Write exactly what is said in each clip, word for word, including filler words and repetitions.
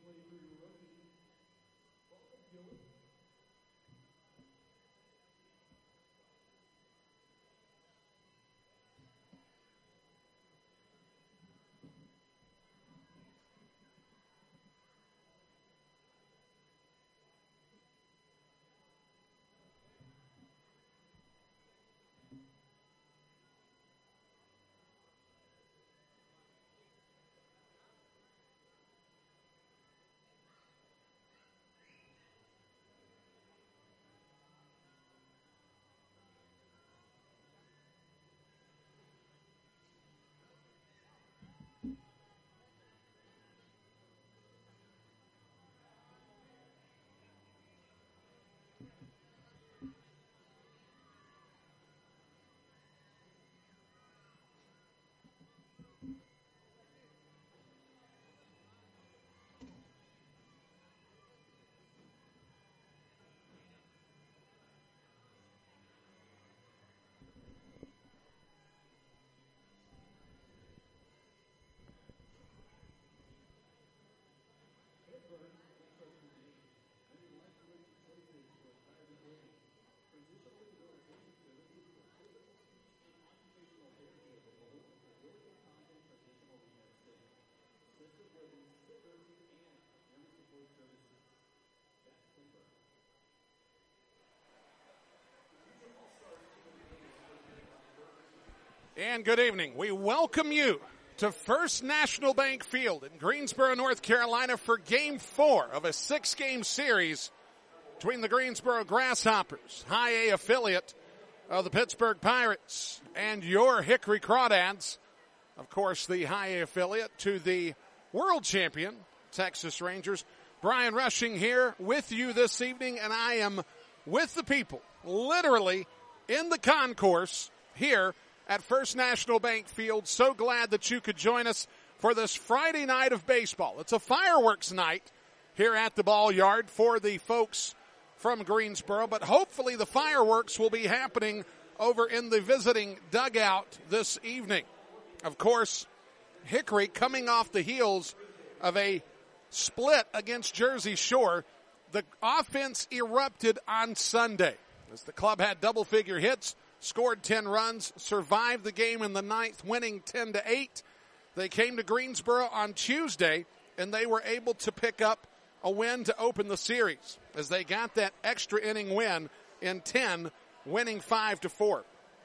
And good evening. We welcome you to First National Bank Field in Greensboro, North Carolina for Game four of a six-game series between the Greensboro Grasshoppers, High A affiliate of the Pittsburgh Pirates, and your Hickory Crawdads, of course, the High A affiliate to the world champion, Texas Rangers. Brian Rushing here with you this evening, and I am with the people, literally in the concourse here at First National Bank Field. So glad that you could join us for this Friday night of baseball. It's a fireworks night here at the ball yard for the folks from Greensboro, but hopefully the fireworks will be happening over in the visiting dugout this evening. Of course, Hickory coming off the heels of a split against Jersey Shore. The offense erupted on Sunday as the club had double-figure hits, scored ten runs, survived the game in the ninth, winning ten to eight. They came to Greensboro on Tuesday, and they were able to pick up a win to open the series as they got that extra inning win in ten, winning five to four.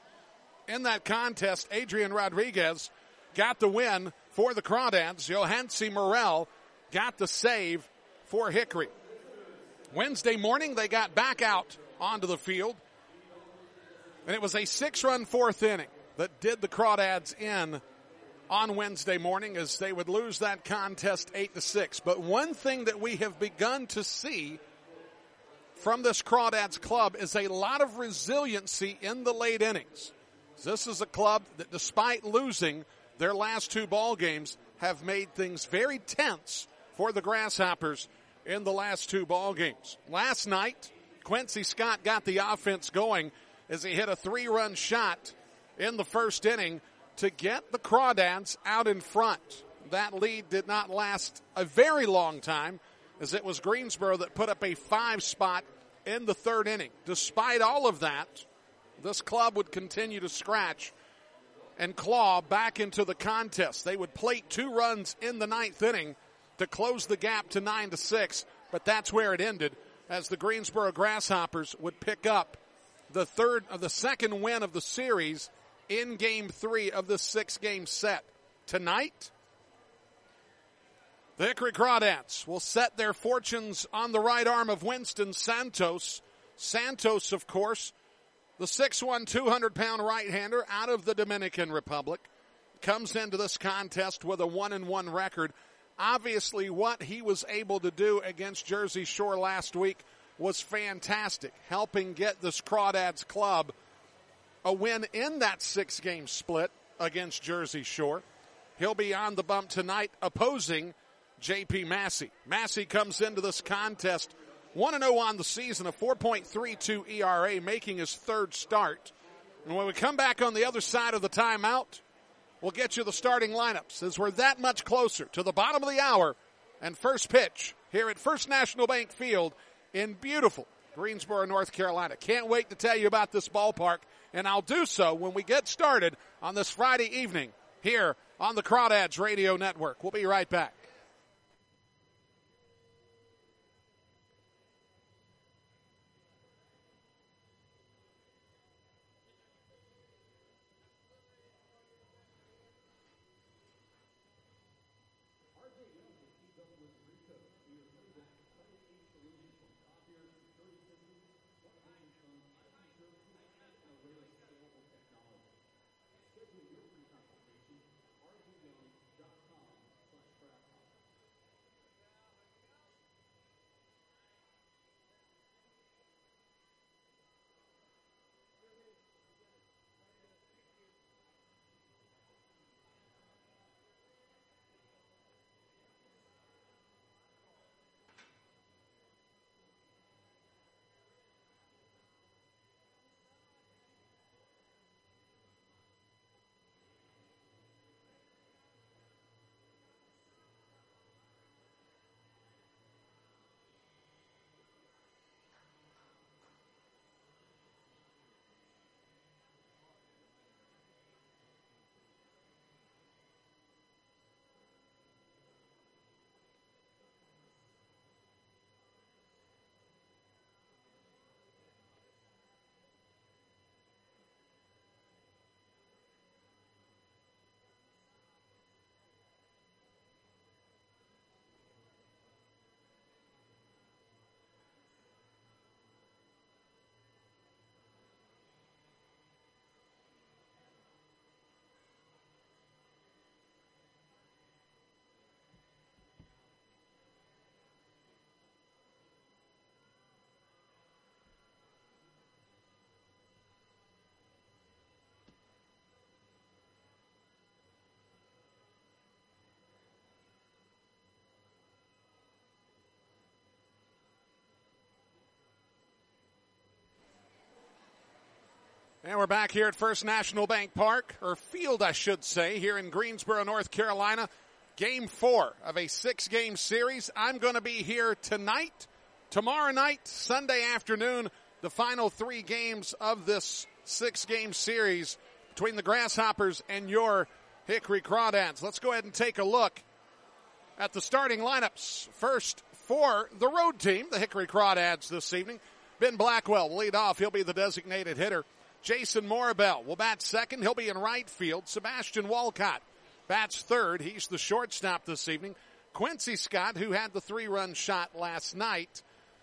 In that contest, Adrian Rodriguez got the win for the Crawdads. Johansi Morel got the save for Hickory. Wednesday morning, they got back out onto the field, and it was a six-run fourth inning that did the Crawdads in on Wednesday morning as they would lose that contest eight to six. But one thing that we have begun to see from this Crawdads club is a lot of resiliency in the late innings. This is a club that, despite losing their last two ball games, have made things very tense for the Grasshoppers in the last two ball games. Last night, Quincy Scott got the offense going as he hit a three-run shot in the first inning to get the Crawdads out in front. That lead did not last a very long time, as it was Greensboro that put up a five spot in the third inning. Despite all of that, this club would continue to scratch and claw back into the contest. They would plate two runs in the ninth inning to close the gap to nine to six, but that's where it ended, as the Greensboro Grasshoppers would pick up the third of the second win of the series in game three of the six-game set. Tonight, the Hickory Crawdads will set their fortunes on the right arm of Winston Santos. Santos, of course, the six one, two hundred pound right-hander out of the Dominican Republic, comes into this contest with a one and one record. Obviously, what he was able to do against Jersey Shore last week was fantastic, helping get this Crawdads club a win in that six-game split against Jersey Shore. He'll be on the bump tonight opposing J P Massey. Massey comes into this contest one and oh on the season, a four point three two E R A, making his third start. And when we come back on the other side of the timeout, we'll get you the starting lineups as we're that much closer to the bottom of the hour and first pitch here at First National Bank Field in beautiful Greensboro, North Carolina. Can't wait to tell you about this ballpark, and I'll do so when we get started on this Friday evening here on the Crawdads Radio Network. We'll be right back. And we're back here at First National Bank Park, or Field, I should say, here in Greensboro, North Carolina. Game four of a six-game series. I'm going to be here tonight, tomorrow night, Sunday afternoon, the final three games of this six-game series between the Grasshoppers and your Hickory Crawdads. Let's go ahead and take a look at the starting lineups. First, for the road team, the Hickory Crawdads this evening. Ben Blackwell will lead off. He'll be the designated hitter. Jason Morabell will bat second. He'll be in right field. Sebastian Walcott bats third. He's the shortstop this evening. Quincy Scott, who had the three-run shot last night,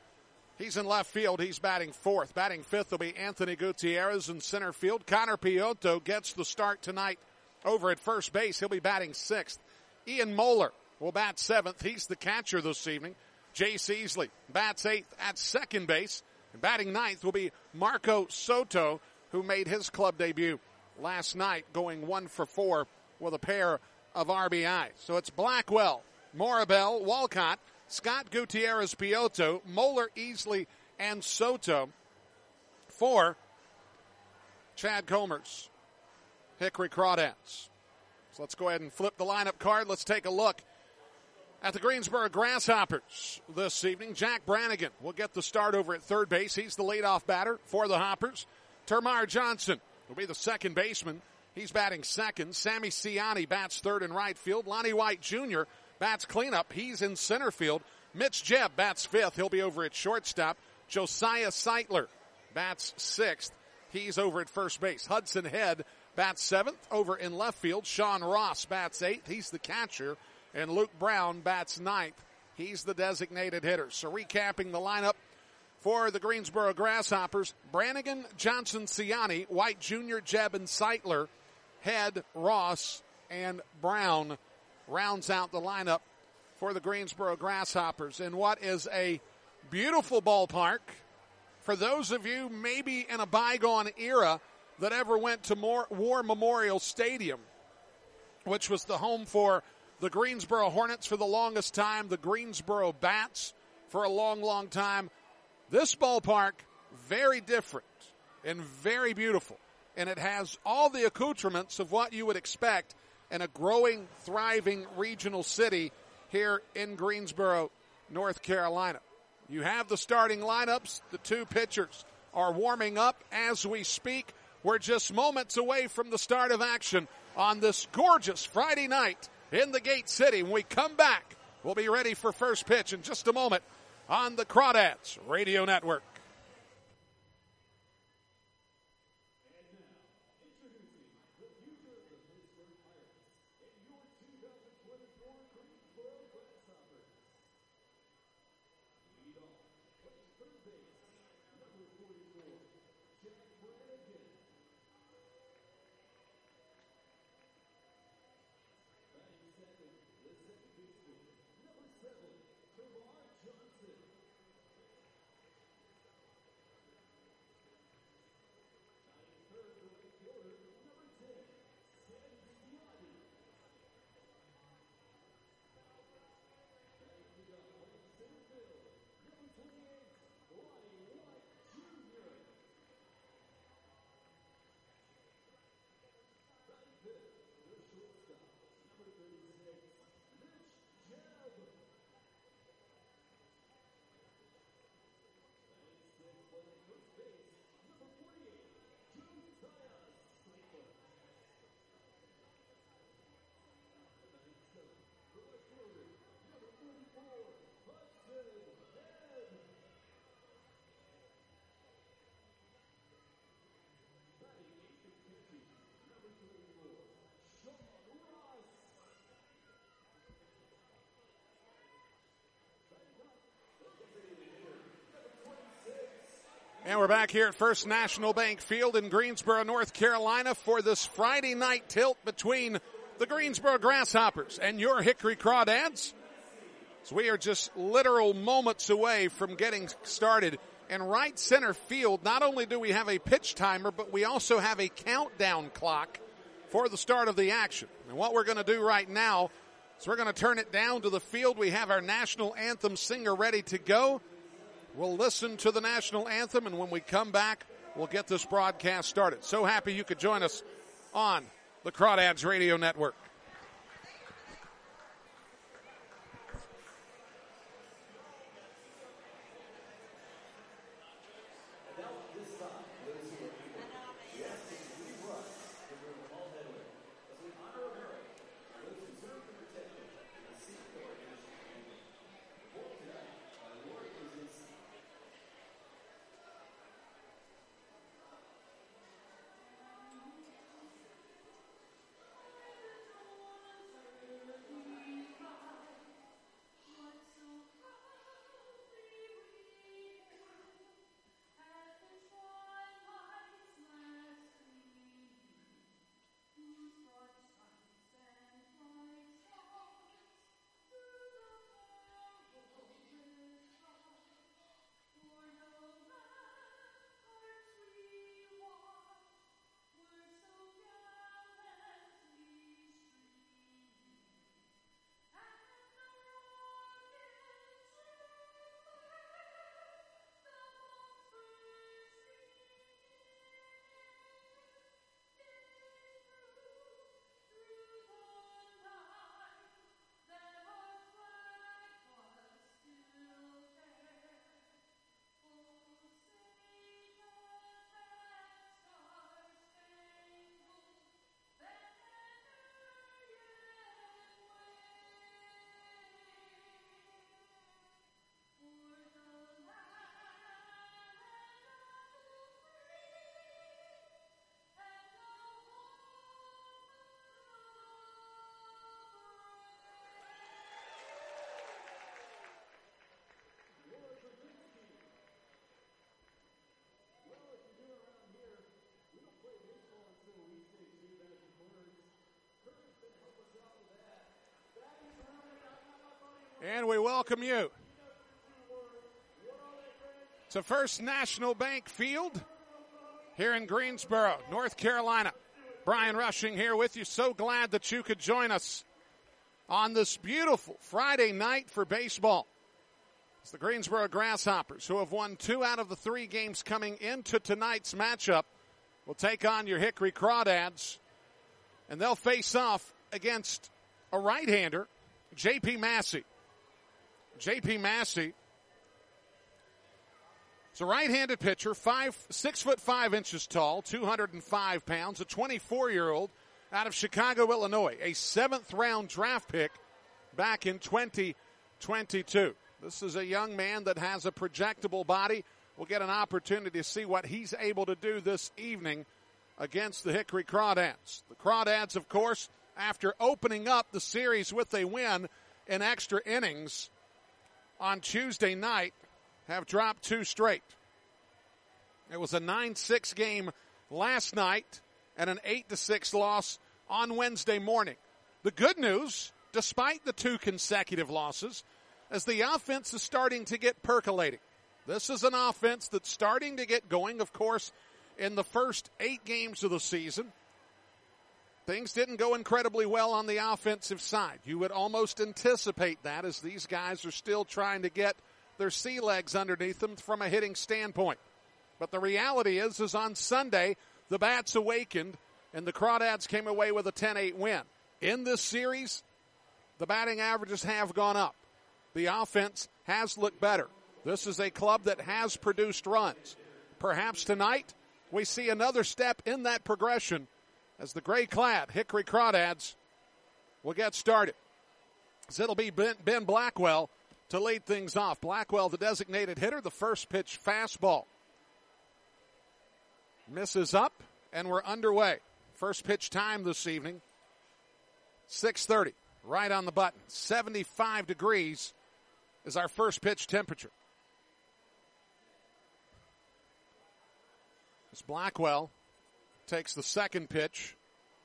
he's in left field. He's batting fourth. Batting fifth will be Anthony Gutierrez in center field. Connor Piotto gets the start tonight over at first base. He'll be batting sixth. Ian Moeller will bat seventh. He's the catcher this evening. Jace Easley bats eighth at second base. And batting ninth will be Marco Soto, who made his club debut last night, going one for four with a pair of R B Is. So it's Blackwell, Morabell, Walcott, Scott, Gutierrez, Piotto, Moeller, Easley, and Soto for Chad Comer's Hickory Crawdads. So let's go ahead and flip the lineup card. Let's take a look at the Greensboro Grasshoppers this evening. Jack Brannigan will get the start over at third base. He's the leadoff batter for the Hoppers. Termar Johnson will be the second baseman. He's batting second. Sammy Ciani bats third in right field. Lonnie White Junior bats cleanup. He's in center field. Mitch Jebb bats fifth. He'll be over at shortstop. Josiah Seitler bats sixth. He's over at first base. Hudson Head bats seventh over in left field. Sean Ross bats eighth. He's the catcher. And Luke Brown bats ninth. He's the designated hitter. So recapping the lineup for the Greensboro Grasshoppers: Brannigan, Johnson, Ciani, White Junior, Jebb, and Seitler. Head, Ross, and Brown rounds out the lineup for the Greensboro Grasshoppers in what is a beautiful ballpark. For those of you maybe in a bygone era that ever went to War Memorial Stadium, which was the home for the Greensboro Hornets for the longest time, the Greensboro Bats for a long, long time, this ballpark, very different and very beautiful. And it has all the accoutrements of what you would expect in a growing, thriving regional city here in Greensboro, North Carolina. You have the starting lineups. The two pitchers are warming up as we speak. We're just moments away from the start of action on this gorgeous Friday night in the Gate City. When we come back, we'll be ready for first pitch in just a moment on the Crawdads Radio Network. And we're back here at First National Bank Field in Greensboro, North Carolina for this Friday night tilt between the Greensboro Grasshoppers and your Hickory Crawdads. So we are just literal moments away from getting started. And right center field, not only do we have a pitch timer, but we also have a countdown clock for the start of the action. And what we're going to do right now is we're going to turn it down to the field. We have our national anthem singer ready to go. We'll listen to the national anthem, and when we come back, we'll get this broadcast started. So happy you could join us on the Crawdads Radio Network. And we welcome you to First National Bank Field here in Greensboro, North Carolina. Brian Rushing here with you. So glad that you could join us on this beautiful Friday night for baseball. It's the Greensboro Grasshoppers, who have won two out of the three games coming into tonight's matchup, will take on your Hickory Crawdads, and they'll face off against a right-hander, J P Massey. J P Massey is a right-handed pitcher, five, six foot five inches tall, two hundred five pounds, a twenty-four-year-old out of Chicago, Illinois, a seventh-round draft pick back in twenty twenty-two. This is a young man that has a projectable body. We'll get an opportunity to see what he's able to do this evening against the Hickory Crawdads. The Crawdads, of course, after opening up the series with a win in extra innings on Tuesday night, have dropped two straight. It was a nine six game last night and an eight to six loss on Wednesday morning. The good news, despite the two consecutive losses, is the offense is starting to get percolating. This is an offense that's starting to get going. Of course, in the first eight games of the season, things didn't go incredibly well on the offensive side. You would almost anticipate that, as these guys are still trying to get their sea legs underneath them from a hitting standpoint. But the reality is, is on Sunday, the bats awakened, and the Crawdads came away with a ten eight win. In this series, the batting averages have gone up. The offense has looked better. This is a club that has produced runs. Perhaps tonight we see another step in that progression as the gray-clad Hickory Crawdads will get started. As it'll be Ben, Ben Blackwell to lead things off. Blackwell, the designated hitter, the first pitch fastball. Misses up, and we're underway. First pitch time this evening, six thirty, right on the button. seventy-five degrees is our first pitch temperature. As Blackwell takes the second pitch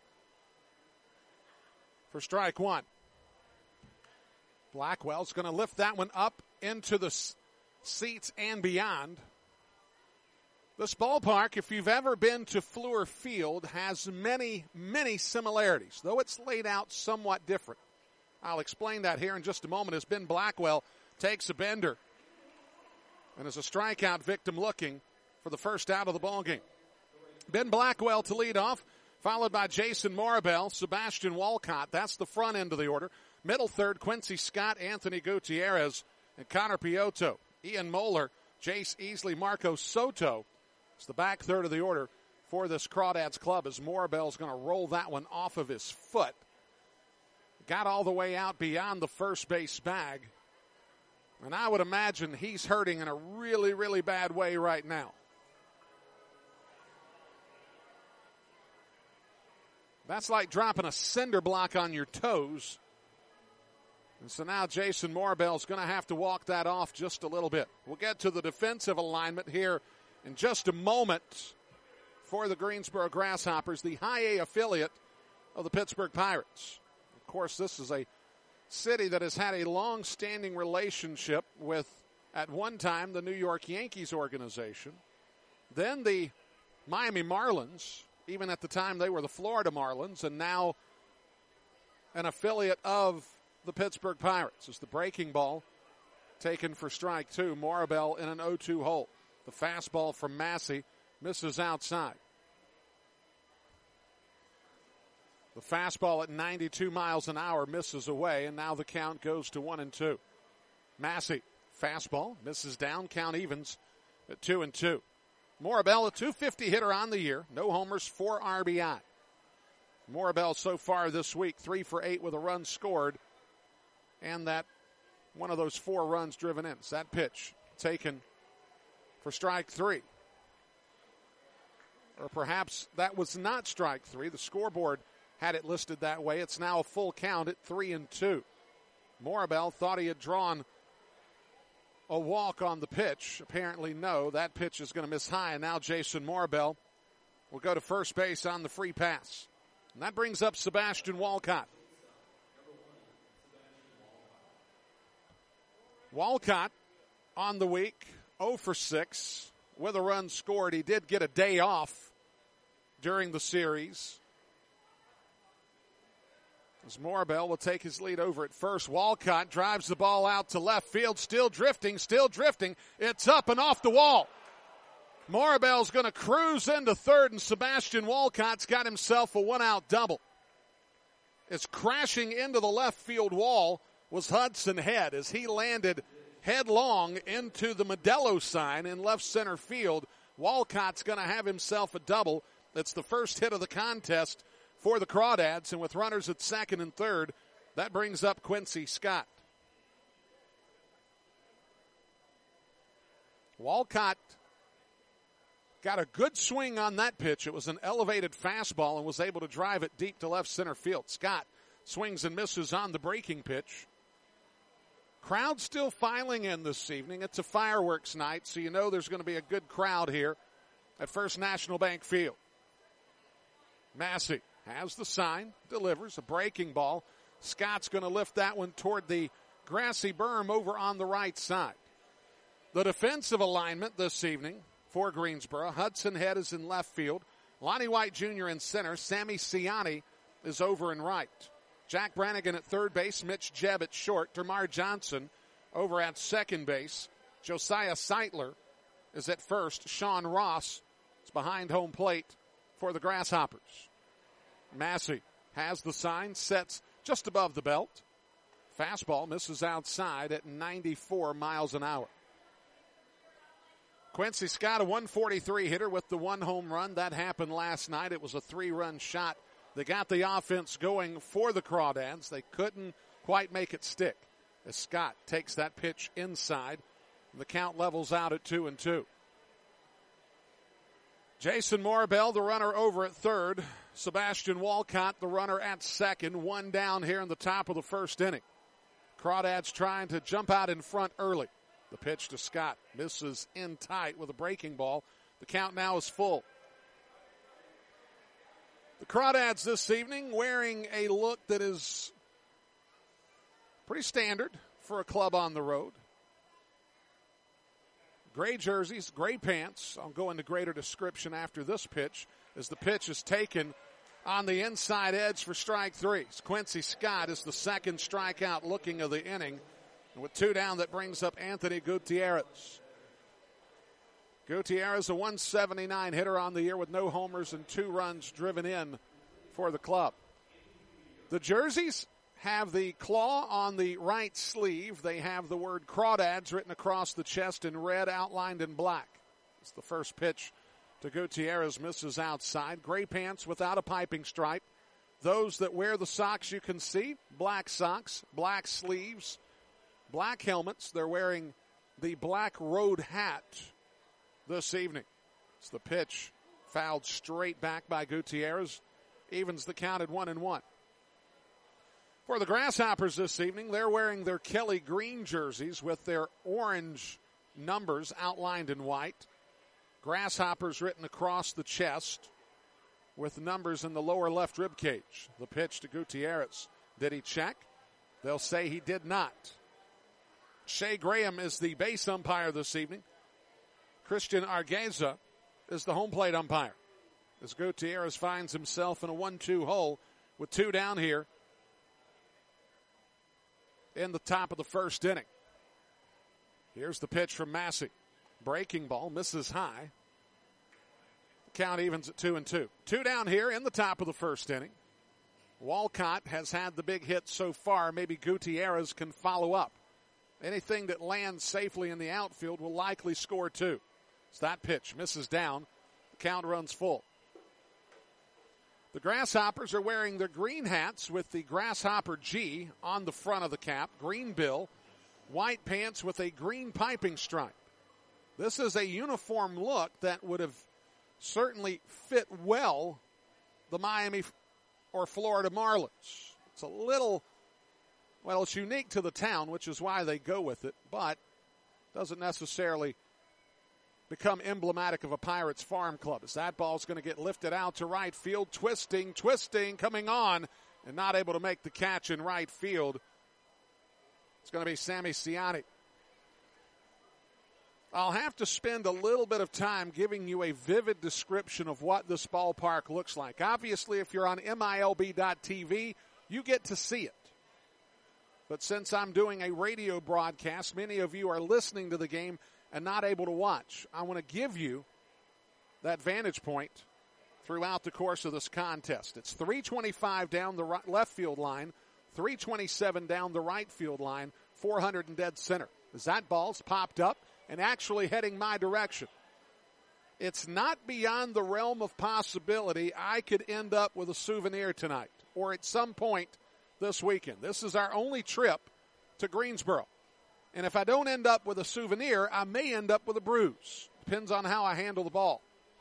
for strike one. Blackwell's going to lift that one up into the seats and beyond. This ballpark, if you've ever been to Fluor Field, has many, many similarities, though it's laid out somewhat different. I'll explain that here in just a moment as Ben Blackwell takes a bender and is a strikeout victim looking for the first out of the ballgame. Ben Blackwell to lead off, followed by Jason Morabel, Sebastian Walcott. That's the front end of the order. Middle third, Quincy Scott, Anthony Gutierrez, and Connor Piotto. Ian Moeller, Jace Easley, Marco Soto. It's the back third of the order for this Crawdads club as Morabel's going to roll that one off of his foot. Got all the way out beyond the first base bag. And I would imagine he's hurting in a really, really bad way right now. That's like dropping a cinder block on your toes. And so now Jason Morabel's going to have to walk that off just a little bit. We'll get to the defensive alignment here in just a moment for the Greensboro Grasshoppers, the high A affiliate of the Pittsburgh Pirates. Of course, this is a city that has had a long-standing relationship with, at one time, the New York Yankees organization, then the Miami Marlins, even at the time they were the Florida Marlins, and now an affiliate of the Pittsburgh Pirates. As the breaking ball taken for strike two, Morabel in an oh two hole. The fastball from Massey misses outside. The fastball at ninety-two miles an hour misses away, and now the count goes to one and two. Massey, fastball, misses down, count evens at two and two. Morabel, a two fifty hitter on the year, no homers, four R B I. Morabel so far this week, three for eight with a run scored, and that one of those four runs driven in. It's that pitch taken for strike three. Or perhaps that was not strike three. The scoreboard had it listed that way. It's now a full count at three and two. Morabel thought he had drawn a walk on the pitch. Apparently no. That pitch is going to miss high, and now Jason Morabel will go to first base on the free pass. And that brings up Sebastian Walcott. Walcott on the week, oh for six with a run scored. He did get a day off during the series. As Morabel will take his lead over at first. Walcott drives the ball out to left field, still drifting, still drifting. It's up and off the wall. Morabel's going to cruise into third, and Sebastian Walcott's got himself a one-out double. It's crashing into the left field wall was Hudson Head as he landed headlong into the Modelo sign in left center field. Walcott's going to have himself a double. That's the first hit of the contest for the Crawdads, and with runners at second and third, that brings up Quincy Scott. Walcott got a good swing on that pitch. It was an elevated fastball and was able to drive it deep to left center field. Scott swings and misses on the breaking pitch. Crowd still filing in this evening. It's a fireworks night, so you know there's going to be a good crowd here at First National Bank Field. Massey has the sign, delivers a breaking ball. Scott's going to lift that one toward the grassy berm over on the right side. The defensive alignment this evening for Greensboro. Hudson Head is in left field. Lonnie White Junior in center. Sammy Ciani is over in right. Jack Brannigan at third base. Mitch Jebb at short. Dermar Johnson over at second base. Josiah Seitler is at first. Sean Ross is behind home plate for the Grasshoppers. Massey has the sign, sets just above the belt. Fastball misses outside at ninety-four miles an hour. Quincy Scott, a one forty-three hitter with the one home run. That happened last night. It was a three-run shot. They got the offense going for the Crawdads. They couldn't quite make it stick as Scott takes that pitch inside. And the count levels out at two and two. Jason Morabell, the runner over at third. Sebastian Walcott, the runner at second. One down here in the top of the first inning. Crawdads trying to jump out in front early. The pitch to Scott misses in tight with a breaking ball. The count now is full. The Crawdads this evening wearing a look that is pretty standard for a club on the road. Gray jerseys, gray pants. I'll go into greater description after this pitch as the pitch is taken on the inside edge for strike three. Quincy Scott is the second strikeout looking of the inning. And with two down, that brings up Anthony Gutierrez. Gutierrez, a one seventy-nine hitter on the year with no homers and two runs driven in for the club. The jerseys have the claw on the right sleeve. They have the word Crawdads written across the chest in red, outlined in black. It's the first pitch to Gutierrez, misses outside. Gray pants without a piping stripe. Those that wear the socks you can see, black socks, black sleeves, black helmets. They're wearing the black road hat this evening. It's the pitch fouled straight back by Gutierrez. Evens the count at one and one. For the Grasshoppers this evening, they're wearing their Kelly green jerseys with their orange numbers outlined in white. Grasshoppers written across the chest with numbers in the lower left rib cage. The pitch to Gutierrez. Did he check? They'll say he did not. Shea Graham is the base umpire this evening. Christian Argueza is the home plate umpire. As Gutierrez finds himself in a one two hole with two down here in the top of the first inning. Here's the pitch from Massey. Breaking ball, misses high. Count evens at two and two. Two down here in the top of the first inning. Walcott has had the big hit so far. Maybe Gutierrez can follow up. Anything that lands safely in the outfield will likely score two. It's that pitch. Misses down. The count runs full. The Grasshoppers are wearing their green hats with the Grasshopper G on the front of the cap. Green bill. White pants with a green piping stripe. This is a uniform look that would have certainly fit well the Miami or Florida Marlins. It's a little, well, it's unique to the town, which is why they go with it, but doesn't necessarily become emblematic of a Pirates farm club. As that ball's going to get lifted out to right field, twisting, twisting, coming on, and not able to make the catch in right field. It's going to be Sammy Ciani. I'll have to spend a little bit of time giving you a vivid description of what this ballpark looks like. Obviously, if you're on M I L B dot T V, you get to see it. But since I'm doing a radio broadcast, many of you are listening to the game and not able to watch. I want to give you that vantage point throughout the course of this contest. It's three twenty-five down the right, left field line, three twenty-seven down the right field line, four hundred in dead center. As that ball's popped up and actually heading my direction. It's not beyond the realm of possibility I could end up with a souvenir tonight or at some point this weekend. This is our only trip to Greensboro. And if I don't end up with a souvenir, I may end up with a bruise. Depends on how I handle the ball.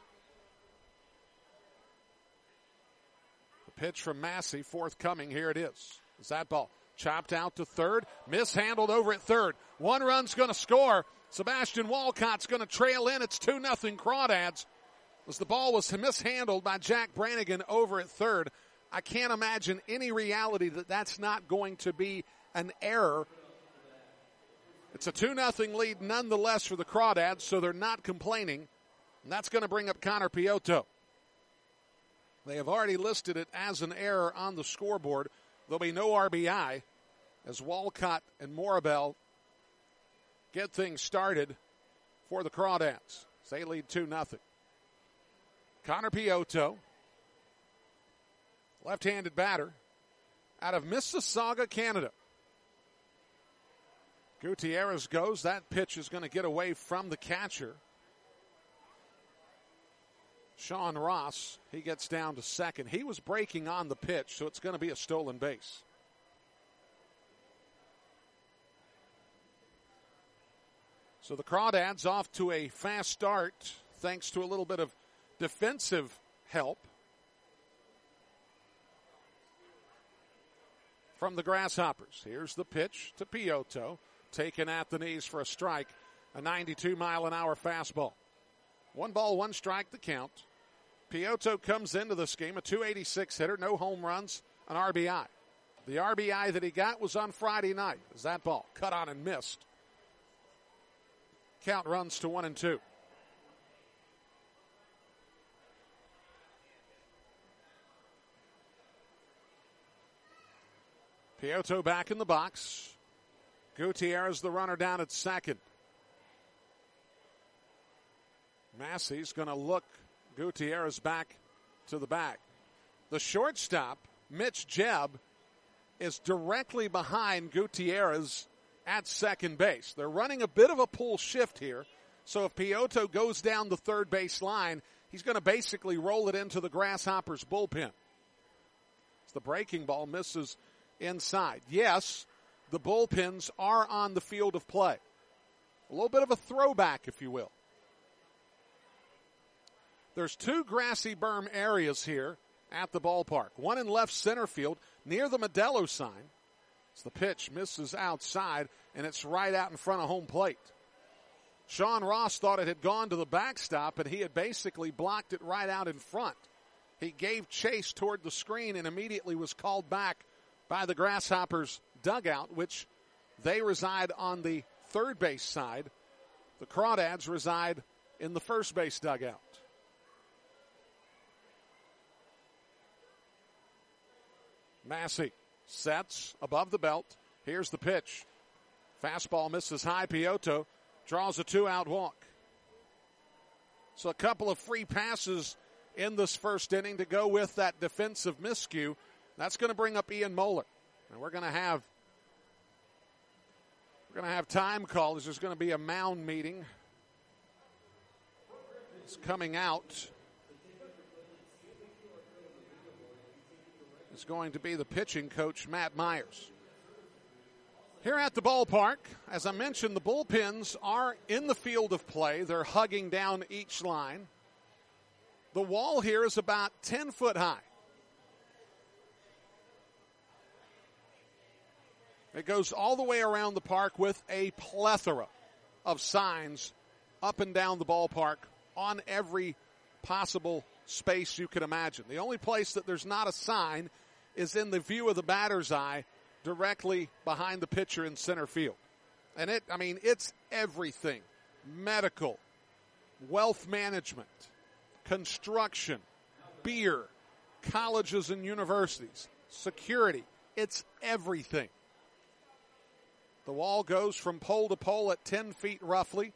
The pitch from Massey, forthcoming. Here it is. Is that ball chopped out to third? Mishandled over at third. One run's going to score. Sebastian Walcott's going to trail in. It's two nothing Crawdads. As the ball was mishandled by Jack Brannigan over at third, I can't imagine any reality that that's not going to be an error. It's a two nothing lead nonetheless for the Crawdads, so they're not complaining. And that's going to bring up Connor Piotto. They have already listed it as an error on the scoreboard. There'll be no R B I as Walcott and Morabel get things started for the Crawdads. They lead two nothing. Connor Piotto, left-handed batter out of Mississauga, Canada. Gutierrez goes. That pitch is going to get away from the catcher. Sean Ross, he gets down to second. He was breaking on the pitch, so it's going to be a stolen base. So the Crawdads off to a fast start thanks to a little bit of defensive help from the Grasshoppers. Here's the pitch to Piotto, taken at the knees for a strike, a ninety-two mile an hour fastball. One ball, one strike, the count. Piotto comes into this game, a two eighty-six hitter, no home runs, an R B I. The R B I that he got was on Friday night as that ball cut on and missed. Count runs to one and two. Piotto back in the box. Gutierrez the runner down at second. Massey's going to look Gutierrez back to the bag. The shortstop, Mitch Jebb, is directly behind Gutierrez at second base. They're running a bit of a pull shift here. So if Piotto goes down the third base line, he's going to basically roll it into the Grasshoppers bullpen. As the breaking ball misses inside. Yes, the bullpens are on the field of play. A little bit of a throwback, if you will. There's two grassy berm areas here at the ballpark. One in left center field near the Modelo sign. As the pitch misses outside, and it's right out in front of home plate. Sean Ross thought it had gone to the backstop, and he had basically blocked it right out in front. He gave chase toward the screen and immediately was called back by the Grasshoppers dugout, which they reside on the third base side. The Crawdads reside in the first base dugout. Massey sets above the belt. Here's the pitch. Fastball misses high. Piotto draws a two-out walk. So a couple of free passes in this first inning to go with that defensive miscue. That's going to bring up Ian Moeller. And we're going to have we're going to have time calls. There's going to be a mound meeting. It's coming out. Is going to be the pitching coach, Matt Myers. Here at the ballpark, as I mentioned, the bullpens are in the field of play. They're hugging down each line. The wall here is about ten foot high. It goes all the way around the park with a plethora of signs up and down the ballpark on every possible space you can imagine. The only place that there's not a sign is in the view of the batter's eye directly behind the pitcher in center field. And it, I mean, it's everything. Medical, wealth management, construction, beer, colleges and universities, security. It's everything. The wall goes from pole to pole at ten feet roughly.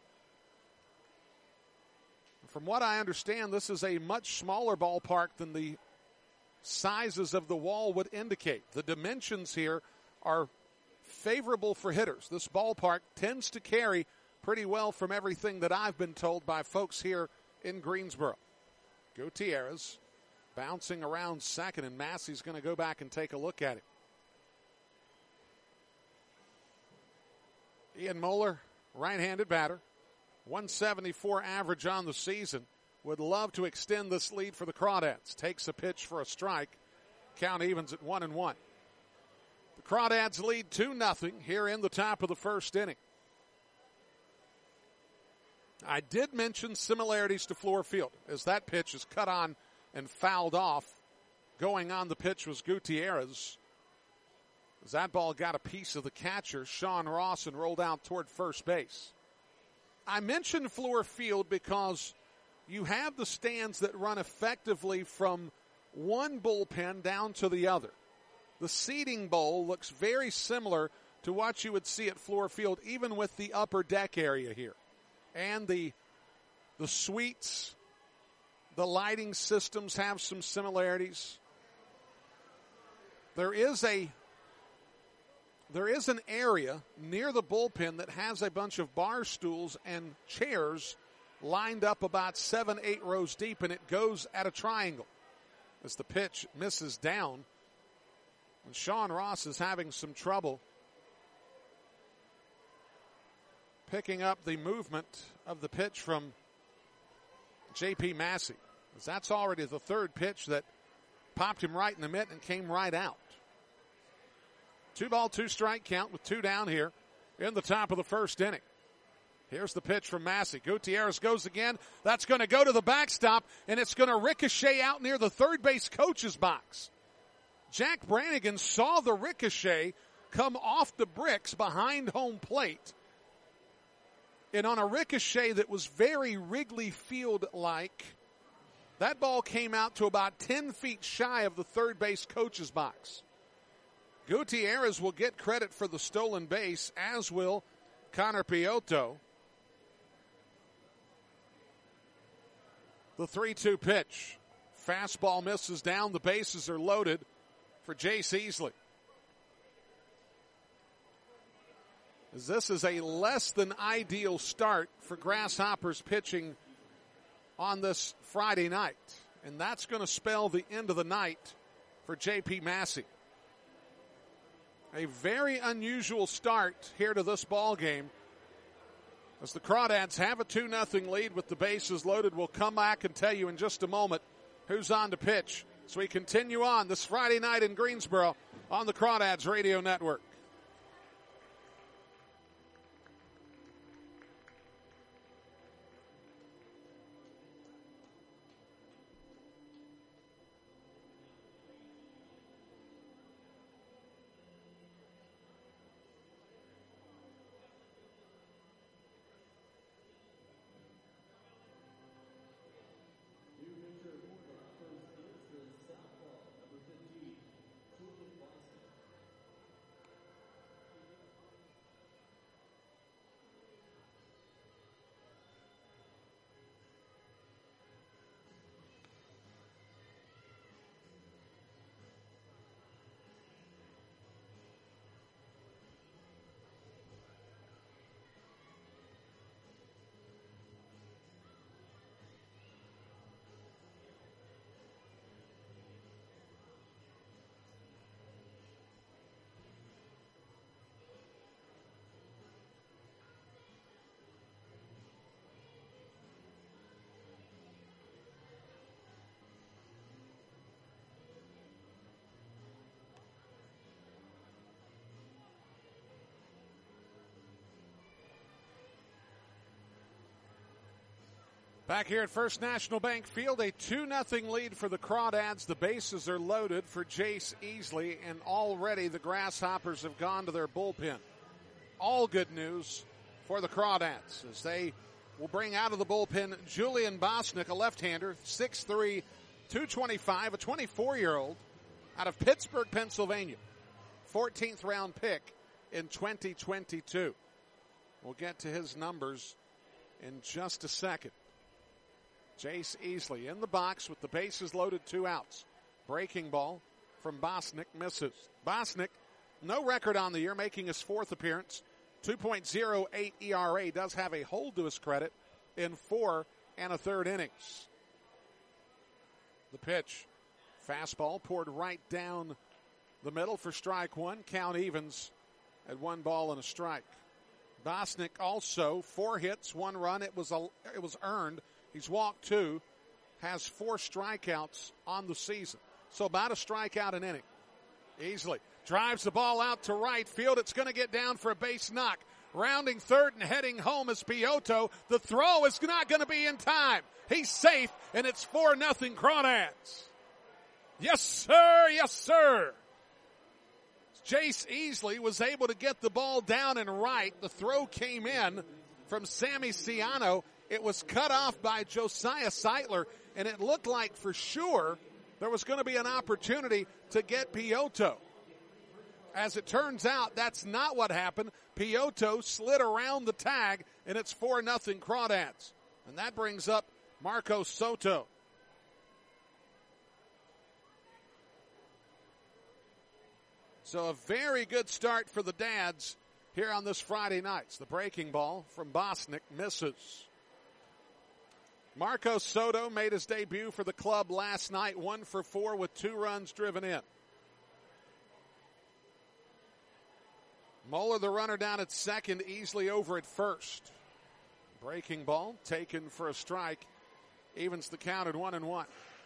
From what I understand, this is a much smaller ballpark than the sizes of the wall would indicate. The dimensions here are favorable for hitters. This ballpark tends to carry pretty well from everything that I've been told by folks here in Greensboro. Gutierrez bouncing around second, and Massey's going to go back and take a look at it. Ian Moeller, right-handed batter, one seventy-four average on the season. Would love to extend this lead for the Crawdads. Takes a pitch for a strike. Count evens at one and one. The Crawdads lead two nothing here in the top of the first inning. I did mention similarities to Fluor Field as that pitch is cut on and fouled off. Going on the pitch was Gutierrez. As that ball got a piece of the catcher, Sean Ross, and rolled out toward first base. I mentioned Fluor Field because you have the stands that run effectively from one bullpen down to the other. The seating bowl looks very similar to what you would see at Fluor Field, even with the upper deck area here. And the the suites, the lighting systems have some similarities. There is a there is an area near the bullpen that has a bunch of bar stools and chairs lined up about seven, eight rows deep, and it goes at a triangle as the pitch misses down. And Sean Ross is having some trouble picking up the movement of the pitch from J P Massey. As that's already the third pitch that popped him right in the mitt and came right out. Two ball, two strike count with two down here in the top of the first inning. Here's the pitch from Massey. Gutierrez goes again. That's going to go to the backstop, and it's going to ricochet out near the third base coach's box. Jack Brannigan saw the ricochet come off the bricks behind home plate. And on a ricochet that was very Wrigley Field-like, that ball came out to about ten feet shy of the third base coach's box. Gutierrez will get credit for the stolen base, as will Connor Piotto. The three two pitch. Fastball misses down. The bases are loaded for Jace Easley. As this is a less than ideal start for Grasshoppers pitching on this Friday night. And that's going to spell the end of the night for J P Massey. A very unusual start here to this ball game. As the Crawdads have a two nothing lead with the bases loaded. We'll come back and tell you in just a moment who's on to pitch. So we continue on this Friday night in Greensboro on the Crawdads Radio Network. Back here at First National Bank Field, a two nothing lead for the Crawdads. The bases are loaded for Jace Easley, and already the Grasshoppers have gone to their bullpen. All good news for the Crawdads as they will bring out of the bullpen Julian Bosnick, a left-hander, six three, two twenty-five, a twenty-four-year-old out of Pittsburgh, Pennsylvania. fourteenth round pick in twenty twenty-two. We'll get to his numbers in just a second. Jace Easley in the box with the bases loaded, two outs. Breaking ball from Bosnick misses. Bosnick, no record on the year, making his fourth appearance. two point oh eight E R A, does have a hold to his credit in four and a third innings. The pitch, fastball poured right down the middle for strike one. Count evens at one ball and a strike. Bosnick also four hits, one run. It was a, it was earned. He's walked two, has four strikeouts on the season. So about a strikeout an inning. Easily drives the ball out to right field. It's going to get down for a base knock. Rounding third and heading home is Piotto. The throw is not going to be in time. He's safe, and it's four nothing Crawdads. Yes, sir. Yes, sir. Jace Easley was able to get the ball down and right. The throw came in from Sammy Ciano. It was cut off by Josiah Seitler, and it looked like for sure there was going to be an opportunity to get Piotto. As it turns out, that's not what happened. Piotto slid around the tag, and it's four nothing Crawdads. And that brings up Marco Soto. So a very good start for the Dads here on this Friday night. The breaking ball from Bosnick misses. Marco Soto made his debut for the club last night, one for four with two runs driven in. Moeller, the runner, down at second, Easley over at first. Breaking ball taken for a strike, evens the count at one and one.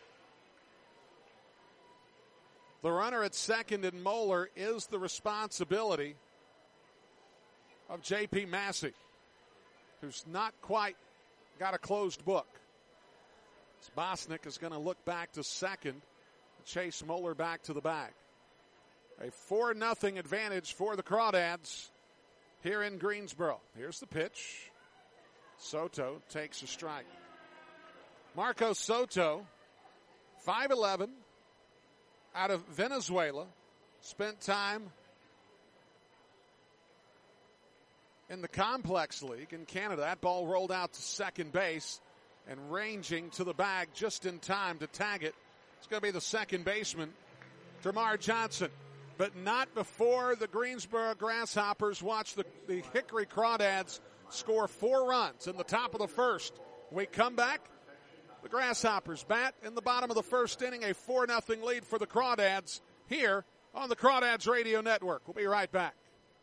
The runner at second in Moeller is the responsibility of J P Massey, who's not quite got a closed book. Bosnick is going to look back to second, chase Moeller back to the bag. A four nothing advantage for the Crawdads here in Greensboro. Here's the pitch. Soto takes a strike. Marco Soto, five eleven, out of Venezuela, spent time in the Complex League in Canada. That ball rolled out to second base and ranging to the bag just in time to tag it. It's going to be the second baseman, Termarr Johnson. But not before the Greensboro Grasshoppers watch the, the Hickory Crawdads score four runs in the top of the first. When we come back, the Grasshoppers bat in the bottom of the first inning, a four nothing lead for the Crawdads here on the Crawdads Radio Network. We'll be right back.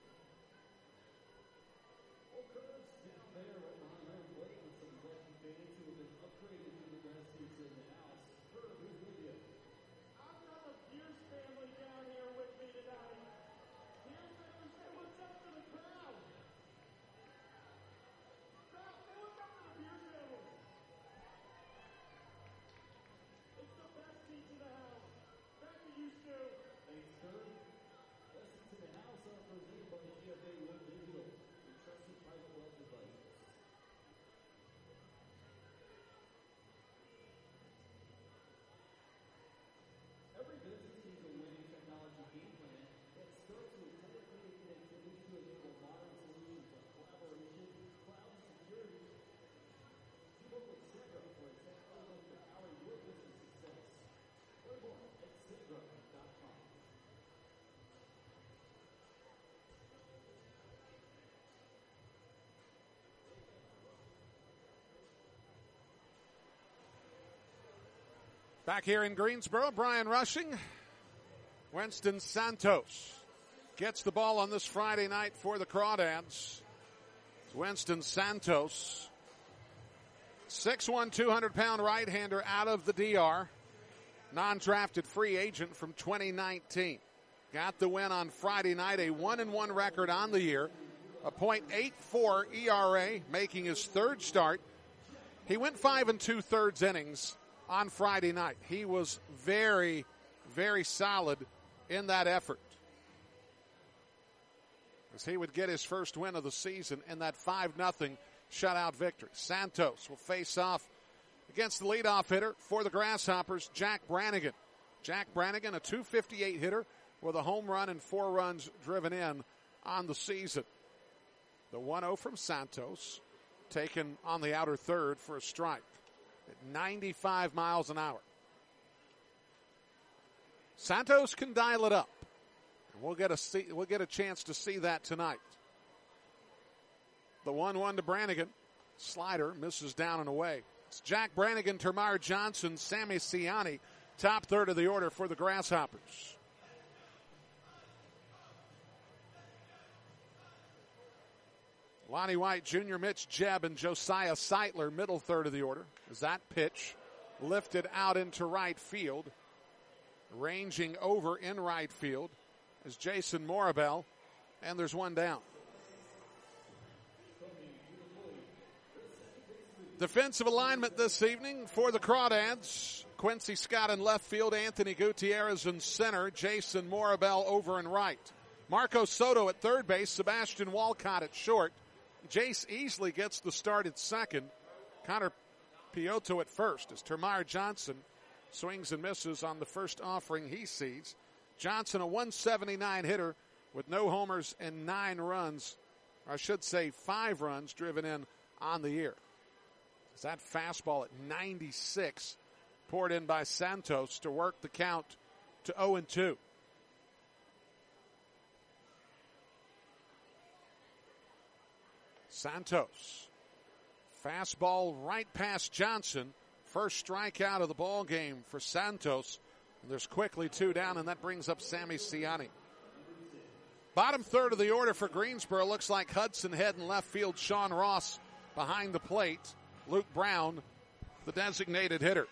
Back here in Greensboro, Brian Rushing. Winston Santos gets the ball on this Friday night for the Crawdads. Winston Santos, six one, two hundred pound right-hander out of the D R. Non-drafted free agent from twenty nineteen. Got the win on Friday night, a one and one record on the year. A point eight four E R A, making his third start. He went five and two-thirds innings on Friday night. He was very, very solid in that effort, as he would get his first win of the season in that five nothing shutout victory. Santos will face off against the leadoff hitter for the Grasshoppers, Jack Brannigan. Jack Brannigan, a two fifty-eight hitter with a home run and four runs driven in on the season. The one oh from Santos, taken on the outer third for a strike at ninety-five miles an hour. Santos can dial it up. We'll get a see, we'll get a chance to see that tonight. The one one to Brannigan. Slider misses down and away. It's Jack Brannigan, Termarr Johnson, Sammy Siani. Top third of the order for the Grasshoppers. Lonnie White Junior, Mitch Jebb, and Josiah Seitler, middle third of the order. As that pitch lifted out into right field. Ranging over in right field is Jason Morabel, and there's one down. Defensive alignment this evening for the Crawdads. Quincy Scott in left field, Anthony Gutierrez in center, Jason Morabel over in right. Marco Soto at third base, Sebastian Walcott at short. Jace Easley gets the start at second. Connor Piotto at first as Termarr Johnson swings and misses on the first offering he sees. Johnson, a one seventy-nine hitter with no homers and nine runs, or I should say five runs driven in on the year. Is that fastball at ninety-six poured in by Santos to work the count to oh and two. Santos. Fastball right past Johnson. First strikeout of the ball game for Santos. And there's quickly two down, and that brings up Sammy Siani. Bottom third of the order for Greensboro looks like Hudson Head in left field. Sean Ross behind the plate. Luke Brown, the designated hitter.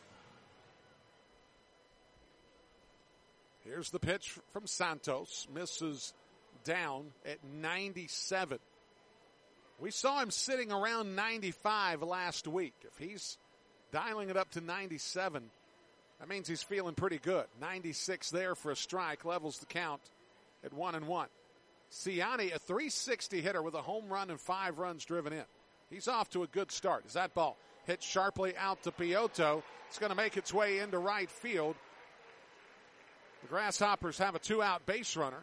Here's the pitch from Santos. Misses down at ninety-seven. We saw him sitting around ninety-five last week. If he's dialing it up to ninety-seven, that means he's feeling pretty good. ninety-six there for a strike, levels the count at one and one. Siani, a three sixty hitter with a home run and five runs driven in. He's off to a good start. As that ball hit sharply out to Piotto, it's going to make its way into right field. The Grasshoppers have a two-out base runner.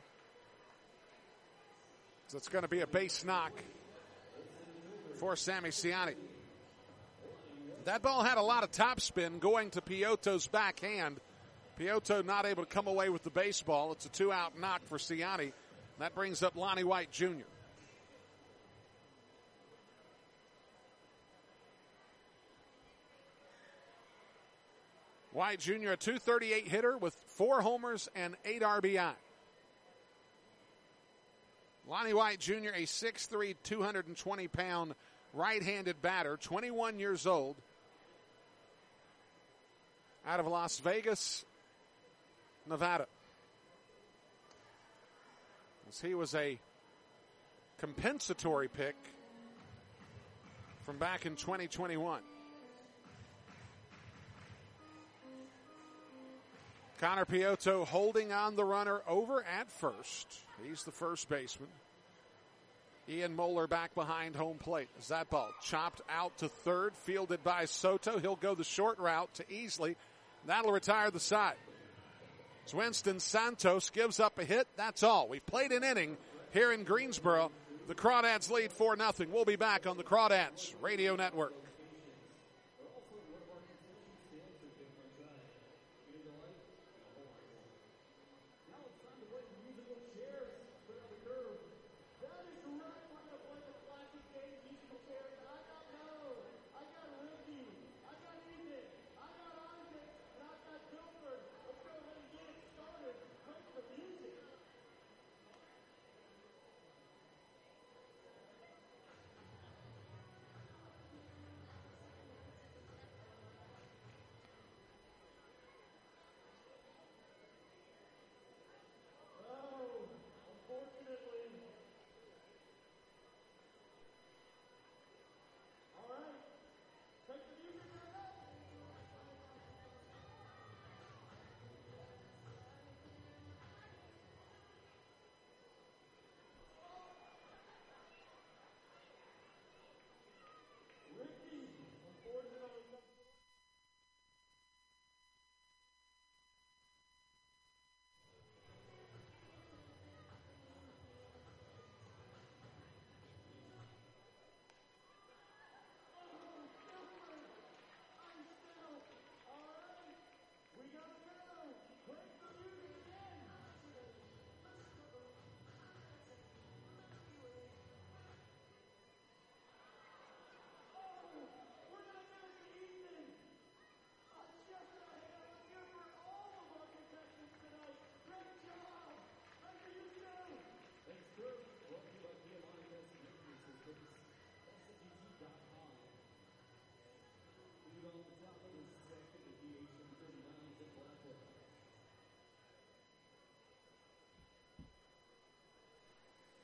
So it's going to be a base knock for Sammy Siani. That ball had a lot of topspin going to Piotto's backhand. Piotto not able to come away with the baseball. It's a two-out knock for Siani. That brings up Lonnie White Junior White Junior, a two thirty-eight hitter with four homers and eight R B I. Lonnie White Junior, a six three, two hundred twenty pound right-handed batter, twenty-one years old, out of Las Vegas, Nevada. As he was a compensatory pick from back in twenty twenty-one. Connor Piotto holding on the runner over at first. He's the first baseman. Ian Moeller back behind home plate. As that ball chopped out to third, fielded by Soto. He'll go the short route to Easley. That'll retire the side. As Winston Santos gives up a hit, that's all. We've played an inning here in Greensboro. The Crawdads lead four nothing. We'll be back on the Crawdads Radio Network.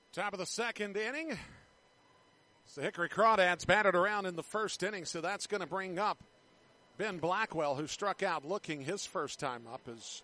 Top of the second inning. The Hickory Crawdads battered around in the first inning, so that's going to bring up Ben Blackwell, who struck out looking his first time up. As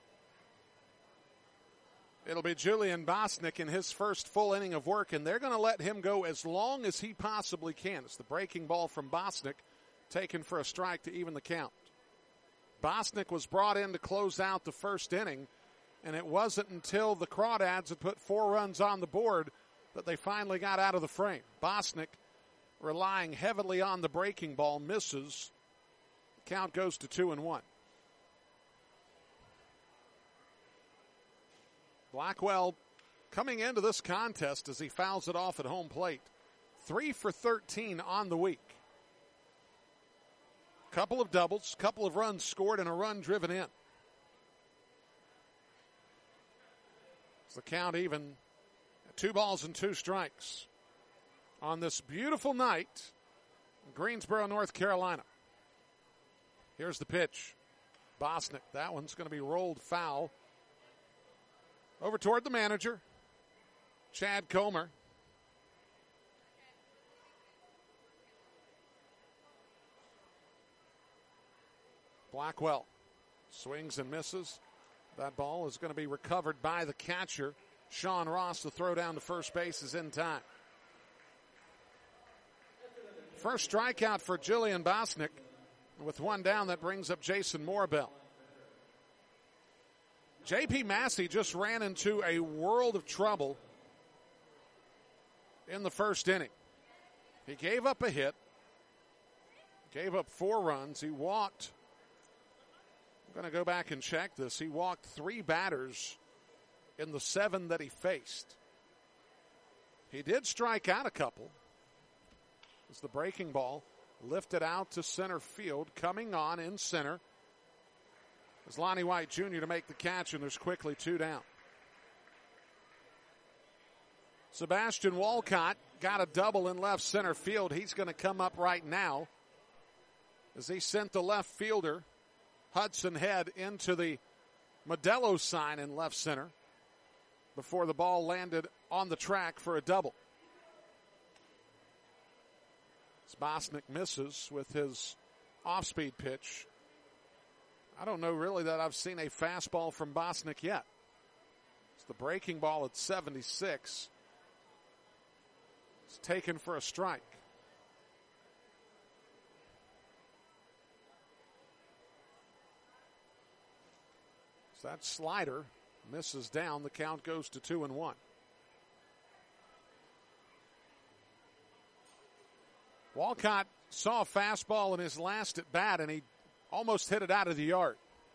it'll be Julian Bosnick in his first full inning of work, and they're going to let him go as long as he possibly can. It's the breaking ball from Bosnick, taken for a strike to even the count. Bosnick was brought in to close out the first inning, and it wasn't until the Crawdads had put four runs on the board that they finally got out of the frame. Bosnick, relying heavily on the breaking ball, misses. Count goes to two and one. Blackwell coming into this contest as he fouls it off at home plate. Three for thirteen on the week. Couple of doubles, couple of runs scored, and a run driven in. It's the count even. Two balls and two strikes on this beautiful night in Greensboro, North Carolina. Here's the pitch. Bosnick. That one's going to be rolled foul. Over toward the manager, Chad Comer. Blackwell swings and misses. That ball is going to be recovered by the catcher, Sean Ross. The throw down to first base is in time. First strikeout for Julian Bosnick. With one down, that brings up Jason Morbell. J P Massey just ran into a world of trouble in the first inning. He gave up a hit, gave up four runs. He walked, I'm going to go back and check this, he walked three batters in the seven that he faced. He did strike out a couple. As the breaking ball lifted out to center field, coming on in center is Lonnie White Junior to make the catch, and there's quickly two down. Sebastian Walcott got a double in left center field. He's going to come up right now as he sent the left fielder, Hudson Head, into the Modelo sign in left center before the ball landed on the track for a double. Bosnick misses with his off-speed pitch. I don't know really that I've seen a fastball from Bosnick yet. It's the breaking ball at seventy-six. It's taken for a strike. So that slider misses down. The count goes to two and one. Walcott saw a fastball in his last at bat, and he almost hit it out of the yard.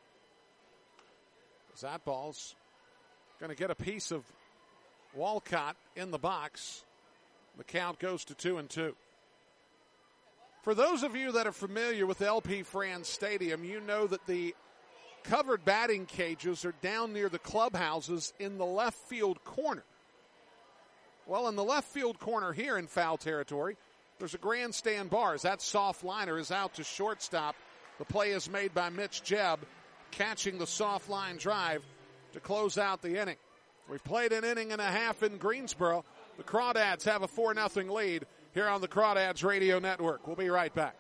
That ball's going to get a piece of Walcott in the box. The count goes to two and two. For those of you that are familiar with L P Franz Stadium, you know that the covered batting cages are down near the clubhouses in the left field corner. Well, in the left field corner here in foul territory, there's a grandstand bar. As that soft liner is out to shortstop, the play is made by Mitch Jebb, catching the soft line drive to close out the inning. We've played an inning and a half in Greensboro. The Crawdads have a four nothing lead here on the Crawdads Radio Network. We'll be right back.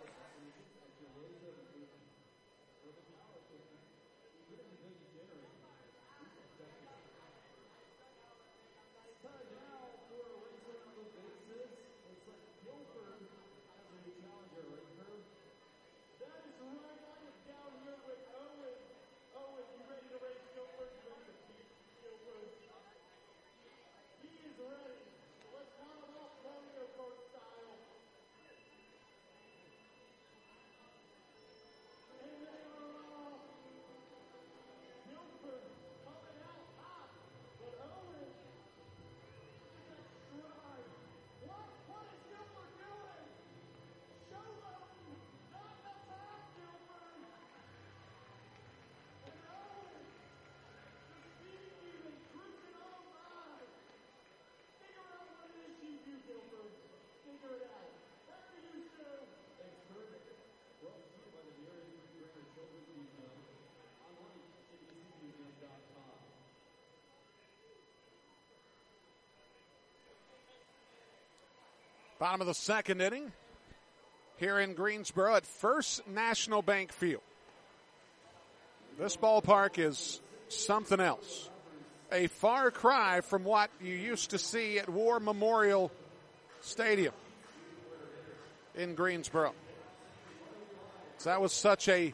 Bottom of the second inning here in Greensboro at First National Bank Field. This ballpark is something else. A far cry from what you used to see at War Memorial Stadium in Greensboro. So that was such a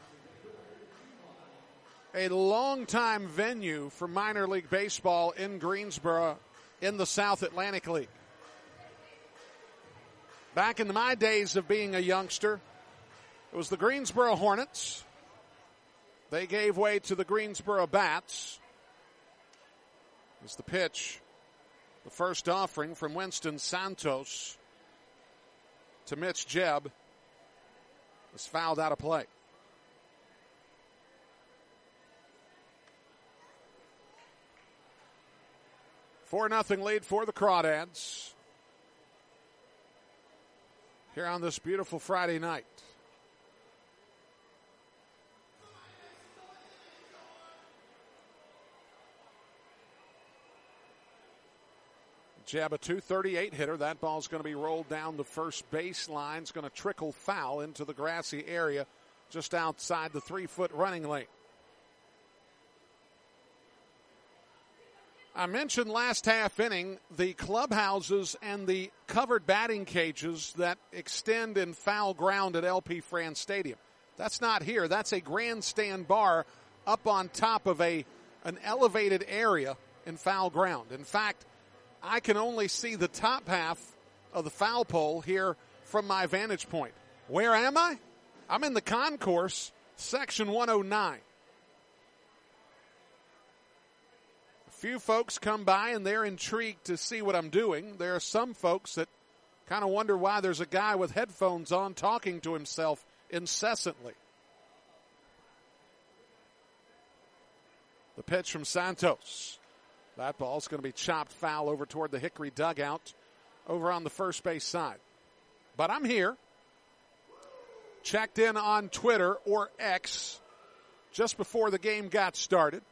a long-time venue for minor league baseball in Greensboro in the South Atlantic League. Back in my days of being a youngster, it was the Greensboro Hornets. They gave way to the Greensboro Bats. As the pitch, the first offering from Winston Santos to Mitch Jebb was fouled out of play. four nothing lead for the Crawdads here on this beautiful Friday night. Jebb, a two thirty-eight hitter. That ball's going to be rolled down the first baseline. It's going to trickle foul into the grassy area just outside the three-foot running lane. I mentioned last half inning the clubhouses and the covered batting cages that extend in foul ground at L P France Stadium. That's not here. That's a grandstand bar up on top of a an elevated area in foul ground. In fact, I can only see the top half of the foul pole here from my vantage point. Where am I? I'm in the concourse, section one oh nine. Few folks come by and they're intrigued to see what I'm doing. There are some folks that kind of wonder why there's a guy with headphones on talking to himself incessantly. The pitch from Santos. That ball's going to be chopped foul over toward the Hickory dugout over on the first base side. But I'm here. Checked in on Twitter or X just before the game got started.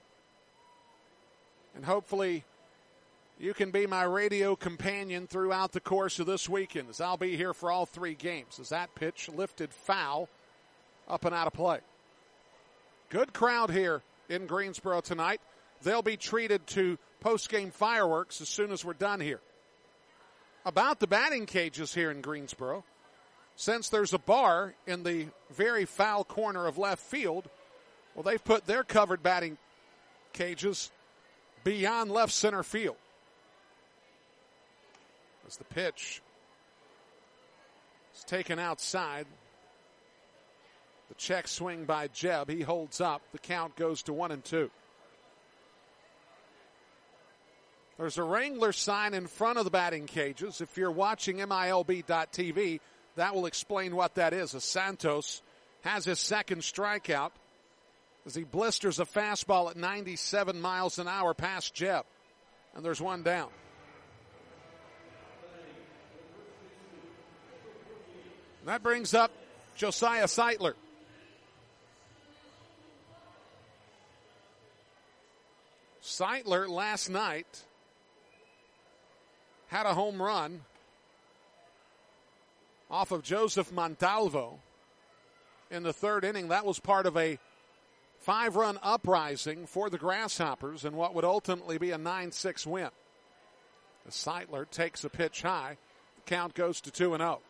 And hopefully you can be my radio companion throughout the course of this weekend, as I'll be here for all three games. As that pitch lifted foul, up and out of play. Good crowd here in Greensboro tonight. They'll be treated to post-game fireworks as soon as we're done here. About the batting cages here in Greensboro, since there's a bar in the very foul corner of left field, well, they've put their covered batting cages beyond left center field. As the pitch is taken outside, the check swing by Jebb. He holds up. The count goes to one and two. There's a Wrangler sign in front of the batting cages. If you're watching M I L B dot T V, that will explain what that is. As Santos has his second strikeout as he blisters a fastball at ninety-seven miles an hour past Jebb. And there's one down. And that brings up Josiah Seitler. Seitler last night had a home run off of Joseph Montalvo in the third inning. That was part of a five-run uprising for the Grasshoppers in what would ultimately be a nine six win. As Seitler takes a pitch high, the count goes to two and oh.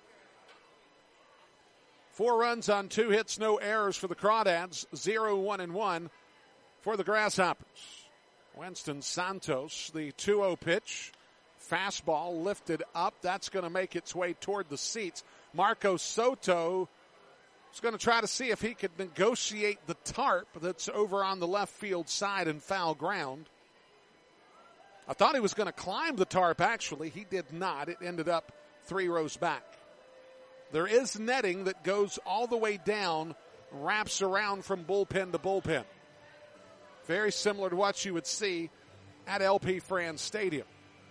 Four runs on two hits, no errors for the Crawdads, zero, one, and one for the Grasshoppers. Winston Santos, the two oh pitch. Fastball lifted up. That's going to make its way toward the seats. Marco Soto is going to try to see if he could negotiate the tarp that's over on the left field side in foul ground. I thought he was going to climb the tarp, actually. He did not. It ended up three rows back. There is netting that goes all the way down, wraps around from bullpen to bullpen. Very similar to what you would see at L P France Stadium.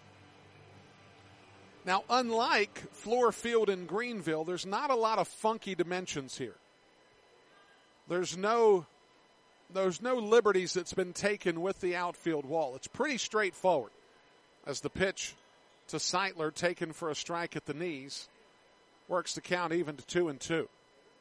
Now, unlike Fluor Field in Greenville, there's not a lot of funky dimensions here. There's no, there's no liberties that's been taken with the outfield wall. It's pretty straightforward as the pitch to Seitler, taken for a strike at the knees. Works the count even to two and two.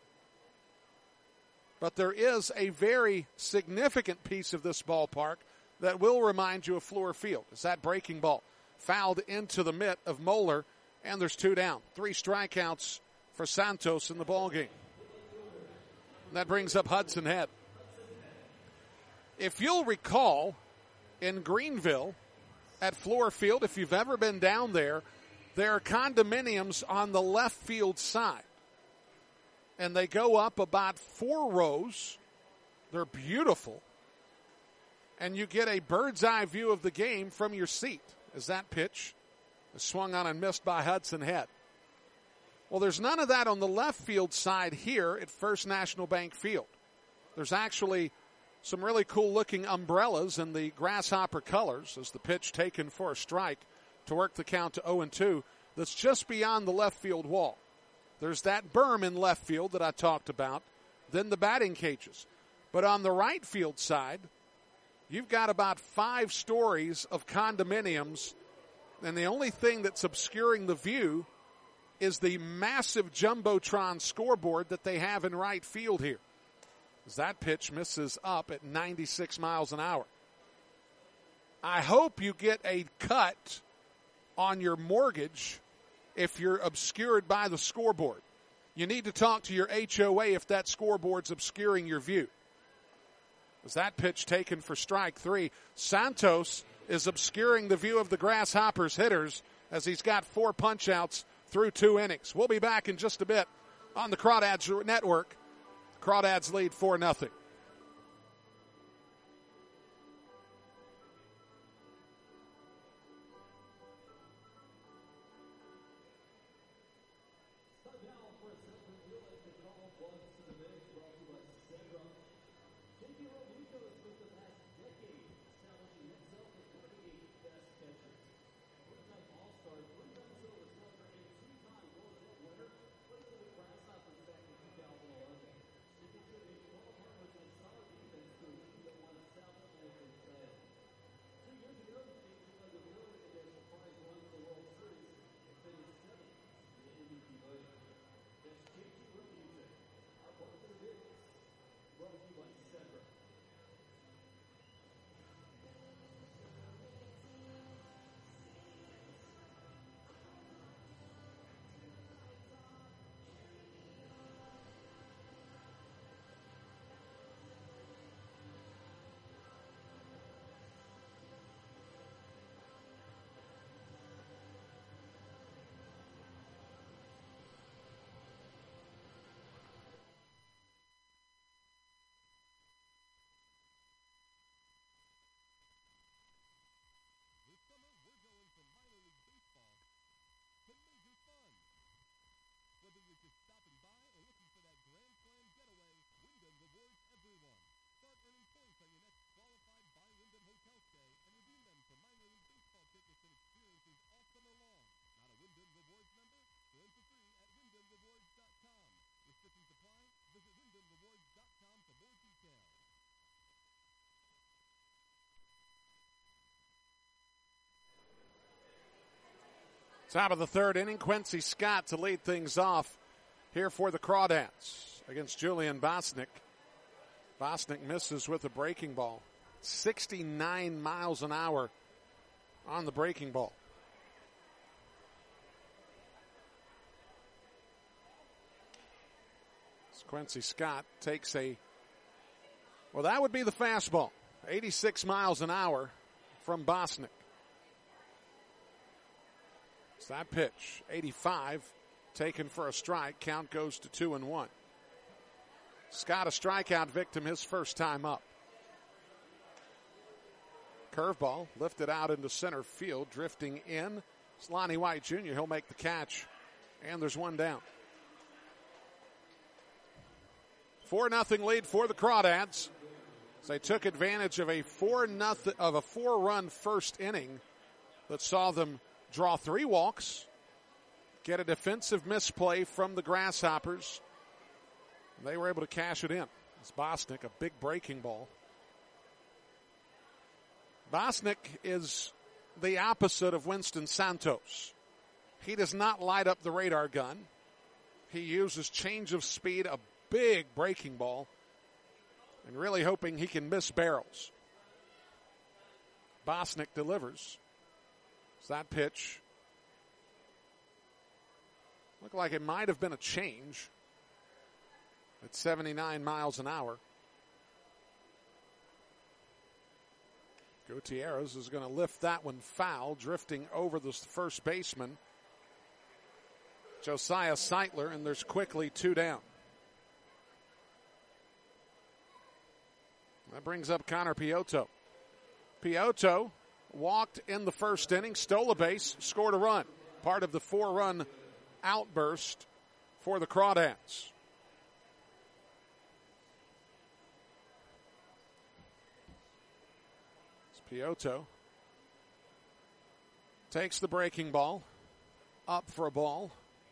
But there is a very significant piece of this ballpark that will remind you of Fluor Field. It's that breaking ball fouled into the mitt of Moeller, and there's two down. Three strikeouts for Santos in the ballgame. That brings up Hudson Head. If you'll recall, in Greenville at Fluor Field, if you've ever been down there, there are condominiums on the left field side. And they go up about four rows. They're beautiful. And you get a bird's eye view of the game from your seat as that pitch is swung on and missed by Hudson Head. Well, there's none of that on the left field side here at First National Bank Field. There's actually some really cool looking umbrellas in the grasshopper colors as the pitch taken for a strike to work the count to oh and two. That's just beyond the left field wall. There's that berm in left field that I talked about, then the batting cages. But on the right field side, you've got about five stories of condominiums, and the only thing that's obscuring the view is the massive Jumbotron scoreboard that they have in right field here. As that pitch misses up at ninety-six miles an hour. I hope you get a cut on your mortgage if you're obscured by the scoreboard. You need to talk to your H O A if that scoreboard's obscuring your view. As that pitch taken for strike three, Santos is obscuring the view of the Grasshoppers hitters as he's got four punch-outs through two innings. We'll be back in just a bit on the Crawdads Network. Crawdads lead four nothing. Top of the third inning, Quincy Scott to lead things off here for the Crawdads against Julian Bosnick. Bosnick misses with a breaking ball. sixty-nine miles an hour on the breaking ball. As Quincy Scott takes a, well, that would be the fastball. eighty-six miles an hour from Bosnick. That pitch, eighty-five, taken for a strike. Count goes to two and one. Scott, a strikeout victim his first time up. Curveball lifted out into center field, drifting in. It's Lonnie White Junior He'll make the catch, and there's one down. four nothing lead for the Crawdads. They took advantage of a four nothing of a four-run first inning that saw them draw three walks, get a defensive misplay from the Grasshoppers. They were able to cash it in. It's Bosnick, a big breaking ball. Bosnick is the opposite of Winston Santos. He does not light up the radar gun. He uses change of speed, a big breaking ball, and really hoping he can miss barrels. Bosnick delivers. It's that pitch. Looked like it might have been a change at seventy-nine miles an hour. Gutierrez is going to lift that one foul, drifting over the first baseman, Josiah Seitler, and there's quickly two down. That brings up Connor Piotto. Piotto walked in the first inning, stole a base, scored a run. Part of the four-run outburst for the Crawdads. Piotto takes the breaking ball, up for a ball.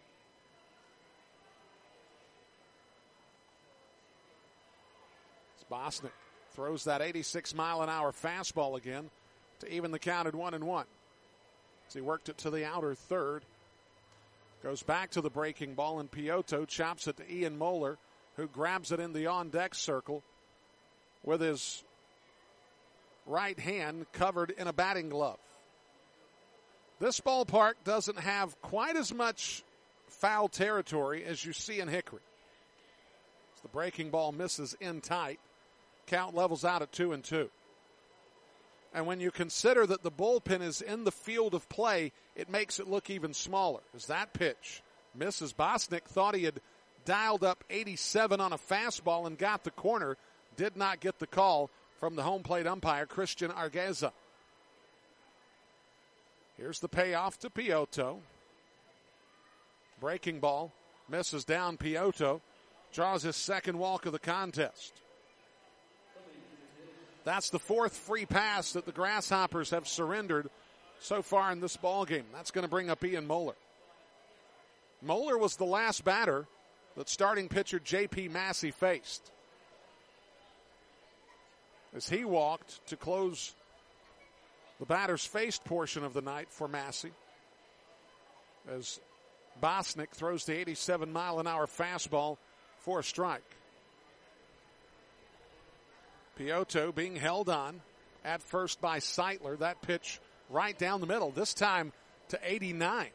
Bosnick throws that eighty-six mile an hour fastball again to even the count at one and one. As he worked it to the outer third. Goes back to the breaking ball, and Piotto chops it to Ian Moeller, who grabs it in the on-deck circle with his right hand covered in a batting glove. This ballpark doesn't have quite as much foul territory as you see in Hickory. As the breaking ball misses in tight, count levels out at two and two. And when you consider that the bullpen is in the field of play, it makes it look even smaller. As that pitch misses, Bosnick thought he had dialed up eighty-seven on a fastball and got the corner, did not get the call from the home plate umpire, Christian Argueza. Here's the payoff to Piotto. Breaking ball misses down. Piotto draws his second walk of the contest. That's the fourth free pass that the Grasshoppers have surrendered so far in this ballgame. That's going to bring up Ian Moeller. Moeller was the last batter that starting pitcher J P Massey faced, as he walked to close the batter's faced portion of the night for Massey. As Bosnick throws the eighty-seven mile an hour fastball for a strike. Piotto being held on at first by Seitler. That pitch right down the middle, this time to eighty-nine.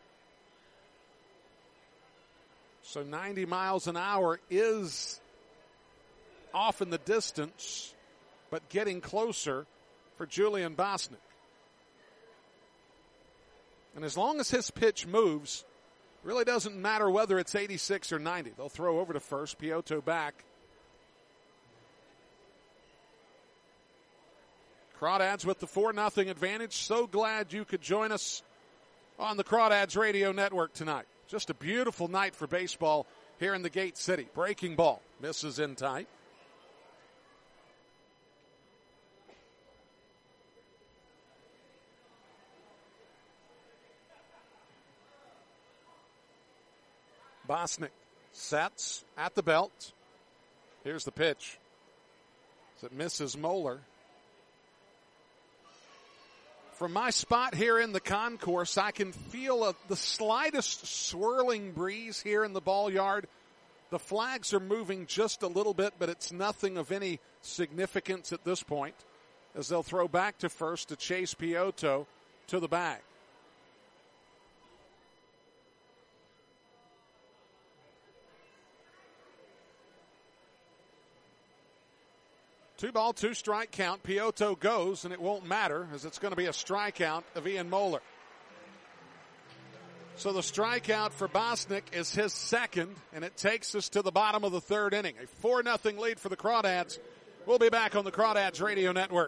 So ninety miles an hour is off in the distance, but getting closer for Julian Bosnick. And as long as his pitch moves, really doesn't matter whether it's eighty-six or ninety. They'll throw over to first, Piotto back. Crawdads with the four nothing advantage. So glad you could join us on the Crawdads Radio Network tonight. Just a beautiful night for baseball here in the Gate City. Breaking ball misses in tight. Bosnick sets at the belt. Here's the pitch. As it misses Moeller. From my spot here in the concourse, I can feel a, the slightest swirling breeze here in the ball yard. The flags are moving just a little bit, but it's nothing of any significance at this point, as they'll throw back to first to chase Piotto to the bag. Two ball, two strike count. Piotto goes, and it won't matter, as it's going to be a strikeout of Ian Moeller. So the strikeout for Bosnick is his second, and it takes us to the bottom of the third inning. A four nothing lead for the Crawdads. We'll be back on the Crawdads Radio Network.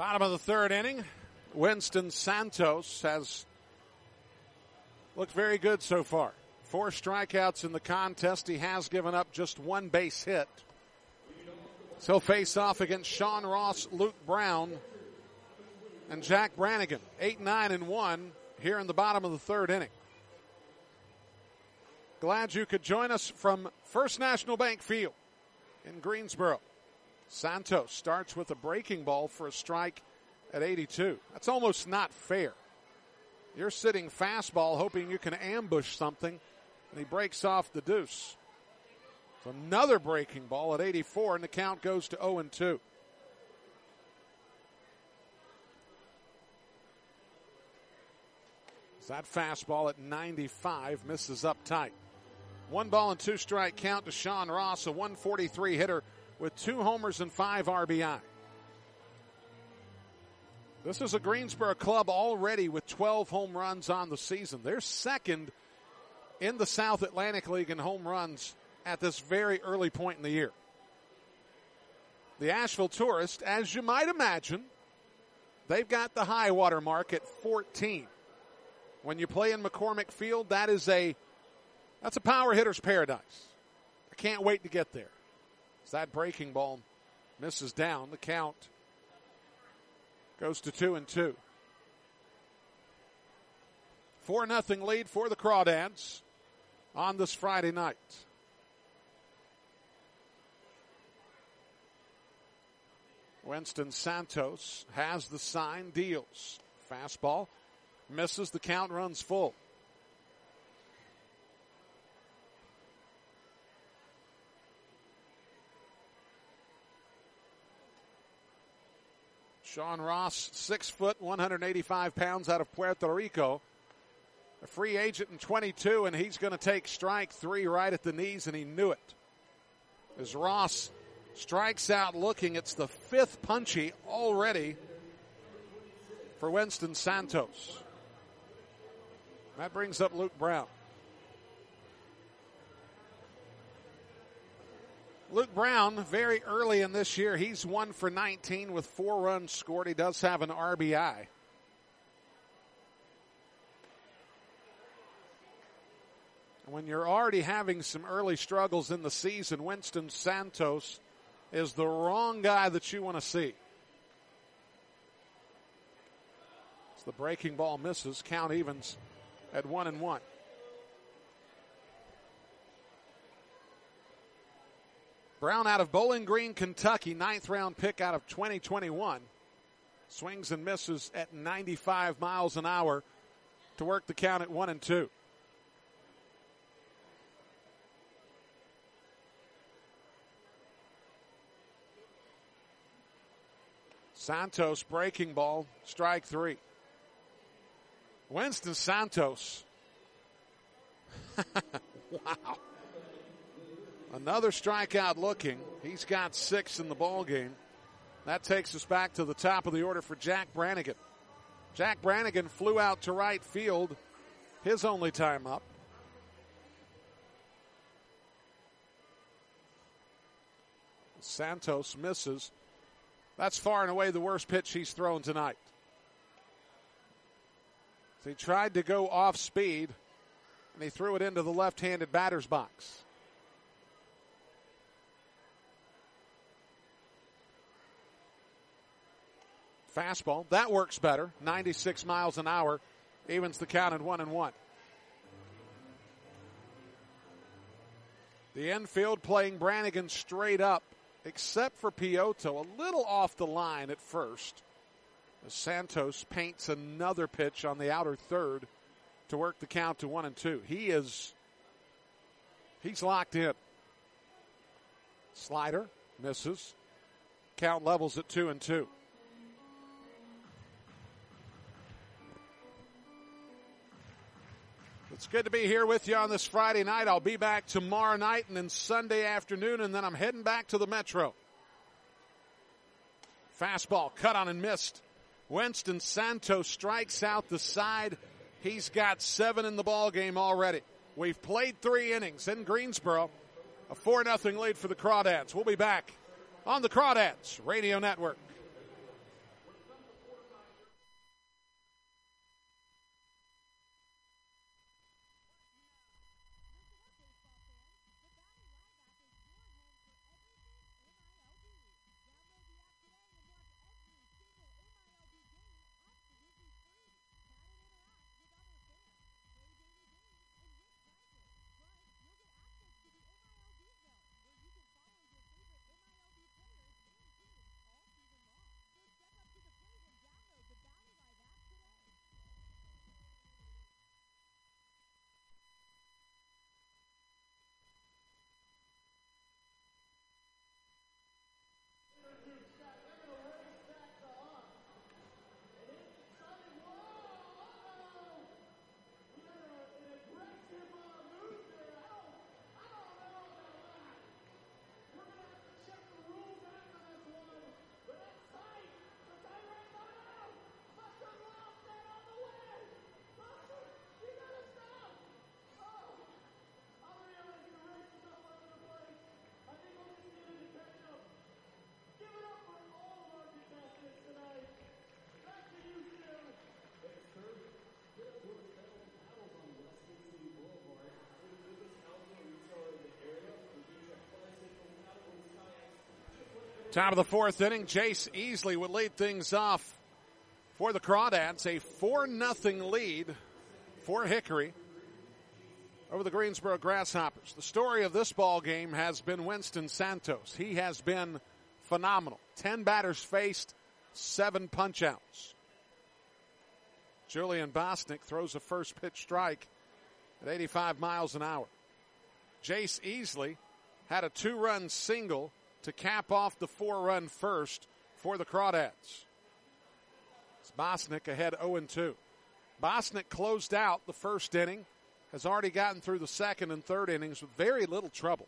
Bottom of the third inning. Winston Santos has looked very good so far. Four strikeouts in the contest. He has given up just one base hit. So he'll face off against Sean Ross, Luke Brown, and Jack Brannigan. Eight, nine, and one here in the bottom of the third inning. Glad you could join us from First National Bank Field in Greensboro. Santos starts with a breaking ball for a strike at eighty-two. That's almost not fair. You're sitting fastball hoping you can ambush something, and he breaks off the deuce. So another breaking ball at eighty-four, and the count goes to oh and two. That fastball at ninety-five misses up tight. One ball and two strike count to Sean Ross, a one forty-three hitter with two homers and five R B I. This is a Greensboro club already with twelve home runs on the season. They're second in the South Atlantic League in home runs at this very early point in the year. The Asheville Tourist, as you might imagine, they've got the high water mark at fourteen. When you play in McCormick Field, that is a that's a power hitter's paradise. I can't wait to get there. As that breaking ball misses down, the count goes to two and two. Four nothing lead for the Crawdads on this Friday night. Winston Santos has the sign, deals. Fastball misses, the count runs full. Sean Ross, six foot, one hundred eighty-five pounds, out of Puerto Rico. A free agent in twenty-two, and he's going to take strike three right at the knees, and he knew it. As Ross strikes out looking, it's the fifth punchy already for Winston Santos. That brings up Luke Brown. Luke Brown, very early in this year, he's one for nineteen with four runs scored. He does have an R B I. When you're already having some early struggles in the season, Winston Santos is the wrong guy that you want to see. As the breaking ball misses, count evens at one and one. Brown out of Bowling Green, Kentucky, ninth round pick out of twenty twenty-one. Swings and misses at ninety-five miles an hour to work the count at one and two. Santos breaking ball, strike three. Winston Santos. Wow. Another strikeout looking. He's got six in the ball game. That takes us back to the top of the order for Jack Brannigan. Jack Brannigan flew out to right field, his only time up. Santos misses. That's far and away the worst pitch he's thrown tonight. So he tried to go off speed, and he threw it into the left-handed batter's box. Fastball, that works better. ninety-six miles an hour, evens the count at one and one. The infield playing Brannigan straight up, except for Piotto, a little off the line at first. As Santos paints another pitch on the outer third to work the count to one and two. He is, he's locked in. Slider misses. Count levels at two and two. It's good to be here with you on this Friday night. I'll be back tomorrow night and then Sunday afternoon, and then I'm heading back to the Metro. Fastball cut on and missed. Winston Santos strikes out the side. He's got seven in the ball game already. We've played three innings in Greensboro. A four nothing lead for the Crawdads. We'll be back on the Crawdads Radio Network. Top of the fourth inning, Jace Easley would lead things off for the Crawdads. A four nothing lead for Hickory over the Greensboro Grasshoppers. The story of this ball game has been Winston Santos. He has been phenomenal. Ten batters faced, seven punch-outs. Julian Bosnick throws a first pitch strike at eighty-five miles an hour. Jace Easley had a two-run single to cap off the four-run first for the Crawdads. It's Bosnick ahead oh and two. Bosnick closed out the first inning, has already gotten through the second and third innings with very little trouble.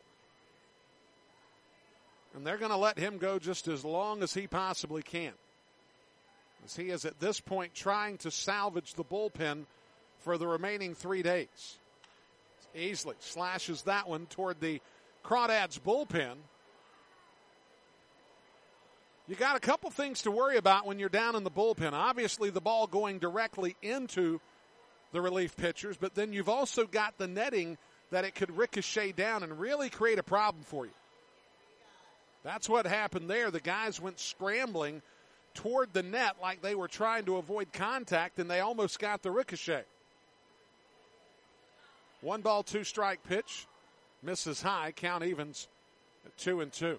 And they're going to let him go just as long as he possibly can, as he is at this point trying to salvage the bullpen for the remaining three days. Easley slashes that one toward the Crawdads bullpen. You got a couple things to worry about when you're down in the bullpen. Obviously, the ball going directly into the relief pitchers, but then you've also got the netting that it could ricochet down and really create a problem for you. That's what happened there. The guys went scrambling toward the net like they were trying to avoid contact, and they almost got the ricochet. One ball, two strike pitch. Misses high. Count evens at two and two.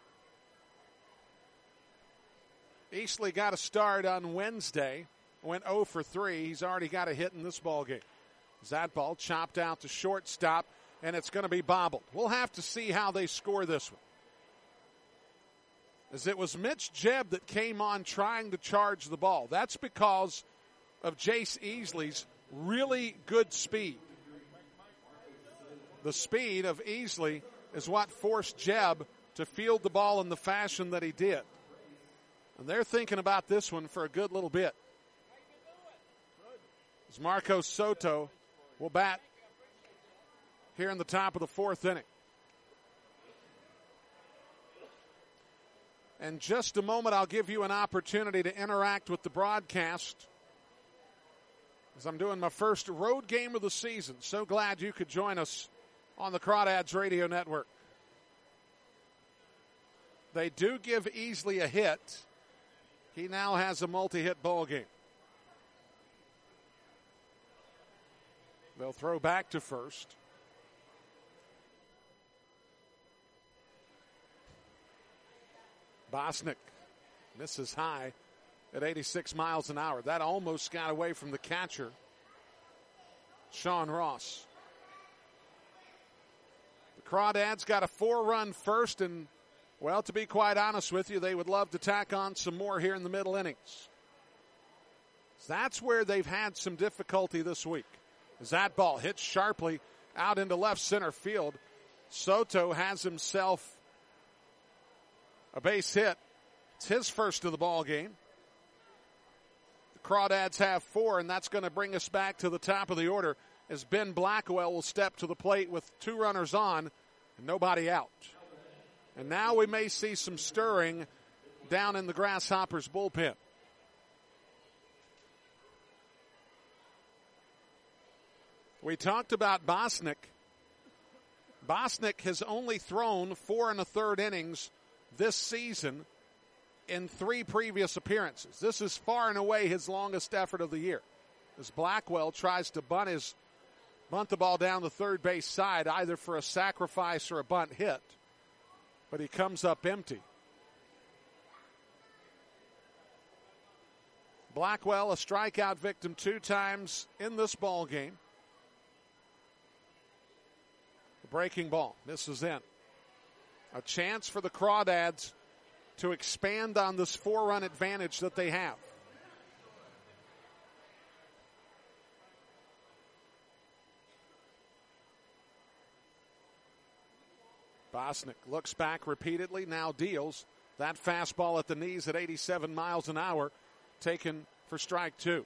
Easley got a start on Wednesday. Went oh for three. He's already got a hit in this ball game. That ball chopped out to shortstop, and it's going to be bobbled. We'll have to see how they score this one, as it was Mitch Jebb that came on trying to charge the ball. That's because of Jace Easley's really good speed. The speed of Easley is what forced Jebb to field the ball in the fashion that he did. And they're thinking about this one for a good little bit, as Marcos Soto will bat here in the top of the fourth inning. In just a moment, I'll give you an opportunity to interact with the broadcast, as I'm doing my first road game of the season. So glad you could join us on the Crawdads Radio Network. They do give Easley a hit. He now has a multi-hit ball game. They'll throw back to first. Bosnick misses high at eighty-six miles an hour. That almost got away from the catcher, Sean Ross. The Crawdads got a four-run first, and, well, to be quite honest with you, they would love to tack on some more here in the middle innings. That's where they've had some difficulty this week. As that ball hits sharply out into left center field, Soto has himself a base hit. It's his first of the ball game. The Crawdads have four, and that's going to bring us back to the top of the order, as Ben Blackwell will step to the plate with two runners on and nobody out. And now we may see some stirring down in the Grasshoppers bullpen. We talked about Bosnick. Bosnick has only thrown four and a third innings this season in three previous appearances. This is far and away his longest effort of the year, as Blackwell tries to bunt his bunt the ball down the third base side, either for a sacrifice or a bunt hit, but he comes up empty. Blackwell, a strikeout victim two times in this ball game. The breaking ball misses in. A chance for the Crawdads to expand on this four-run advantage that they have. Bosnick looks back repeatedly, now deals. That fastball at the knees at eighty-seven miles an hour, taken for strike two.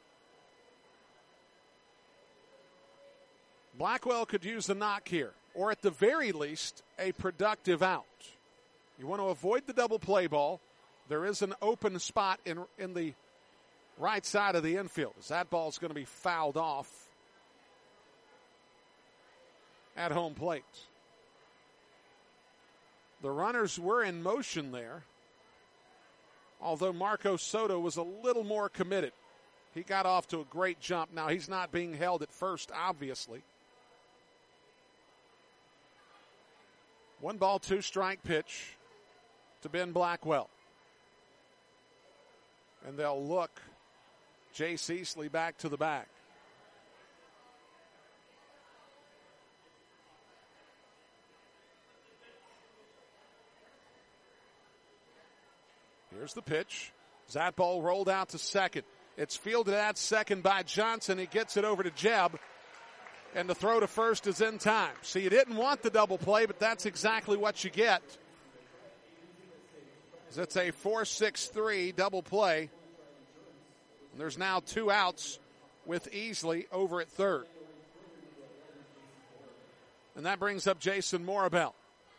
Blackwell could use the knock here, or at the very least, a productive out. You want to avoid the double play ball. There is an open spot in, in the right side of the infield, as that ball is going to be fouled off at home plate. The runners were in motion there, although Marco Soto was a little more committed. He got off to a great jump. Now, he's not being held at first, obviously. One ball, two strike pitch to Ben Blackwell. And they'll look Jace Easley back to the bag. Here's the pitch. That ball rolled out to second. It's fielded at second by Johnson. He gets it over to Jebb. And the throw to first is in time. So you didn't want the double play, but that's exactly what you get. It's a four six three double play. And there's now two outs with Easley over at third. And that brings up Jason Morabel.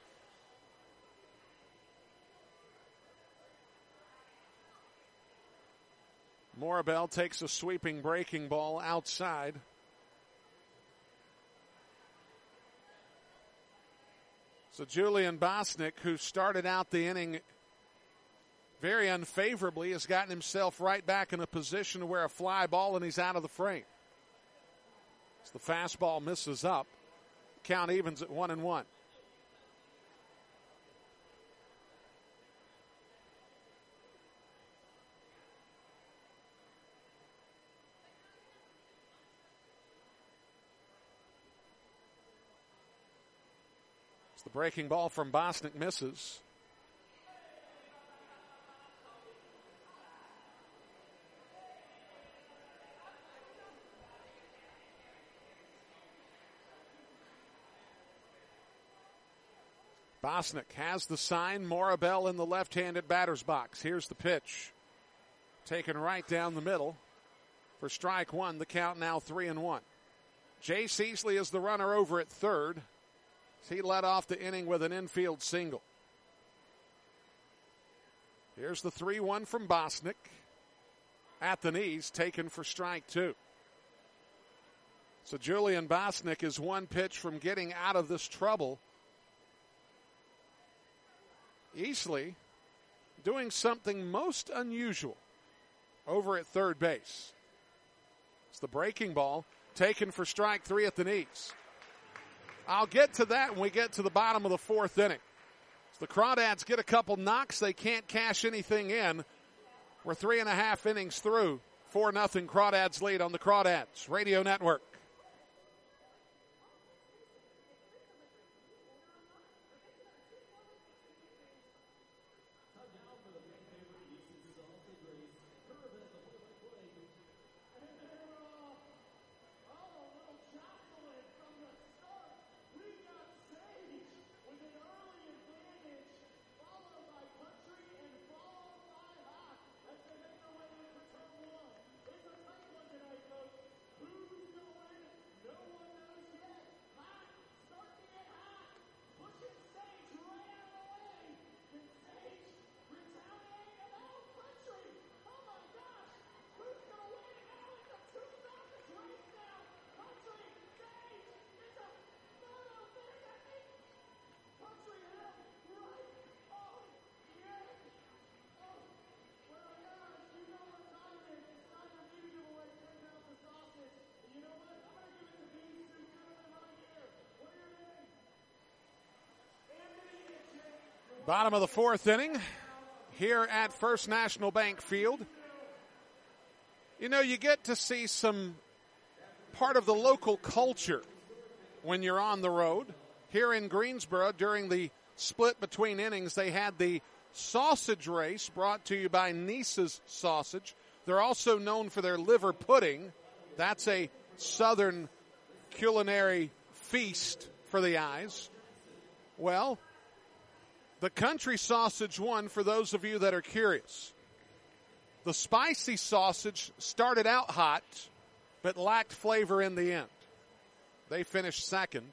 Morabel takes a sweeping breaking ball outside. So Julian Bosnick, who started out the inning very unfavorably, has gotten himself right back in a position where a fly ball and he's out of the frame. As the fastball misses up, count evens at one and one. The breaking ball from Bosnick misses. Bosnick has the sign. Morabel in the left-handed batter's box. Here's the pitch. Taken right down the middle for strike one. The count now three and one. Jace Easley is the runner over at third. He led off the inning with an infield single. Here's the three one from Bosnick. At the knees, taken for strike two. So Julian Bosnick is one pitch from getting out of this trouble. Easley doing something most unusual over at third base. It's the breaking ball, taken for strike three at the knees. I'll get to that when we get to the bottom of the fourth inning. So the Crawdads get a couple knocks. They can't cash anything in. We're three and a half innings through. four nothing Crawdads lead on the Crawdads Radio Network. Bottom of the fourth inning here at First National Bank Field. You know, you get to see some part of the local culture when you're on the road. Here in Greensboro, during the split between innings, they had the sausage race brought to you by Nice's Sausage. They're also known for their liver pudding. That's a southern culinary feast for the eyes. Well, the country sausage won, for those of you that are curious. The spicy sausage started out hot, but lacked flavor in the end. They finished second.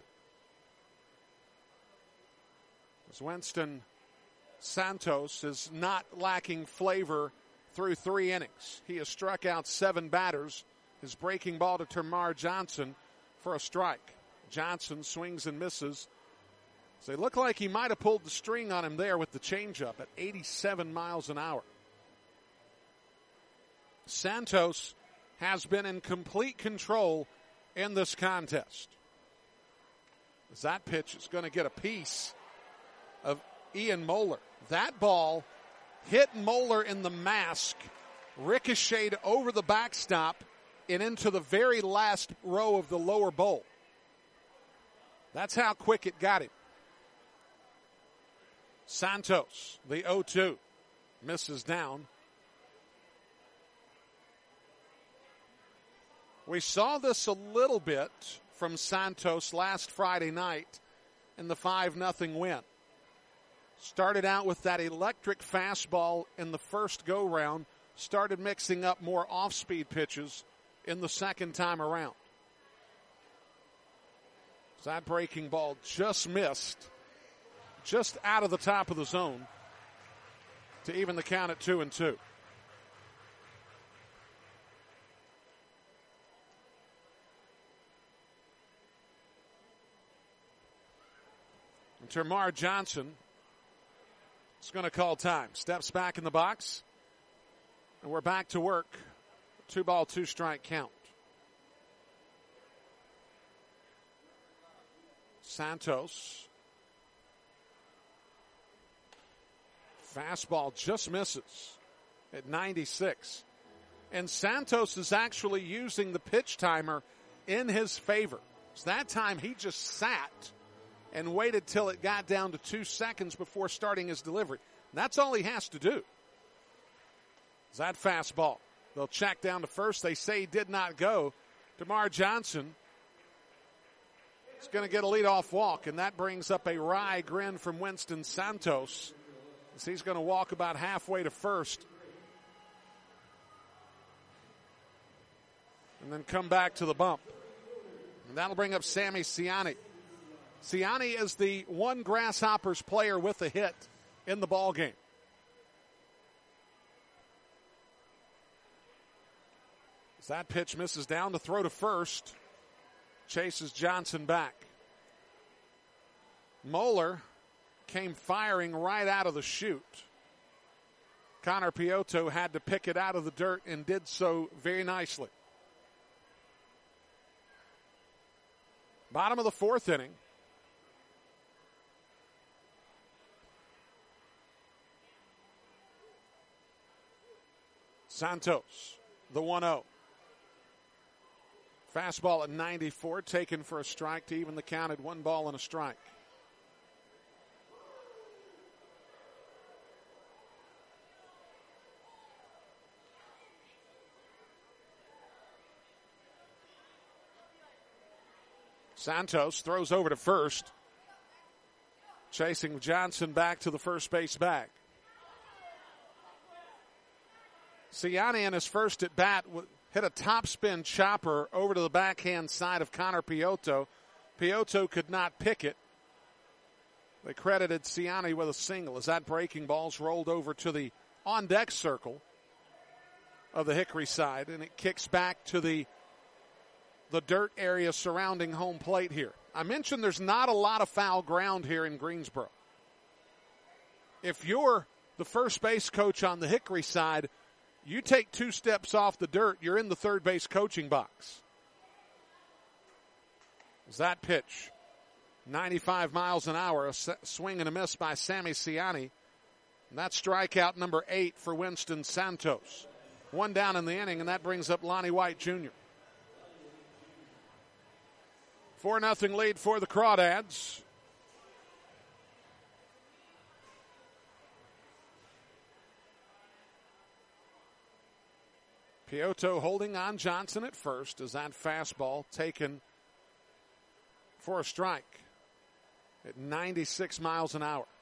As Winston Santos is not lacking flavor through three innings. He has struck out seven batters. His breaking ball to Termarr Johnson for a strike. Johnson swings and misses So it looked like he might have pulled the string on him there with the changeup at eighty-seven miles an hour. Santos has been in complete control in this contest. As that pitch is going to get a piece of Ian Moeller. That ball hit Moeller in the mask, ricocheted over the backstop and into the very last row of the lower bowl. That's how quick it got him. Santos, the oh two, misses down. We saw this a little bit from Santos last Friday night in the five nothing win. Started out with that electric fastball in the first go-round, started mixing up more off-speed pitches in the second time around. That breaking ball just missed, just out of the top of the zone to even the count at two and two. And Termarr Johnson is going to call time. Steps back in the box, and we're back to work. Two ball, two strike count. Santos. Fastball just misses at ninety-six. And Santos is actually using the pitch timer in his favor. So that time he just sat and waited till it got down to two seconds before starting his delivery. That's all he has to do. Is that fastball. They'll check down to first. They say he did not go. Termarr Johnson is going to get a leadoff walk, and that brings up a wry grin from Winston Santos, as he's going to walk about halfway to first and then come back to the bump. And that'll bring up Sammy Siani. Siani is the one Grasshoppers player with a hit in the ball game. As that pitch misses down, to throw to first, chases Johnson back. Moeller came firing right out of the chute. Connor Piotto had to pick it out of the dirt and did so very nicely. Bottom of the fourth inning. Santos, the one oh. Fastball at ninety-four, taken for a strike to even the count at one ball and a strike. Santos throws over to first, chasing Johnson back to the first base bag. Siani in his first at bat hit a topspin chopper over to the backhand side of Connor Piotto. Piotto could not pick it. They credited Siani with a single as that breaking ball's rolled over to the on-deck circle of the Hickory side, and it kicks back to the the dirt area surrounding home plate here. I mentioned there's not a lot of foul ground here in Greensboro. If you're the first base coach on the Hickory side, you take two steps off the dirt, you're in the third base coaching box. Is that pitch? ninety-five miles an hour, a swing and a miss by Sammy Siani. And that's strikeout number eight for Winston Santos. One down in the inning, and that brings up Lonnie White Junior four nothing lead for the Crawdads. Piotto holding on Johnson at first as that fastball taken for a strike at ninety-six miles an hour.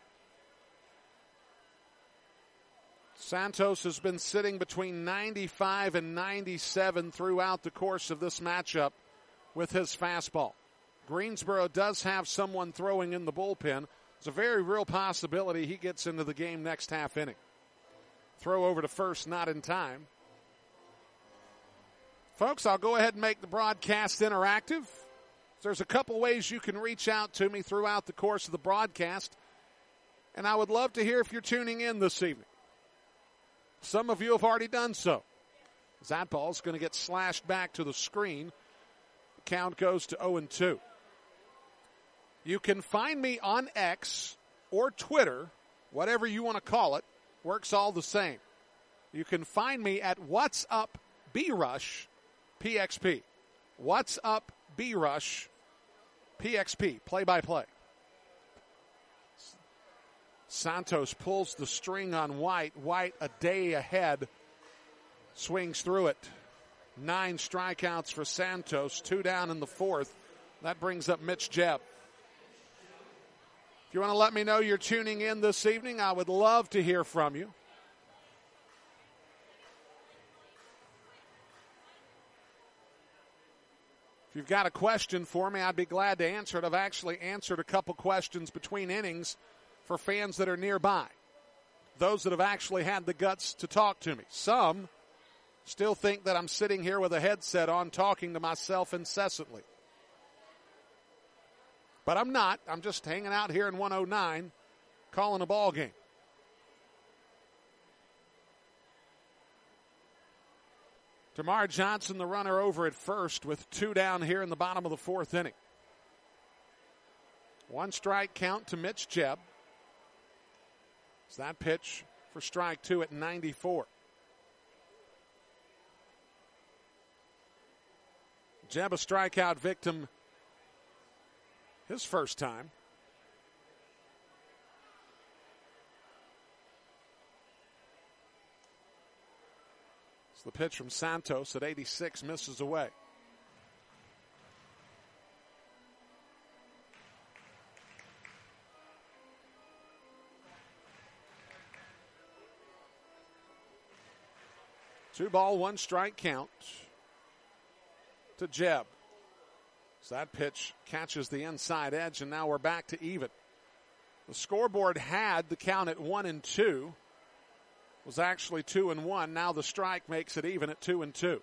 Santos has been sitting between ninety-five and ninety-seven throughout the course of this matchup with his fastball. Greensboro does have someone throwing in the bullpen. It's a very real possibility he gets into the game next half inning. Throw over to first, not in time. Folks, I'll go ahead and make the broadcast interactive. There's a couple ways you can reach out to me throughout the course of the broadcast, and I would love to hear if you're tuning in this evening. Some of you have already done so. That ball's going to get slashed back to the screen. The count goes to oh and two. You can find me on X or Twitter, whatever you want to call it. Works all the same. You can find me at What's Up B-Rush P X P. What's Up B-Rush P X P. Play-by-play. Santos pulls the string on White. White a day ahead. Swings through it. Nine strikeouts for Santos. Two down in the fourth. That brings up Mitch Jebb. If you want to let me know you're tuning in this evening, I would love to hear from you. If you've got a question for me, I'd be glad to answer it. I've actually answered a couple questions between innings for fans that are nearby. Those that have actually had the guts to talk to me. Some still think that I'm sitting here with a headset on talking to myself incessantly. But I'm not. I'm just hanging out here in one oh nine calling a ball game. DeMar Johnson, the runner, over at first with two down here in the bottom of the fourth inning. One strike count to Mitch Jebb. It's that pitch for strike two at ninety-four. Jebb a strikeout victim his first time. It's the pitch from Santos at eighty-six, misses away. Two ball, one strike count to Jebb. So that pitch catches the inside edge, and now we're back to even. The scoreboard had the count at one and two. It was actually two and one. Now the strike makes it even at two and two.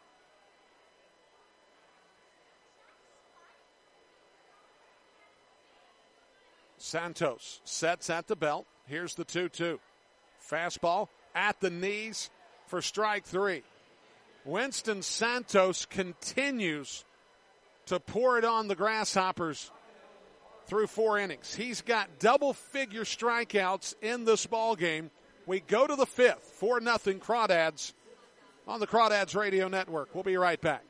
Santos sets at the belt. Here's the two two. Fastball at the knees for strike three. Winston Santos continues to pour it on the Grasshoppers through four innings. He's got double-figure strikeouts in this ball game. We go to the fifth, four nothing Crawdads on the Crawdads Radio Network. We'll be right back.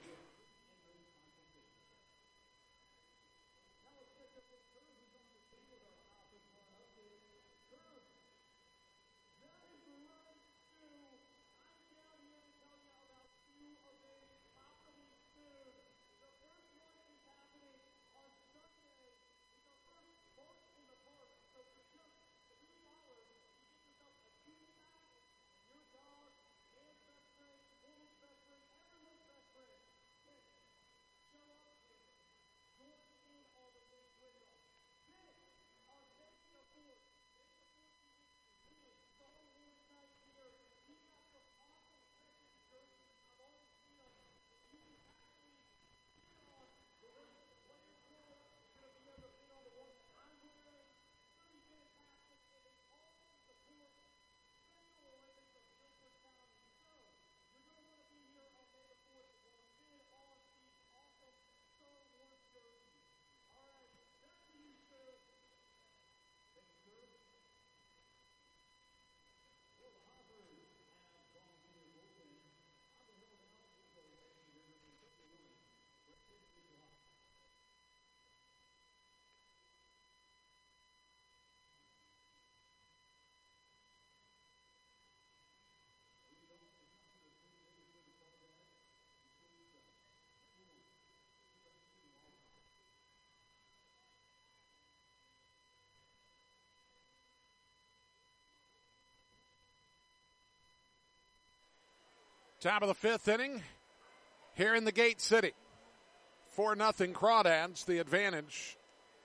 Top of the fifth inning here in the Gate City. four nothing Crawdads, the advantage.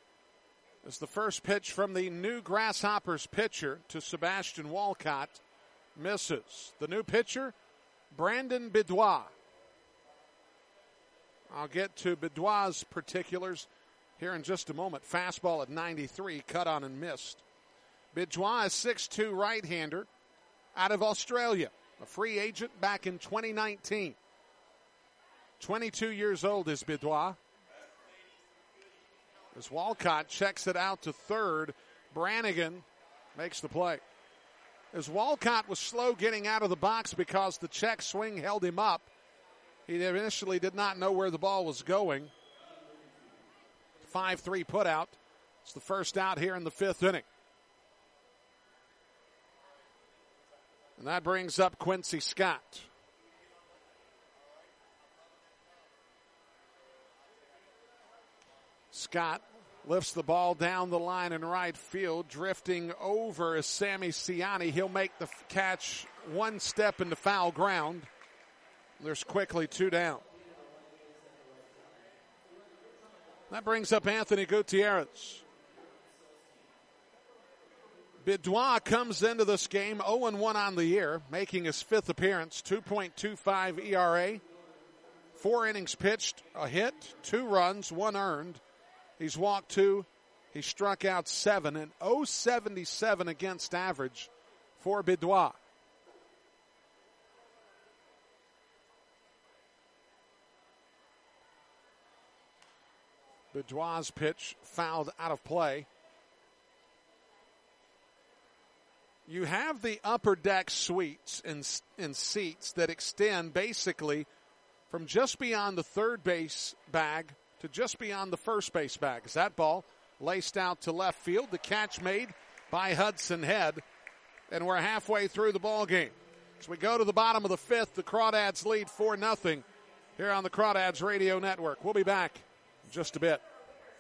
As the first pitch from the new Grasshoppers pitcher to Sebastian Walcott misses. The new pitcher, Brandon Bidois. I'll get to Bidois' particulars here in just a moment. Fastball at ninety-three, cut on and missed. Bidois is six two right-hander out of Australia, a free agent back in twenty nineteen. twenty-two years old is Bidois. As Walcott checks it out to third, Brannigan makes the play. As Walcott was slow getting out of the box because the check swing held him up, he initially did not know where the ball was going. five three put out. It's the first out here in the fifth inning. And that brings up Quincy Scott. Scott lifts the ball down the line in right field. Drifting over is Sammy Ciani. He'll make the catch one step into foul ground. There's quickly two down. That brings up Anthony Gutierrez. Bidois comes into this game oh and one on the year, making his fifth appearance, two point two five E R A. Four innings pitched, a hit, two runs, one earned. He's walked two. He struck out seven, and oh seventy-seven against average for Bidois. Bidois' pitch fouled out of play. You have the upper deck suites and, and seats that extend basically from just beyond the third base bag to just beyond the first base bag. As that ball laced out to left field, the catch made by Hudson Head, and we're halfway through the ball game. As we go to the bottom of the fifth, the Crawdads lead four nothing here on the Crawdads Radio Network. We'll be back in just a bit.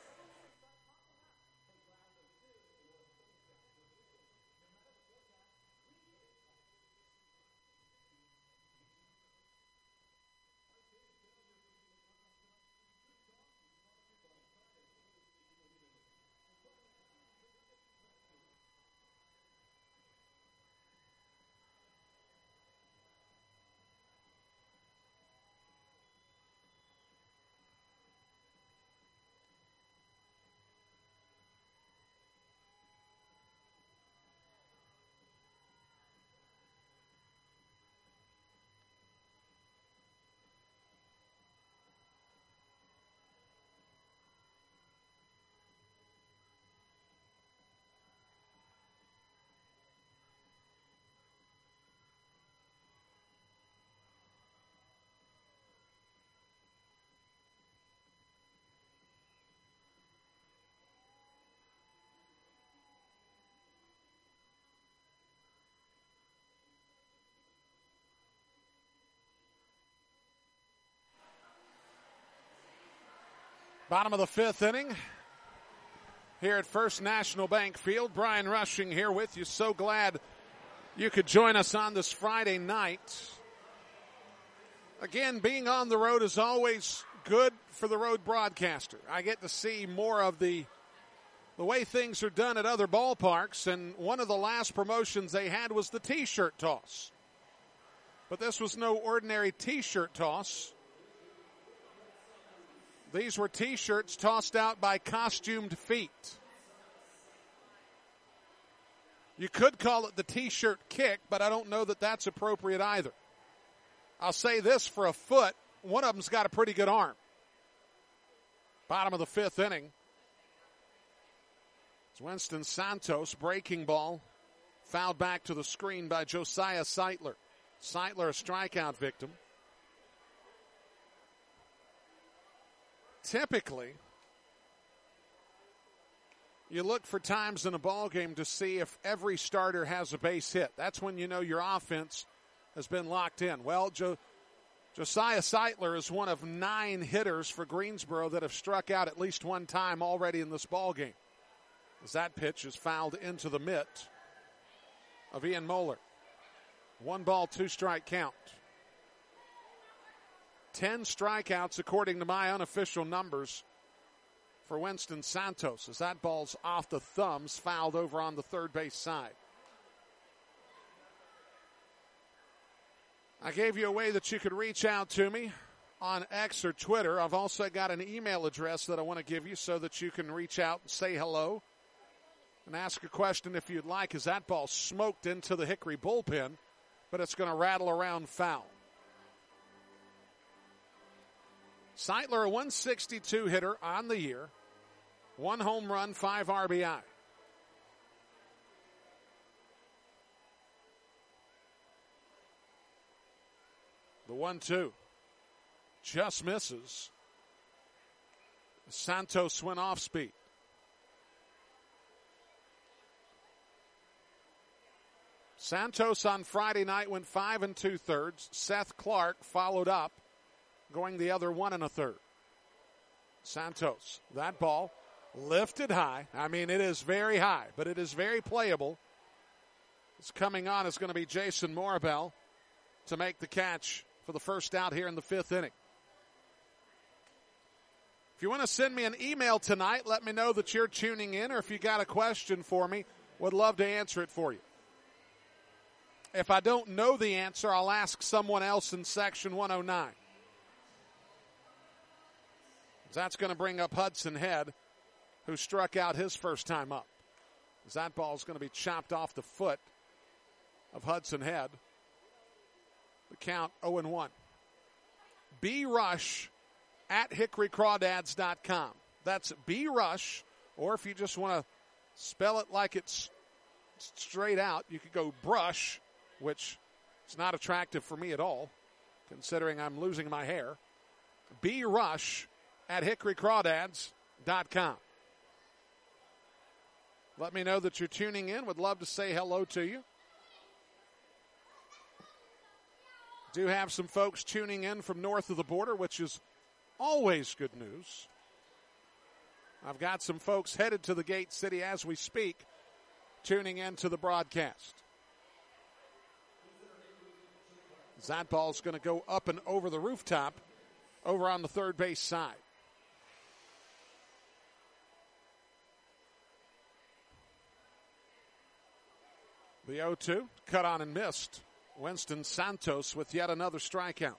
Bottom of the fifth inning here at First National Bank Field. Brian Rushing here with you. So glad you could join us on this Friday night. Again, being on the road is always good for the road broadcaster. I get to see more of the the way things are done at other ballparks, and one of the last promotions they had was the T-shirt toss. But this was no ordinary T-shirt toss. These were T-shirts tossed out by costumed feet. You could call it the T-shirt kick, but I don't know that that's appropriate either. I'll say this for a foot, one of them's got a pretty good arm. Bottom of the fifth inning. It's Winston Santos, breaking ball, fouled back to the screen by Josiah Seitler. Seitler, a strikeout victim. Typically, you look for times in a ball game to see if every starter has a base hit. That's when you know your offense has been locked in. Well, jo- Josiah Seitler is one of nine hitters for Greensboro that have struck out at least one time already in this ball game. As that pitch is fouled into the mitt of Ian Moeller. One ball, two strike count. Ten strikeouts according to my unofficial numbers for Winston Santos, as that ball's off the thumbs, fouled over on the third base side. I gave you a way that you could reach out to me on X or Twitter. I've also got an email address that I want to give you so that you can reach out and say hello and ask a question if you'd like, as that ball smoked into the Hickory bullpen, but it's going to rattle around foul. Seidler, a one sixty-two hitter on the year. One home run, five R B I. The one two just misses. Santos went off speed. Santos on Friday night went five and two thirds. Seth Clark followed up, going the other one and a third. Santos, that ball lifted high. I mean, it is very high, but it is very playable. It's coming on is going to be Jason Morabel to make the catch for the first out here in the fifth inning. If you want to send me an email tonight, let me know that you're tuning in, or if you got a question for me, would love to answer it for you. If I don't know the answer, I'll ask someone else in section one oh nine. That's going to bring up Hudson Head, who struck out his first time up. That ball is going to be chopped off the foot of Hudson Head. The count oh and one. B Rush at hickory crawdads dot com. That's B Rush, or if you just want to spell it like it's straight out, you could go brush, which is not attractive for me at all, considering I'm losing my hair. B Rush at hickory crawdads dot com. Let me know that you're tuning in. Would love to say hello to you. Do have some folks tuning in from north of the border, which is always good news. I've got some folks headed to the Gate City as we speak, tuning in to the broadcast. That ball's going to go up and over the rooftop over on the third base side. The oh two, cut on and missed. Winston Santos with yet another strikeout.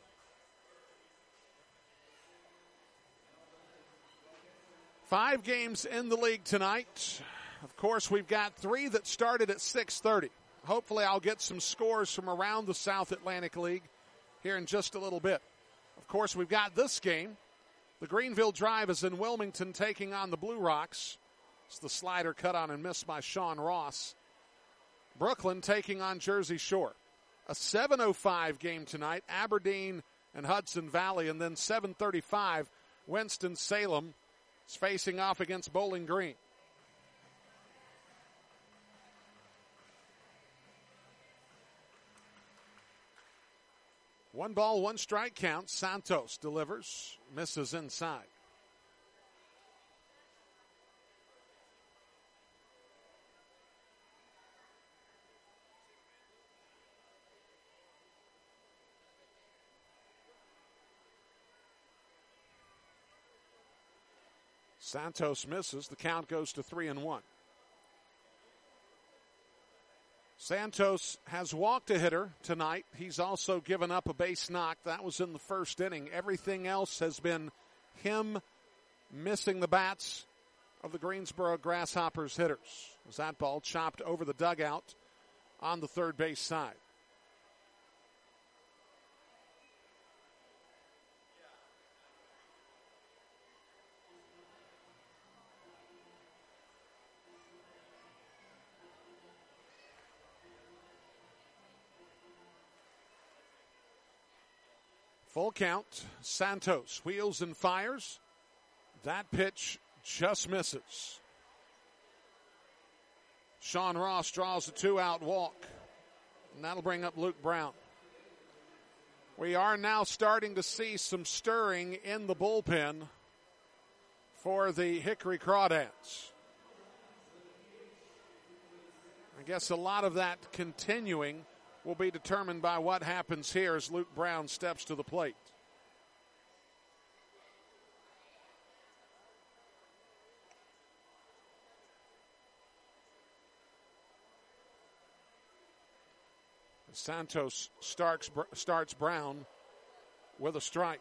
Five games in the league tonight. Of course, we've got three that started at six thirty. Hopefully I'll get some scores from around the South Atlantic League here in just a little bit. Of course, we've got this game. The Greenville Drive is in Wilmington taking on the Blue Rocks. It's the slider cut on and missed by Sean Ross. Brooklyn taking on Jersey Shore. A seven oh five game tonight, Aberdeen and Hudson Valley, and then seven thirty-five, Winston-Salem is facing off against Bowling Green. One ball, one strike count. Santos delivers, misses inside. Santos misses. The count goes to three and one. Santos has walked a hitter tonight. He's also given up a base knock. That was in the first inning. Everything else has been him missing the bats of the Greensboro Grasshoppers hitters. As that ball chopped over the dugout on the third base side. Full count. Santos wheels and fires. That pitch just misses. Sean Ross draws a two-out walk, and that'll bring up Luke Brown. We are now starting to see some stirring in the bullpen for the Hickory Crawdads. I guess a lot of that continuing will be determined by what happens here as Luke Brown steps to the plate. Santos starts, starts Brown with a strike.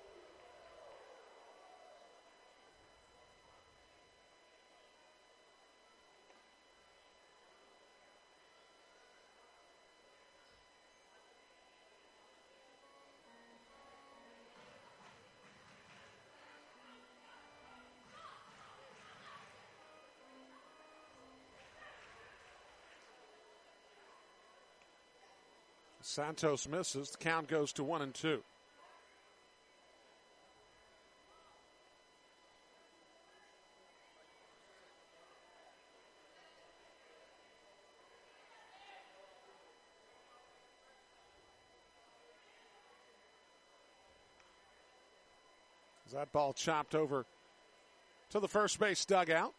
Santos misses. The count goes to one and two. As that ball chopped over to the first base dugout.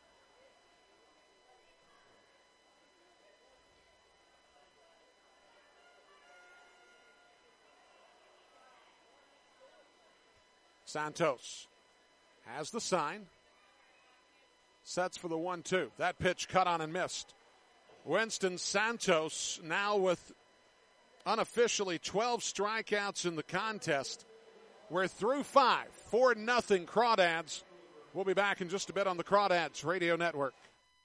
Santos has the sign. Sets for the one two. That pitch cut on and missed. Winston Santos now with unofficially twelve strikeouts in the contest. We're through five. four nothing Crawdads. We'll be back in just a bit on the Crawdads Radio Network.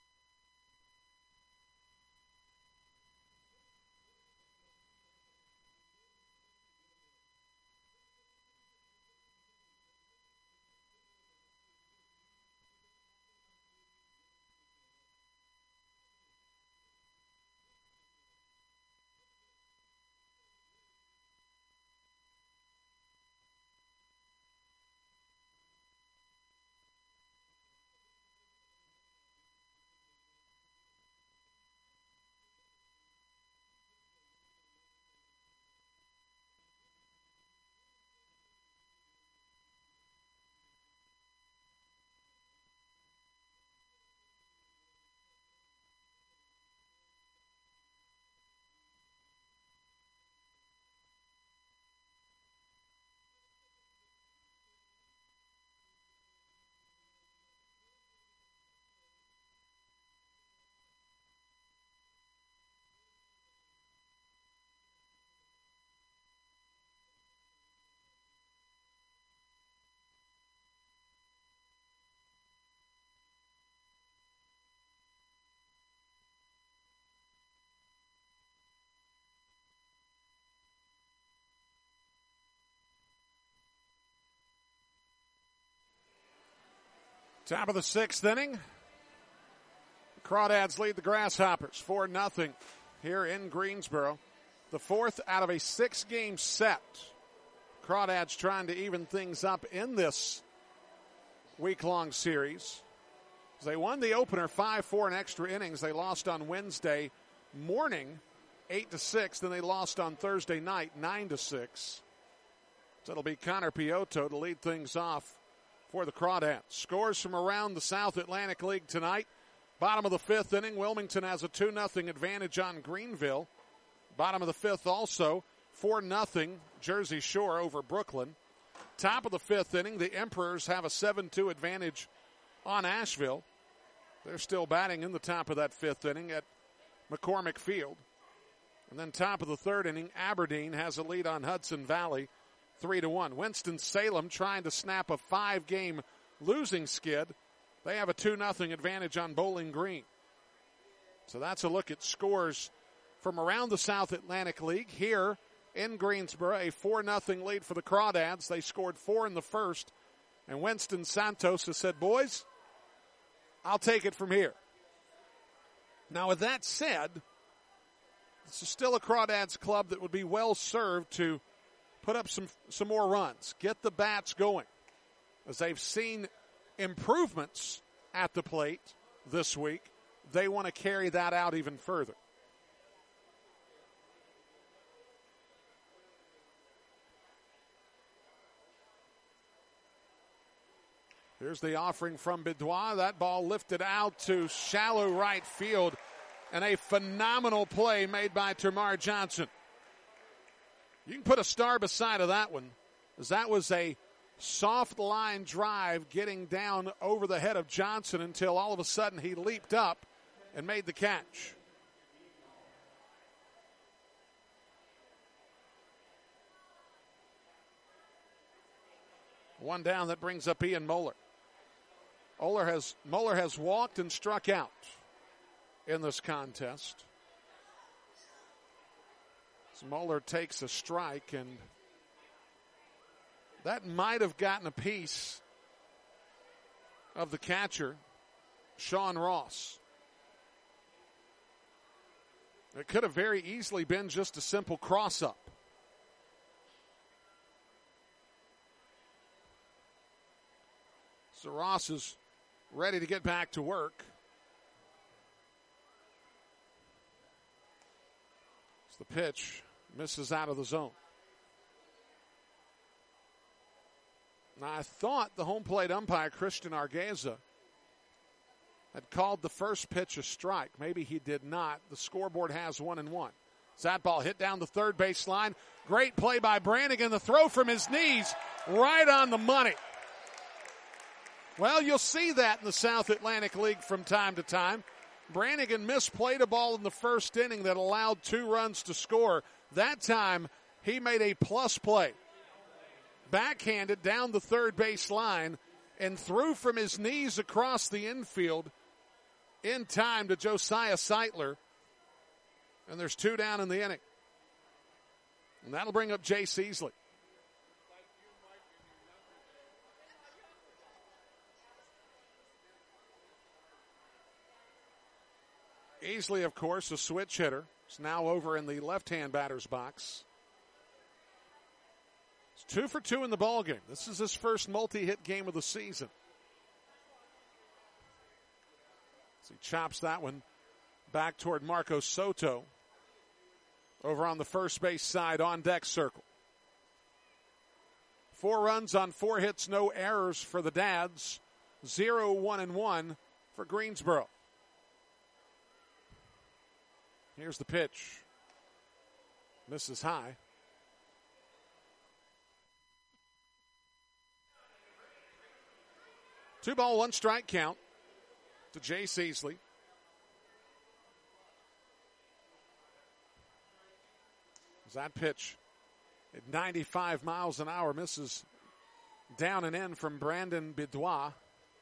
Top of the sixth inning. Crawdads lead the Grasshoppers four nothing here in Greensboro. The fourth out of a six-game set. Crawdads trying to even things up in this week-long series. They won the opener five four in extra innings. They lost on Wednesday morning eight to six. Then they lost on Thursday night nine to six. So it'll be Connor Piotto to lead things off for the Crawdads. Scores from around the South Atlantic League tonight. Bottom of the fifth inning, Wilmington has a two nothing advantage on Greenville. Bottom of the fifth also, four nothing Jersey Shore over Brooklyn. Top of the fifth inning, the Emperors have a seven two advantage on Asheville. They're still batting in the top of that fifth inning at McCormick Field. And then top of the third inning, Aberdeen has a lead on Hudson Valley, three to one. Winston-Salem trying to snap a five-game losing skid. They have a two nothing advantage on Bowling Green. So that's a look at scores from around the South Atlantic League. Here in Greensboro, a four nothing lead for the Crawdads. They scored four in the first. And Winston Santos has said, boys, I'll take it from here. Now, with that said, this is still a Crawdads club that would be well served to put up some, some more runs, get the bats going, as they've seen improvements at the plate this week. They want to carry that out even further. Here's the offering from Bidois. That ball lifted out to shallow right field, and a phenomenal play made by Termarr Johnson. You can put a star beside of that one, as that was a soft line drive getting down over the head of Johnson until all of a sudden he leaped up and made the catch. One down, that brings up Ian Moeller. Moeller has, Moeller has walked and struck out in this contest. So Moeller takes a strike, and that might have gotten a piece of the catcher, Sean Ross. It could have very easily been just a simple cross-up. So Ross is ready to get back to work. As the pitch misses out of the zone. Now, I thought the home plate umpire, Christian Argueza, had called the first pitch a strike. Maybe he did not. The scoreboard has one and one. That ball hit down the third base line. Great play by Brannigan. The throw from his knees right on the money. Well, you'll see that in the South Atlantic League from time to time. Brannigan misplayed a ball in the first inning that allowed two runs to score. That time, he made a plus play. Backhanded down the third base line and threw from his knees across the infield in time to Josiah Seitler. And there's two down in the inning. And that'll bring up Jace Easley. Easley, of course, a switch hitter. He's now over in the left-hand batter's box. It's two for two in the ballgame. This is his first multi-hit game of the season. So he chops that one back toward Marco Soto over on the first base side on deck circle. Four runs on four hits, no errors for the Dads. Zero, one, and one for Greensboro. Here's the pitch. Misses high. Two ball, one strike count to Jace Easley. As that pitch at ninety-five miles an hour misses down and in from Brandon Bidois.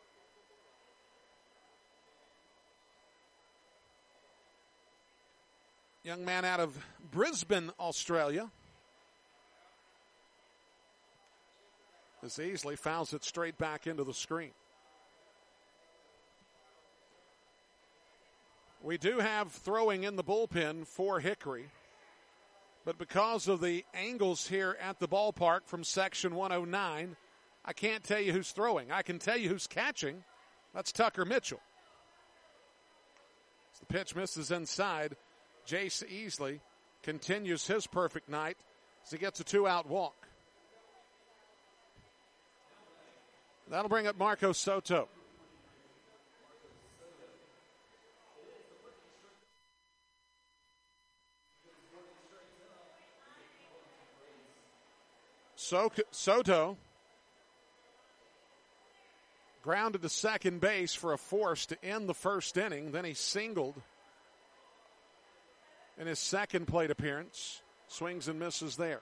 Young man out of Brisbane, Australia. As Easley fouls it straight back into the screen. We do have throwing in the bullpen for Hickory. But because of the angles here at the ballpark from section one oh nine, I can't tell you who's throwing. I can tell you who's catching. That's Tucker Mitchell. As the pitch misses inside, Jace Easley continues his perfect night as he gets a two-out walk. That'll bring up Marco Soto. So, Soto grounded to second base for a force to end the first inning. Then he singled in his second plate appearance. Swings and misses there.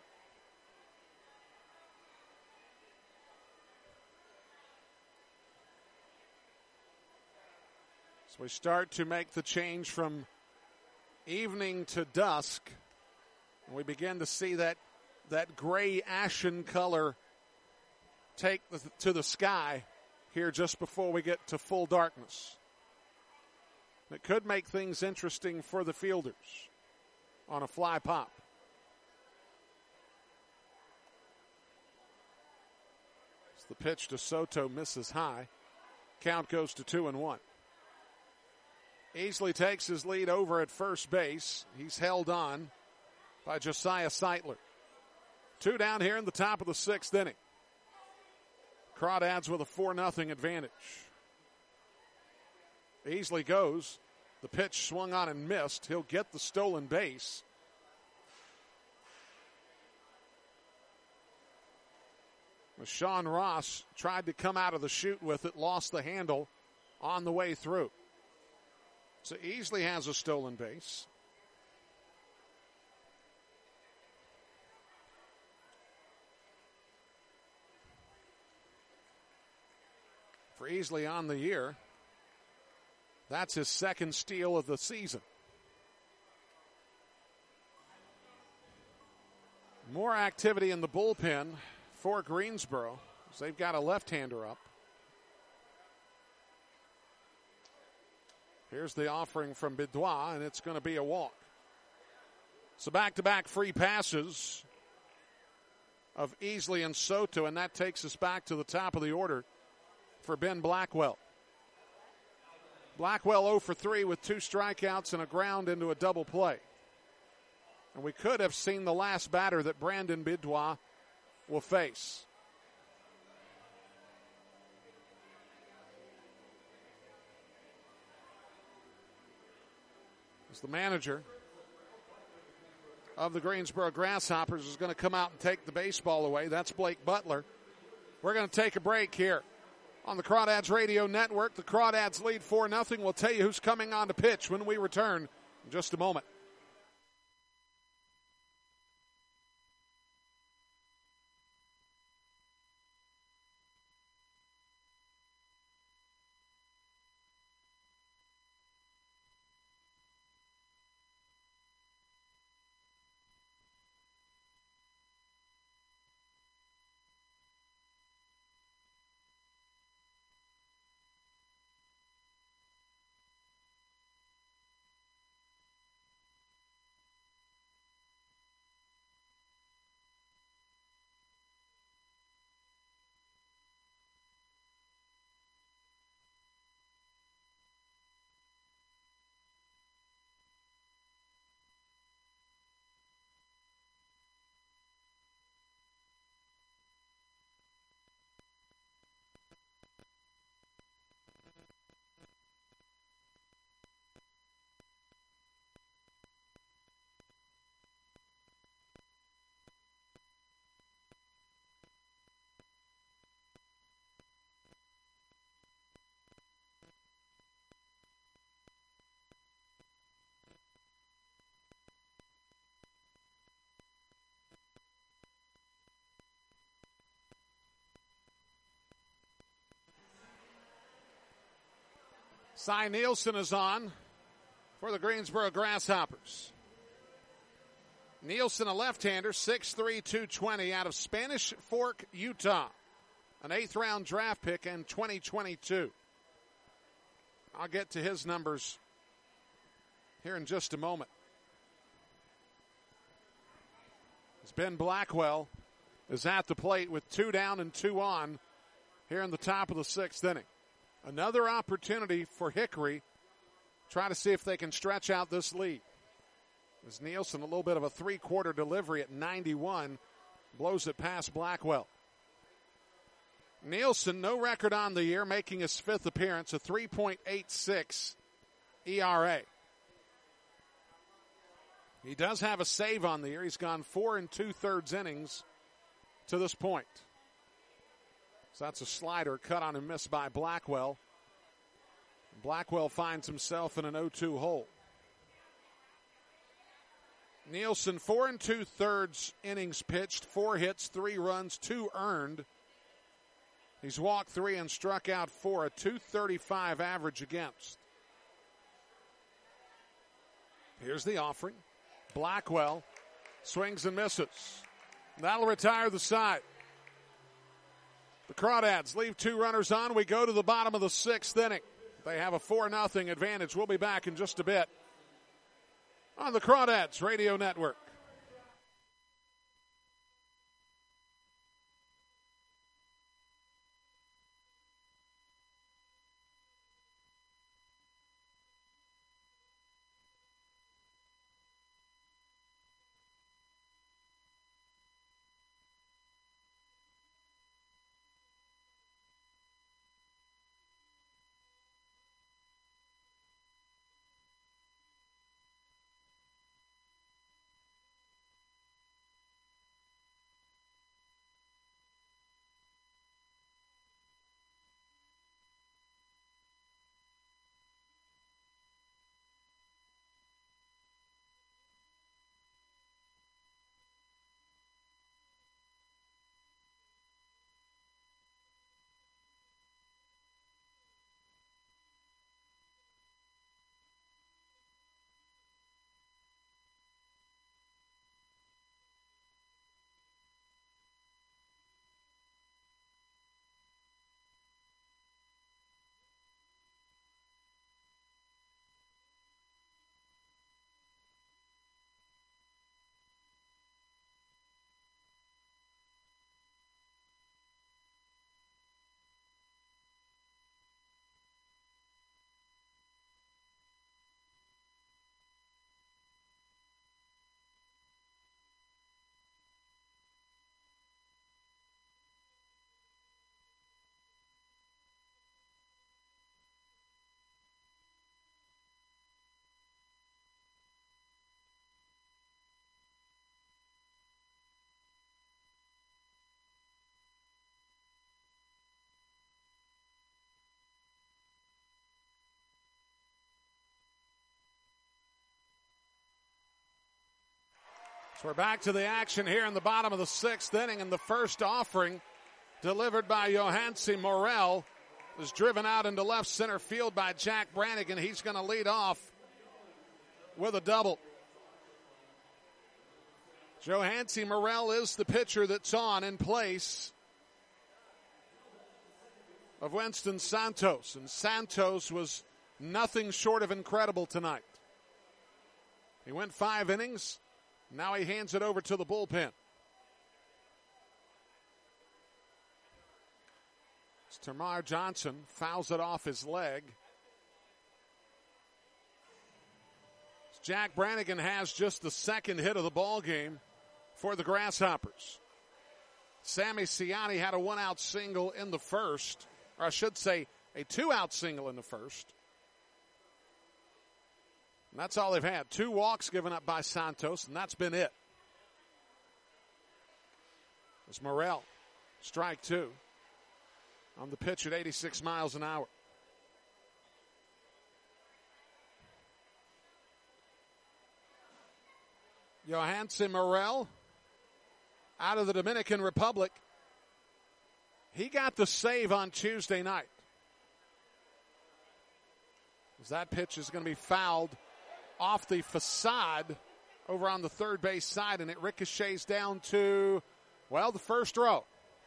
So we start to make the change from evening to dusk. And we begin to see that that gray ashen color take the, to the sky here just before we get to full darkness. It could make things interesting for the fielders on a fly pop. As the pitch to Soto misses high. Count goes to two and one. Easley takes his lead over at first base. He's held on by Josiah Seitler. Two down here in the top of the sixth inning. Crawdads with a four nothing advantage. Easley goes. The pitch swung on and missed. He'll get the stolen base. Sean Ross tried to come out of the chute with it, lost the handle on the way through. So Easley has a stolen base. for Easley on the year. That's his second steal of the season. More activity in the bullpen for Greensboro, as they've got a left-hander up. Here's the offering from Bidois, and it's going to be a walk. So back-to-back free passes of Easley and Soto, and that takes us back to the top of the order for Ben Blackwell. Blackwell oh for three with two strikeouts and a ground into a double play. And we could have seen the last batter that Brandon Bidois will face. As the manager of the Greensboro Grasshoppers is going to come out and take the baseball away. That's Blake Butler. We're going to take a break here on the Crawdads Radio Network. The Crawdads lead four nothing. We'll tell you who's coming on to pitch when we return in just a moment. Cy Nielsen is on for the Greensboro Grasshoppers. Nielsen, a left-hander, six three, two twenty, out of Spanish Fork, Utah. An eighth-round draft pick in twenty twenty-two. I'll get to his numbers here in just a moment. As Ben Blackwell is at the plate with two down and two on here in the top of the sixth inning. Another opportunity for Hickory. Try to see if they can stretch out this lead. As Nielsen, a little bit of a three-quarter delivery at ninety-one, blows it past Blackwell. Nielsen, no record on the year, making his fifth appearance, a three point eight six E R A. He does have a save on the year. He's gone four and two-thirds innings to this point. So that's a slider cut on and missed by Blackwell. Blackwell finds himself in an oh two hole. Nielsen, four and two-thirds innings pitched, four hits, three runs, two earned. He's walked three and struck out four, a two thirty-five average against. Here's the offering. Blackwell swings and misses. That'll retire the side. The Crawdads leave two runners on. We go to the bottom of the sixth inning. They have a four nothing advantage. We'll be back in just a bit on the Crawdads Radio Network. So we're back to the action here in the bottom of the sixth inning, and the first offering delivered by Yohansy Morel was driven out into left center field by Jack Brannigan. He's going to lead off with a double. Yohansy Morel is the pitcher that's on in place of Winston Santos, and Santos was nothing short of incredible tonight. He went five innings. Now he hands it over to the bullpen. It's Termarr Johnson, fouls it off his leg. Jack Brannigan has just the second hit of the ball game for the Grasshoppers. Sammy Ciani had a one-out single in the first, or I should say a two-out single in the first. And that's all they've had. Two walks given up by Santos, and that's been it. It's Morel, strike two. On the pitch at eighty-six miles an hour. Yohansy Morel out of the Dominican Republic. He got the save on Tuesday night. As that pitch is going to be fouled off the facade over on the third base side, and it ricochets down to, well, the first row.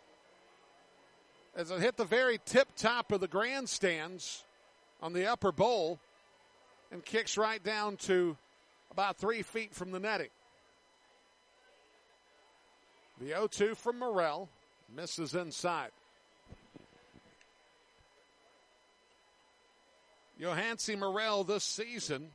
As it hit the very tip top of the grandstands on the upper bowl and kicks right down to about three feet from the netting. The oh two from Morel misses inside. Yohansy Morel this season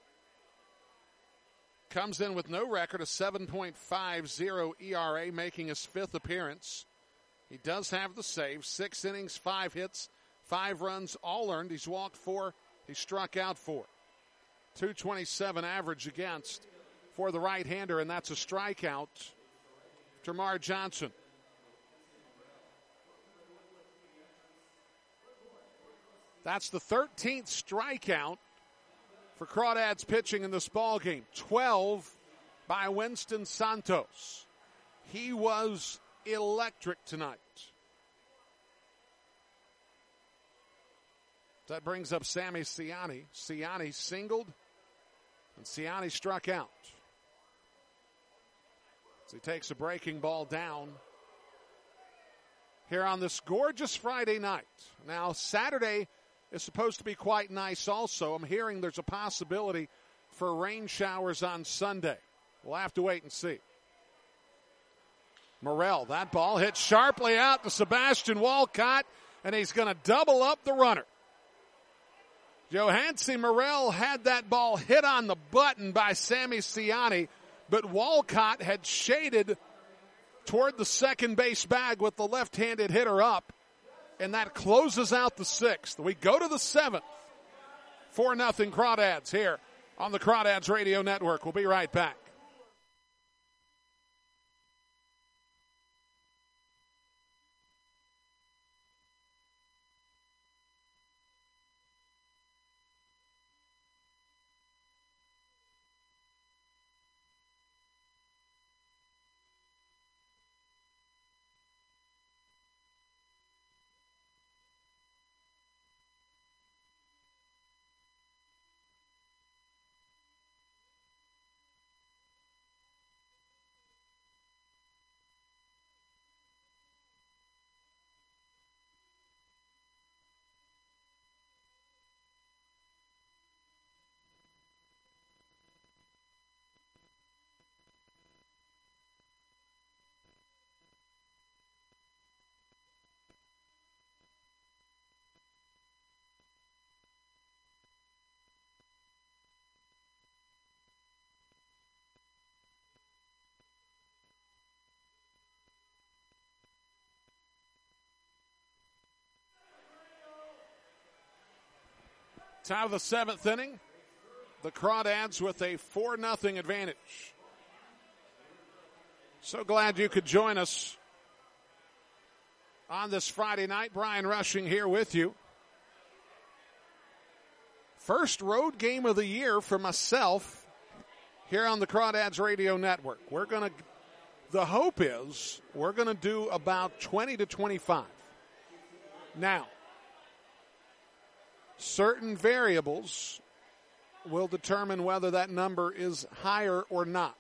comes in with no record, a seven point five oh E R A, making his fifth appearance. He does have the save. Six innings, five hits, five runs, all earned. He's walked four. He struck out four. two twenty-seven average against for the right-hander, and that's a strikeout. Termarr Johnson. That's the thirteenth strikeout for Crawdads pitching in this ballgame. twelve by Winston Santos. He was electric tonight. That brings up Sammy Ciani. Ciani singled, and Ciani struck out. So he takes a breaking ball down here on this gorgeous Friday night. Now, Saturday is supposed to be quite nice also. I'm hearing there's a possibility for rain showers on Sunday. We'll have to wait and see. Morel, that ball hit sharply out to Sebastian Walcott, and he's going to double up the runner. Yohansy Morel had that ball hit on the button by Sammy Ciani, but Walcott had shaded toward the second base bag with the left-handed hitter up, and that closes out the sixth. We go to the seventh. four nothing Crawdads here on the Crawdads Radio Network. We'll be right back. Top of the seventh inning, the Crawdads with a four nothing advantage. So glad you could join us on this Friday night. Brian Rushing here with you. First road game of the year for myself here on the Crawdads Radio Network. We're going to, the hope is we're going to do about twenty to twenty-five. Now, certain variables will determine whether that number is higher or not.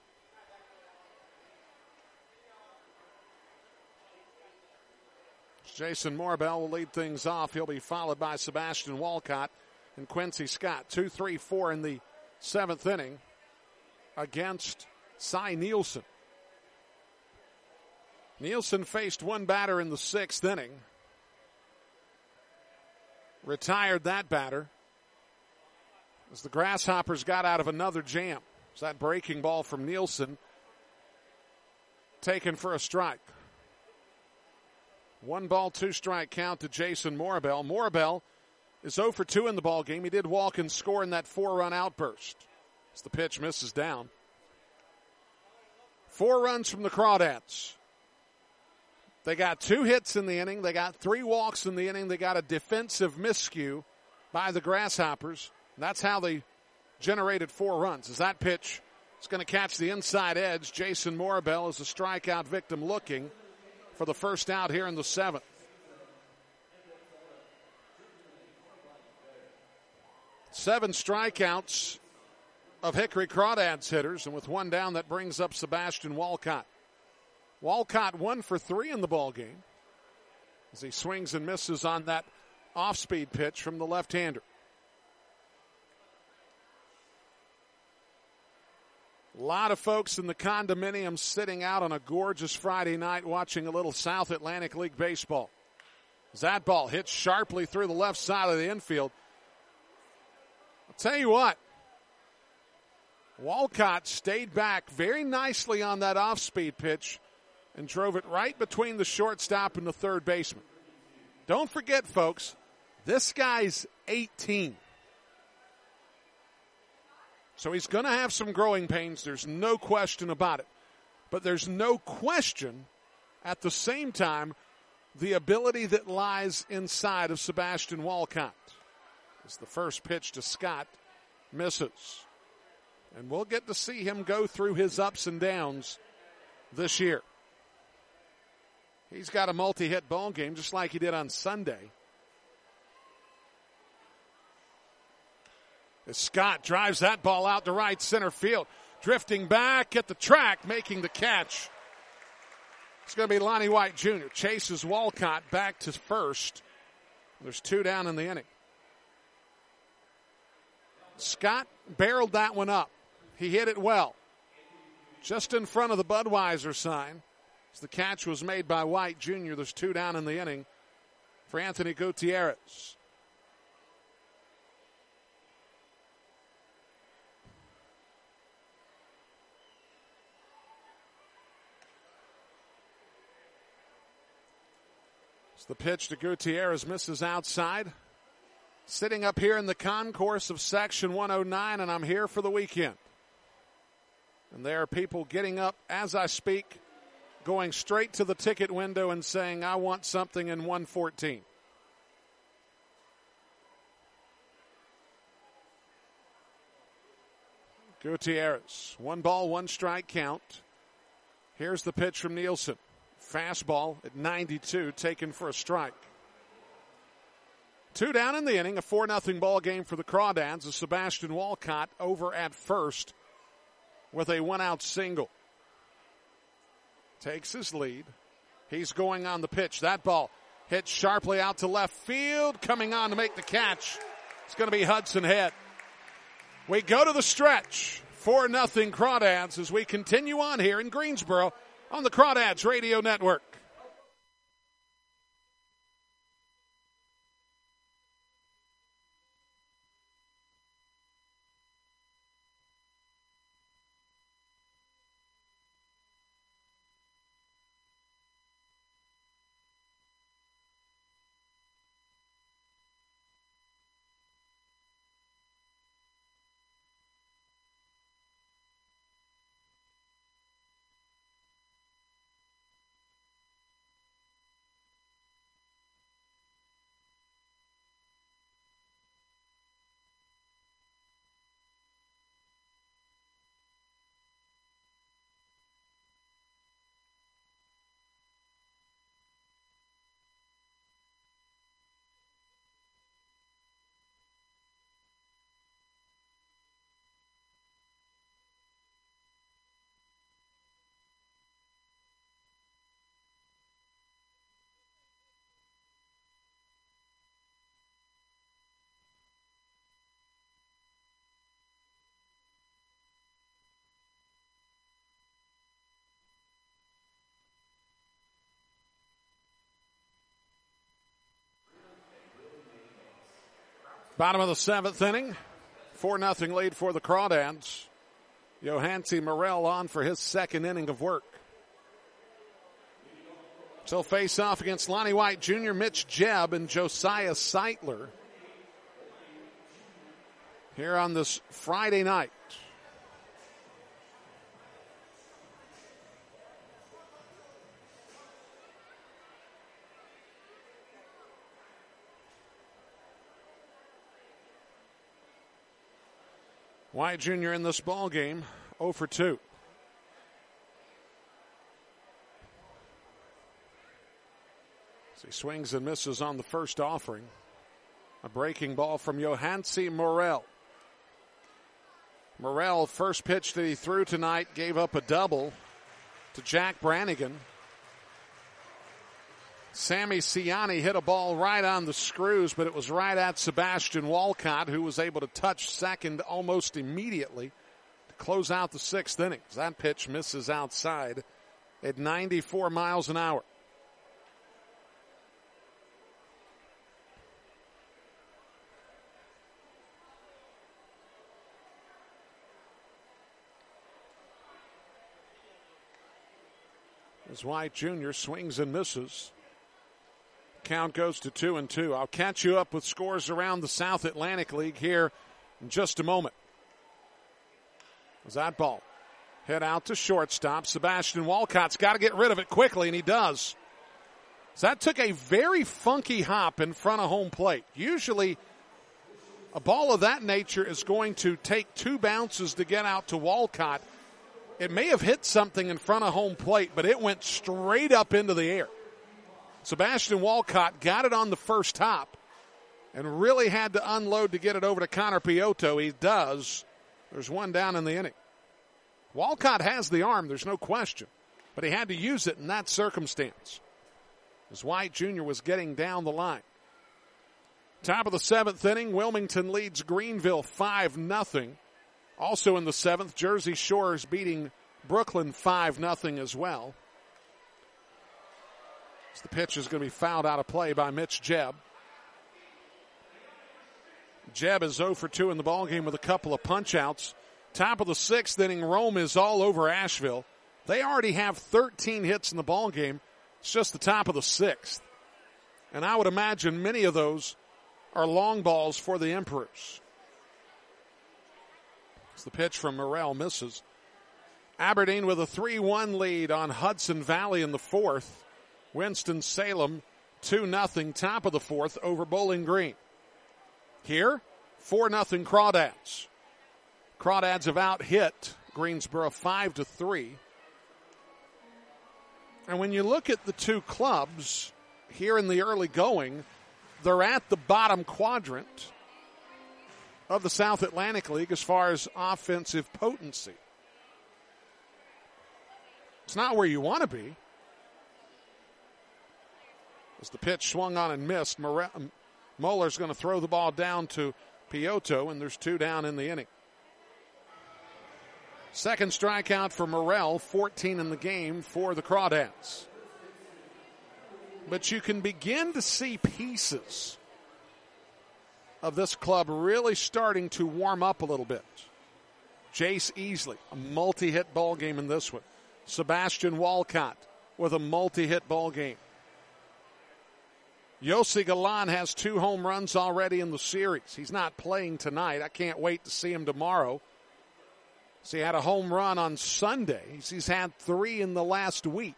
Jason Morbell will lead things off. He'll be followed by Sebastian Walcott and Quincy Scott. Two, three, four in the seventh inning against Cy Nielsen. Nielsen faced one batter in the sixth inning. Retired that batter as the Grasshoppers got out of another jam. It's that breaking ball from Nielsen taken for a strike. One ball, two strike count to Jason Morbell. Morbell is oh for two in the ball game. He did walk and score in that four-run outburst as the pitch misses down. Four runs from the Crawdads. They got two hits in the inning. They got three walks in the inning. They got a defensive miscue by the Grasshoppers. That's how they generated four runs. As that pitch is going to catch the inside edge, Jason Morbell is a strikeout victim looking for the first out here in the seventh. Seven strikeouts of Hickory Crawdads hitters, and with one down, that brings up Sebastian Walcott. Walcott one for three in the ball game as he swings and misses on that off-speed pitch from the left-hander. A lot of folks in the condominium sitting out on a gorgeous Friday night watching a little South Atlantic League baseball. As that ball hits sharply through the left side of the infield. I'll tell you what, Walcott stayed back very nicely on that off-speed pitch and drove it right between the shortstop and the third baseman. Don't forget, folks, this guy's eighteen. So he's going to have some growing pains. There's no question about it. But there's no question, at the same time, the ability that lies inside of Sebastian Walcott. As the first pitch to Scott misses. And we'll get to see him go through his ups and downs this year. He's got a multi-hit ball game just like he did on Sunday. As Scott drives that ball out to right center field. Drifting back at the track, making the catch. It's going to be Lonnie White Junior Chases Walcott back to first. There's two down in the inning. Scott barreled that one up. He hit it well. Just in front of the Budweiser sign. As the catch was made by White Junior There's two down in the inning for Anthony Gutierrez. The pitch to Gutierrez misses outside. Sitting up here in the concourse of Section one oh nine, and I'm here for the weekend. And there are people getting up as I speak, going straight to the ticket window and saying, I want something in one fourteen. Gutierrez, one ball, one strike count. Here's the pitch from Nielsen. Fastball at ninety-two, taken for a strike. Two down in the inning, a four nothing ball game for the Crawdads as Sebastian Walcott over at first with a one-out single. Takes his lead. He's going on the pitch. That ball hit sharply out to left field. Coming on to make the catch. It's going to be Hudson Head. We go to the stretch. four nothing Crawdads as we continue on here in Greensboro on the Crawdads Radio Network. Bottom of the seventh inning. four nothing lead for the Crawdads. Yohansi Morel on for his second inning of work. So face off against Lonnie White Junior, Mitch Jebb, and Josiah Seitler here on this Friday night. White Junior in this ball game, oh for two. As he swings and misses on the first offering. A breaking ball from Yohansi Morel. Morel, first pitch that he threw tonight, gave up a double to Jack Brannigan. Sammy Ciani hit a ball right on the screws, but it was right at Sebastian Walcott, who was able to touch second almost immediately to close out the sixth inning. That pitch misses outside at ninety-four miles an hour. As White Junior swings and misses. Count goes to two and two. I'll catch you up with scores around the South Atlantic League here in just a moment. As that ball hit out to shortstop. Sebastian Walcott's got to get rid of it quickly, and he does. So that took a very funky hop in front of home plate. Usually a ball of that nature is going to take two bounces to get out to Walcott. It may have hit something in front of home plate, but it went straight up into the air. Sebastian Walcott got it on the first hop and really had to unload to get it over to Connor Piotto. He does. There's one down in the inning. Walcott has the arm, there's no question, but he had to use it in that circumstance as White Junior was getting down the line. Top of the seventh inning, Wilmington leads Greenville five nothing. Also in the seventh, Jersey Shore is beating Brooklyn five nothing as well. So the pitch is going to be fouled out of play by Mitch Jebb. Jebb is oh for two in the ballgame with a couple of punch-outs. Top of the sixth inning, Rome is all over Asheville. They already have thirteen hits in the ballgame. It's just the top of the sixth. And I would imagine many of those are long balls for the Emperors. The pitch from Morel misses. Aberdeen with a three one lead on Hudson Valley in the fourth. Winston-Salem two nothing top of the fourth over Bowling Green. Here, four nothing Crawdads. Crawdads have out-hit Greensboro five to three. And when you look at the two clubs here in the early going, they're at the bottom quadrant of the South Atlantic League as far as offensive potency. It's not where you want to be. As the pitch swung on and missed, Moeller's going to throw the ball down to Piotto, and there's two down in the inning. Second strikeout for Morel, fourteen in the game for the Crawdads. But you can begin to see pieces of this club really starting to warm up a little bit. Jace Easley, a multi-hit ball game in this one. Sebastian Walcott with a multi-hit ball game. Yossi Galan has two home runs already in the series. He's not playing tonight. I can't wait to see him tomorrow. So he had a home run on Sunday. He's had three in the last week.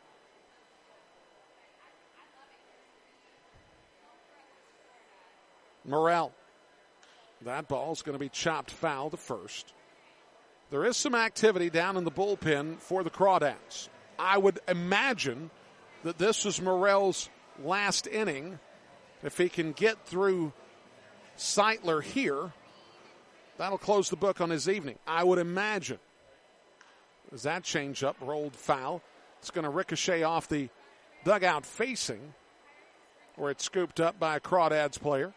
Morel. That ball is going to be chopped foul to first. There is some activity down in the bullpen for the Crawdads. I would imagine that this is Morel's last inning. If he can get through Seitler here, that'll close the book on his evening. I would imagine. As that changeup rolled foul, it's going to ricochet off the dugout facing, where it's scooped up by a Crawdads player.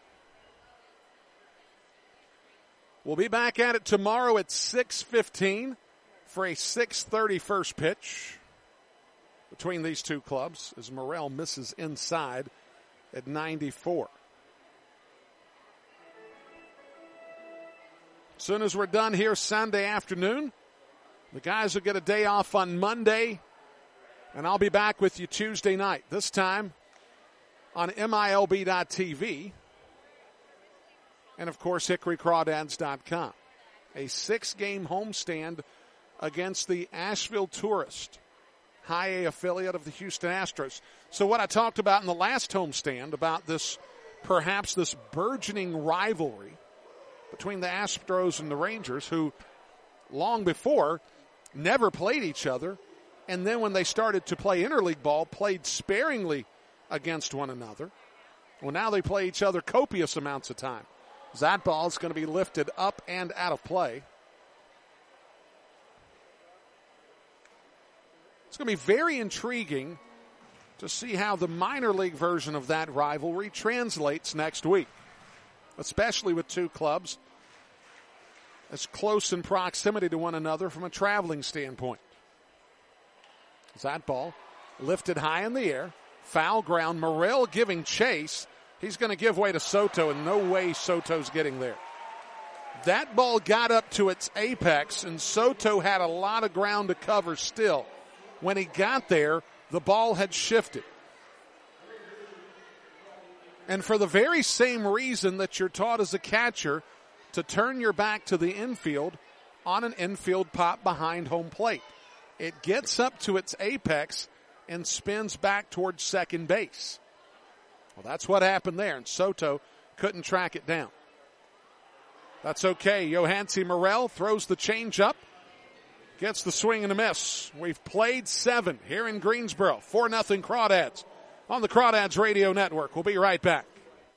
We'll be back at it tomorrow at six fifteen for a six thirty first pitch between these two clubs as Morel misses inside at ninety-four. As soon as we're done here Sunday afternoon, the guys will get a day off on Monday, and I'll be back with you Tuesday night, this time on M I L B dot T V and, of course, Hickory Crawdads dot com. A six-game homestand against the Asheville Tourist, High A affiliate of the Houston Astros. So what I talked about in the last homestand about this, perhaps this burgeoning rivalry between the Astros and the Rangers, who long before never played each other, and then when they started to play interleague ball, played sparingly against one another. Well, now they play each other copious amounts of time. That ball is going to be lifted up and out of play. It's going to be very intriguing to see how the minor league version of that rivalry translates next week, especially with two clubs as close in proximity to one another from a traveling standpoint. That ball lifted high in the air, foul ground. Morrell giving chase. He's going to give way to Soto, and no way Soto's getting there. That ball got up to its apex, and Soto had a lot of ground to cover still. When he got there, the ball had shifted. And for the very same reason that you're taught as a catcher to turn your back to the infield on an infield pop behind home plate. It gets up to its apex and spins back towards second base. Well, that's what happened there, and Soto couldn't track it down. That's okay. Yohansy Morrell throws the changeup, gets the swing and a miss. We've played seven here in Greensboro. four nothing Crawdads on the Crawdads Radio Network. We'll be right back.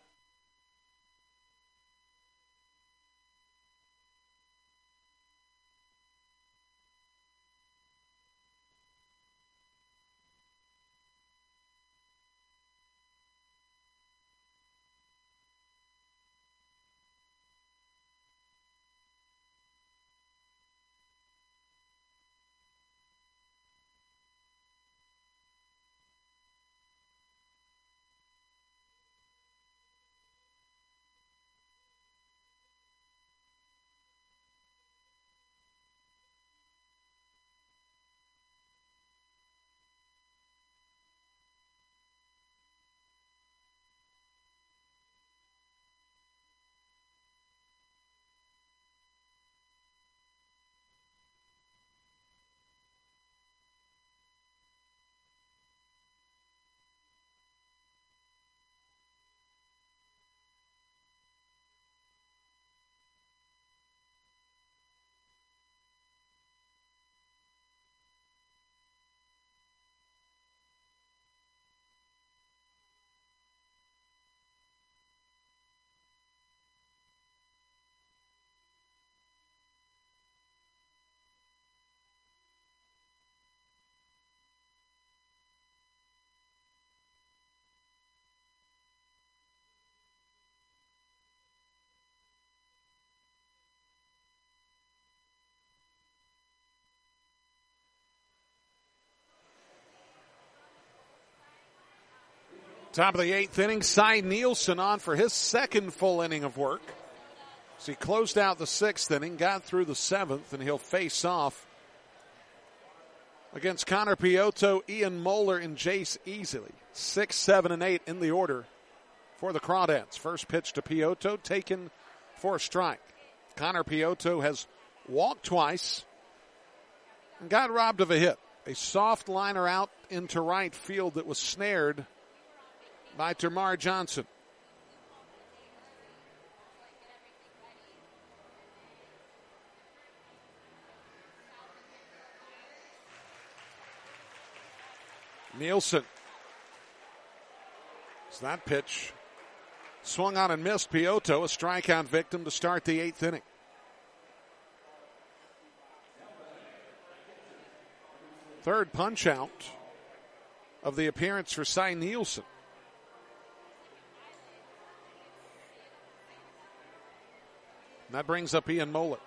Top of the eighth inning, Cy Nielsen on for his second full inning of work. So he closed out the sixth inning, got through the seventh, and he'll face off against Connor Piotto, Ian Moeller, and Jace Easley. Six, seven, and eight in the order for the Crawdads. First pitch to Piotto, taken for a strike. Connor Piotto has walked twice and got robbed of a hit. A soft liner out into right field that was snared by Termarr Johnson. Nielsen. So that pitch swung on and missed. Piotto, a strikeout victim to start the eighth inning. Third punch out of the appearance for Cy Nielsen. And that brings up Ian Moeller.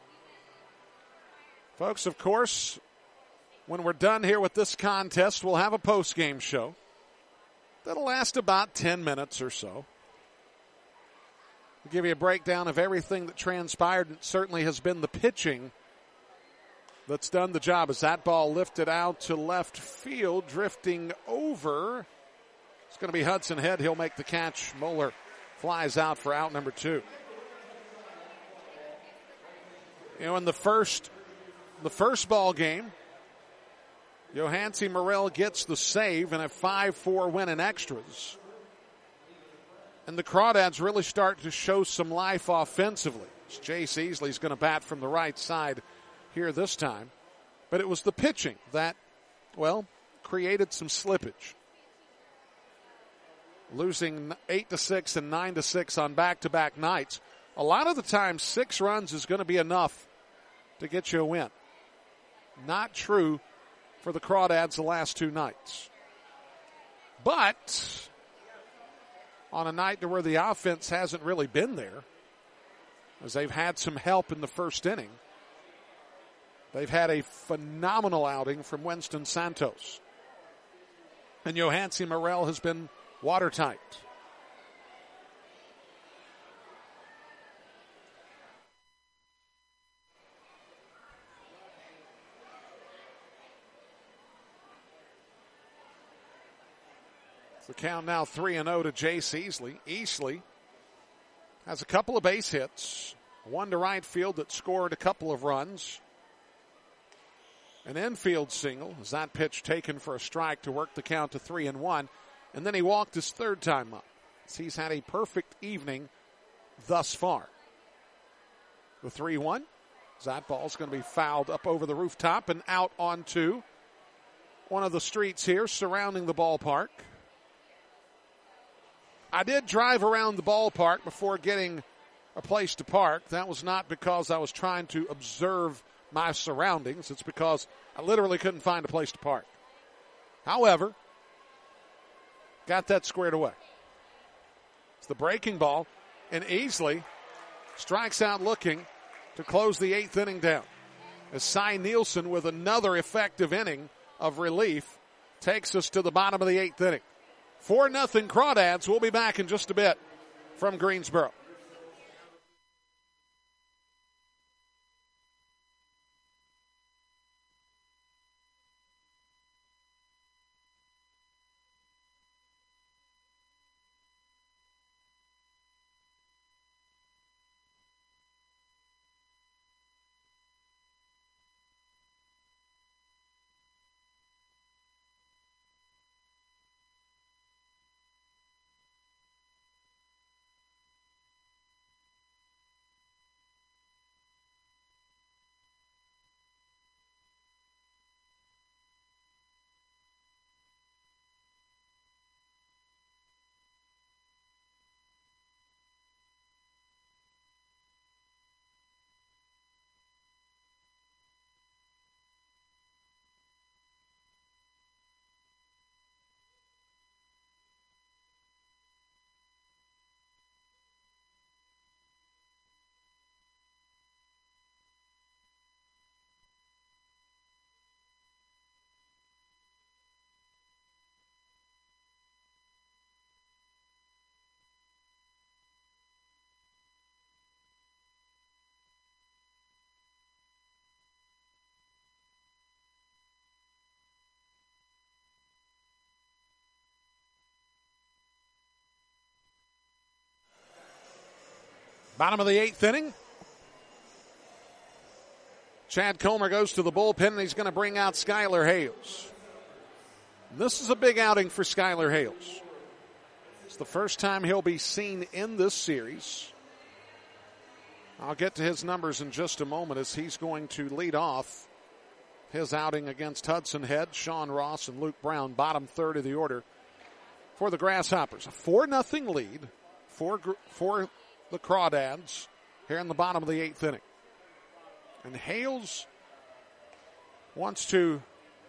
Folks, of course, when we're done here with this contest, we'll have a post-game show that'll last about ten minutes or so. I'll give you a breakdown of everything that transpired. It certainly has been the pitching that's done the job as that ball lifted out to left field, drifting over. It's going to be Hudson Head. He'll make the catch. Moeller flies out for out number two. You know, in the first, the first ball game, Johansi Morel gets the save and a five four win in extras. And the Crawdads really start to show some life offensively. Jace Easley's going to bat from the right side here this time. But it was the pitching that, well, created some slippage. Losing eight to six and nine to six on back-to-back nights. A lot of the time, six runs is going to be enough to get you a win. Not true for the Crawdads the last two nights. But on a night where the offense hasn't really been there, as they've had some help in the first inning, they've had a phenomenal outing from Winston Santos. And Johansi Morel has been watertight. The count now three and oh to Jace Easley. Easley has a couple of base hits, one to right field that scored a couple of runs. An infield single as that pitch taken for a strike to work the count to three and one. And then he walked his third time up. So he's had a perfect evening thus far. The three one. That ball's going to be fouled up over the rooftop and out onto one of the streets here surrounding the ballpark. I did drive around the ballpark before getting a place to park. That was not because I was trying to observe my surroundings. It's because I literally couldn't find a place to park. However, got that squared away. It's the breaking ball, and Easley strikes out looking to close the eighth inning down. As Cy Nielsen, with another effective inning of relief, takes us to the bottom of the eighth inning. four nothing Crawdads. We'll be back in just a bit from Greensboro. Bottom of the eighth inning. Chad Comer goes to the bullpen, and he's going to bring out Skylar Hales. This is a big outing for Skylar Hales. It's the first time he'll be seen in this series. I'll get to his numbers in just a moment as he's going to lead off his outing against Hudson Head, Sean Ross, and Luke Brown, bottom third of the order for the Grasshoppers. A four nothing lead for, for the Crawdads here in the bottom of the eighth inning. And Hales wants to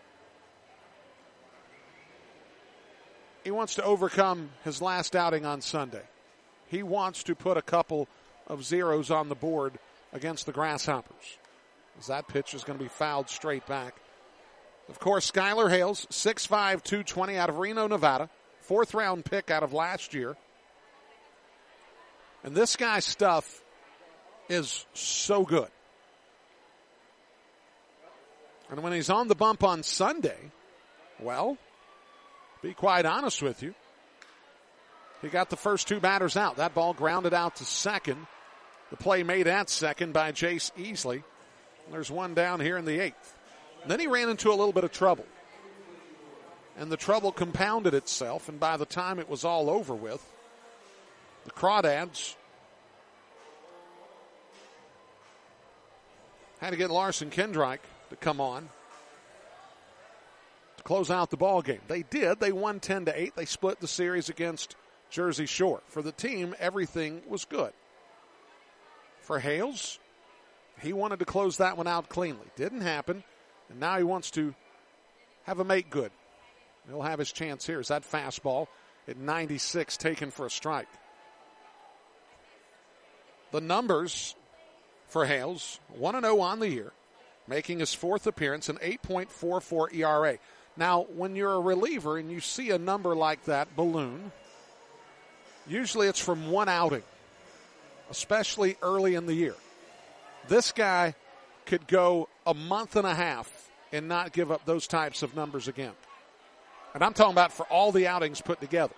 he wants to overcome his last outing on Sunday. He wants to put a couple of zeros on the board against the Grasshoppers, as that pitch is going to be fouled straight back. Of course, Skylar Hales, six five, two twenty out of Reno, Nevada, fourth round pick out of last year. And this guy's stuff is so good. And when he's on the bump on Sunday, well, be quite honest with you, he got the first two batters out. That ball grounded out to second. The play made at second by Jace Easley. There's one down here in the eighth. And then he ran into a little bit of trouble. And the trouble compounded itself, and by the time it was all over with, the Crawdads had to get Larson Kendrick to come on to close out the ball game. They did. They won ten to eight. They split the series against Jersey Shore. For the team, everything was good. For Hales, he wanted to close that one out cleanly. Didn't happen, and now he wants to have a make good. He'll have his chance here. Is that fastball at ninety-six taken for a strike? The numbers for Hales, one and oh on the year, making his fourth appearance, an eight point four four E R A. Now, when you're a reliever and you see a number like that balloon, usually it's from one outing, especially early in the year. This guy could go a month and a half and not give up those types of numbers again. And I'm talking about for all the outings put together.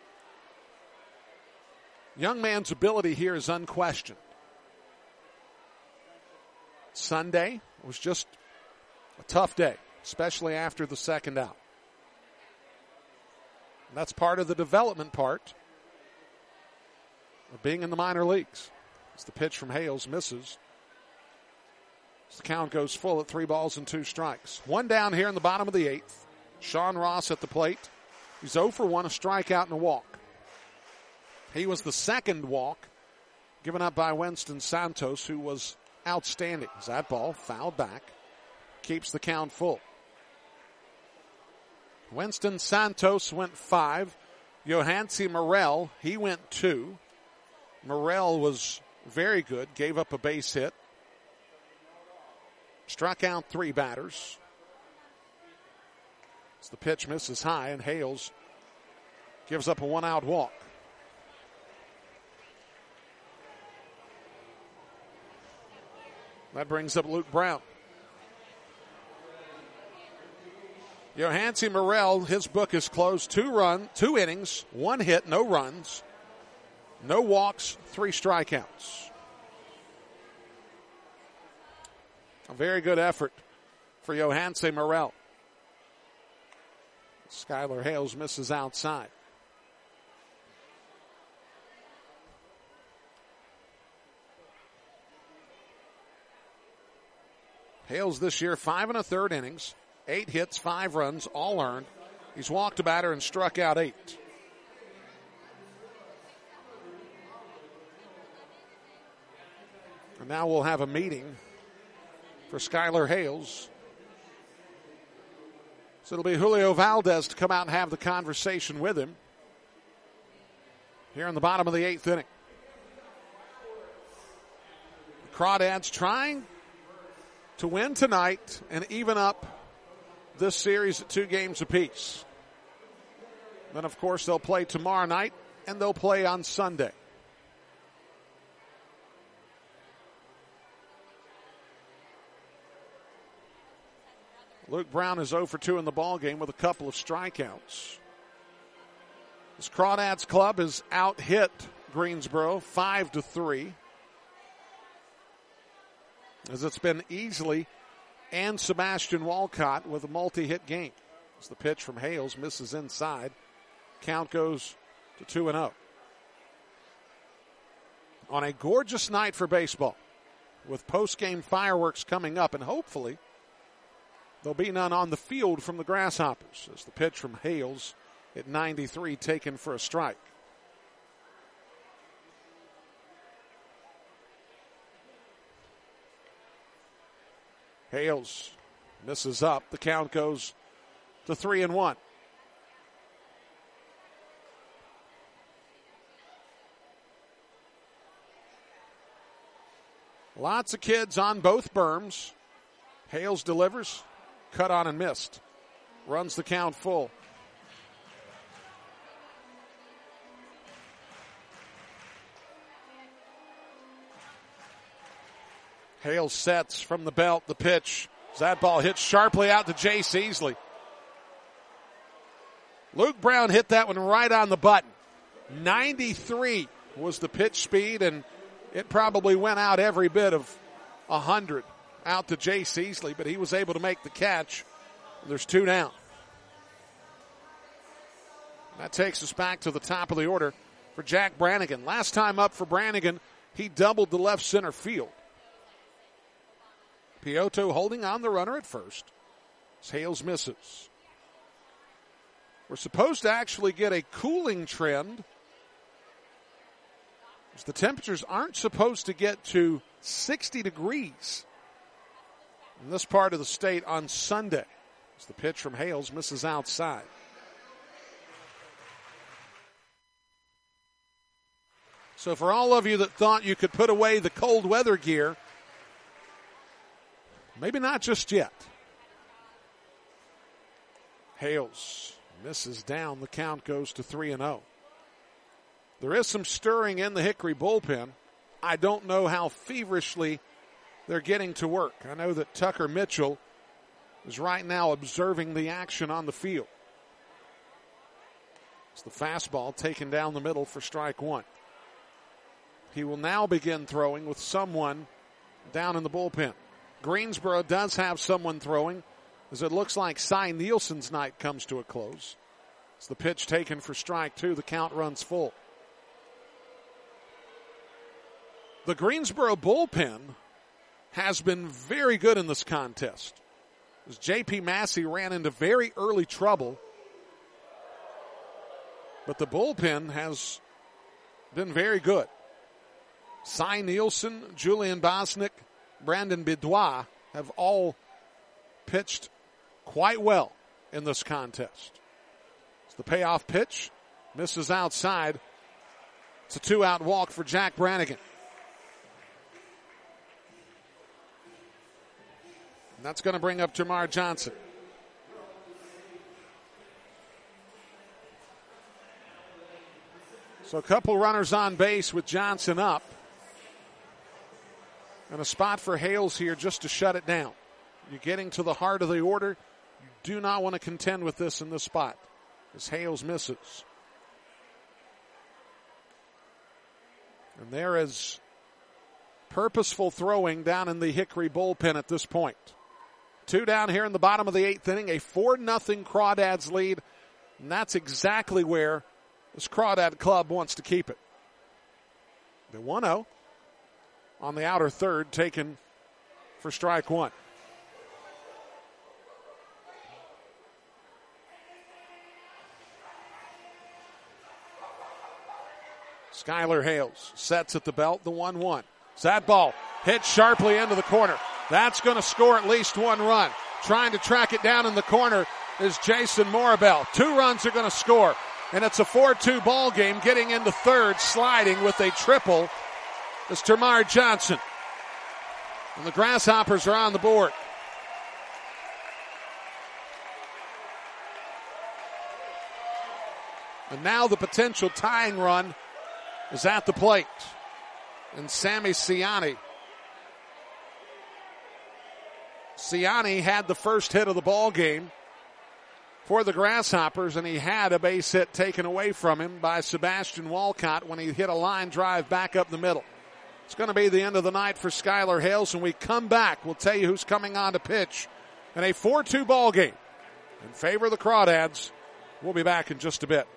Young man's ability here is unquestioned. Sunday was just a tough day, especially after the second out. And that's part of the development part of being in the minor leagues. As the pitch from Hales misses. As the count goes full at three balls and two strikes. One down here in the bottom of the eighth. Sean Ross at the plate. He's oh for one, a strikeout and a walk. He was the second walk given up by Winston Santos, who was outstanding. As that ball fouled back, keeps the count full. Winston Santos went five. Yohansi Morel, he went two. Morel was very good, gave up a base hit. Struck out three batters. As the pitch misses high, and Hales gives up a one-out walk. That brings up Luke Brown. Yohansi Morel, his book is closed. Two run, two innings, one hit, no runs, no walks, three strikeouts. A very good effort for Yohansi Morel. Skylar Hales misses outside. Hales this year, five and a third innings, eight hits, five runs, all earned. He's walked a batter and struck out eight. And now we'll have a meeting for Skylar Hales. So it'll be Julio Valdez to come out and have the conversation with him here in the bottom of the eighth inning. The Crawdads trying to win tonight and even up this series at two games apiece. Then, of course, they'll play tomorrow night and they'll play on Sunday. Luke Brown is oh for two in the ballgame with a couple of strikeouts. This Crawdads club has out-hit Greensboro five to three. As it's been Easley and Sebastian Walcott with a multi-hit game. As the pitch from Hales misses inside. Count goes to two and oh. On a gorgeous night for baseball, with post-game fireworks coming up, and hopefully there'll be none on the field from the Grasshoppers. As the pitch from Hales at ninety-three taken for a strike. Hales misses up. The count goes to three and one. Lots of kids on both berms. Hales delivers. Cut on and missed. Runs the count full. Hale sets from the belt, the pitch. That ball hits sharply out to Jace Easley. Luke Brown hit that one right on the button. ninety-three was the pitch speed, and it probably went out every bit of one hundred out to Jace Easley, but he was able to make the catch. There's two down. That takes us back to the top of the order for Jack Brannigan. Last time up for Brannigan, he doubled the left center field. Piotto holding on the runner at first. As Hales misses. We're supposed to actually get a cooling trend. As the temperatures aren't supposed to get to sixty degrees in this part of the state on Sunday. As the pitch from Hales misses outside. So for all of you that thought you could put away the cold weather gear, maybe not just yet. Hales misses down. The count goes to three and oh. There is some stirring in the Hickory bullpen. I don't know how feverishly they're getting to work. I know that Tucker Mitchell is right now observing the action on the field. It's the fastball taken down the middle for strike one. He will now begin throwing with someone down in the bullpen. Greensboro does have someone throwing, as it looks like Cy Nielsen's night comes to a close. It's the pitch taken for strike two. The count runs full. The Greensboro bullpen has been very good in this contest. As J P Massey ran into very early trouble, but the bullpen has been very good. Cy Nielsen, Julian Bosnick, Brandon Bidois have all pitched quite well in this contest. It's the payoff pitch. Misses outside. It's a two-out walk for Jack Brannigan. And that's going to bring up Jamar Johnson. So a couple runners on base with Johnson up. And a spot for Hales here just to shut it down. You're getting to the heart of the order. You do not want to contend with this in this spot as Hales misses. And there is purposeful throwing down in the Hickory bullpen at this point. Two down here in the bottom of the eighth inning, a four nothing Crawdads lead, and that's exactly where this Crawdad club wants to keep it. The one oh on the outer third, taken for strike one. Skylar Hales sets at the belt, the one one. That ball hit sharply into the corner. That's going to score at least one run. Trying to track it down in the corner is Jason Morabel. Two runs are going to score, and it's a four two ball game. Getting into third, sliding with a triple is Termarr Johnson. And the Grasshoppers are on the board. And now the potential tying run is at the plate. And Sammy Ciani. Ciani had the first hit of the ball game for the Grasshoppers, and he had a base hit taken away from him by Sebastian Walcott when he hit a line drive back up the middle. It's going to be the end of the night for Skylar Hales, and we come back. We'll tell you who's coming on to pitch in a four two ball game in favor of the Crawdads. We'll be back in just a bit.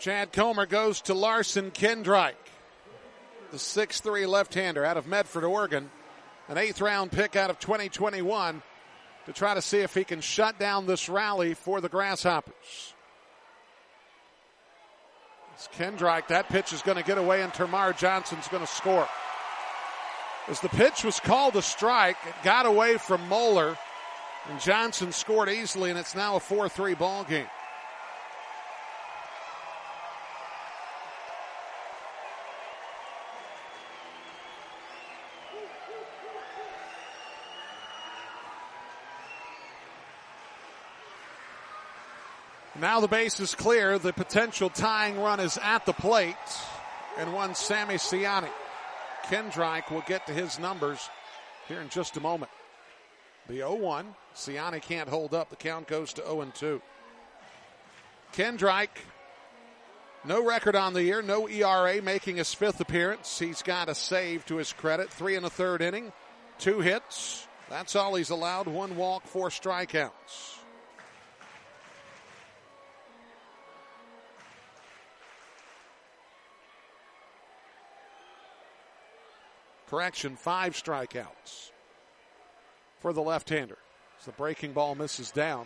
Chad Comer goes to Larson Kendrike, the six three left-hander out of Medford, Oregon, an eighth round pick out of twenty twenty-one, to try to see if he can shut down this rally for the Grasshoppers. It's Kendrike, that pitch is going to get away and Termarr Johnson's going to score. As the pitch was called a strike, it got away from Moeller, and Johnson scored easily, and it's now a four three ball game. Now the base is clear. The potential tying run is at the plate, and one Sammy Siani. Kendrike will get to his numbers here in just a moment. The oh one. Siani can't hold up. The count goes to oh and two. Kendrike, no record on the year, no E R A, making his fifth appearance. He's got a save to his credit. Three in the third inning, two hits. That's all he's allowed. One walk, four strikeouts. Correction, five strikeouts for the left-hander. As the breaking ball misses down.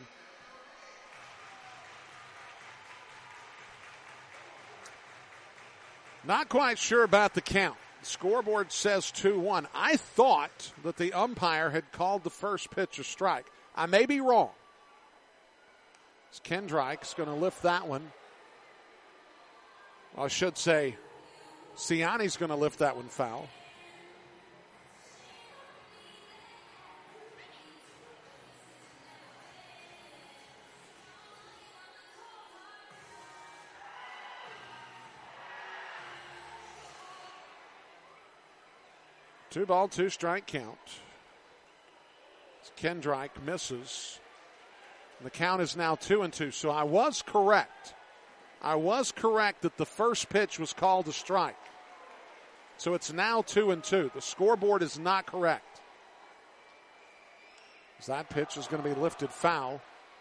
Not quite sure about the count. The scoreboard says two one. I thought that the umpire had called the first pitch a strike. I may be wrong. As Kendrike's going to lift that one. Well, I should say Siani's going to lift that one foul. Two ball, two strike count. Kendrike misses. The count is now two and two. So I was correct. I was correct that the first pitch was called a strike. So it's now two and two. The scoreboard is not correct. As that pitch is going to be lifted foul.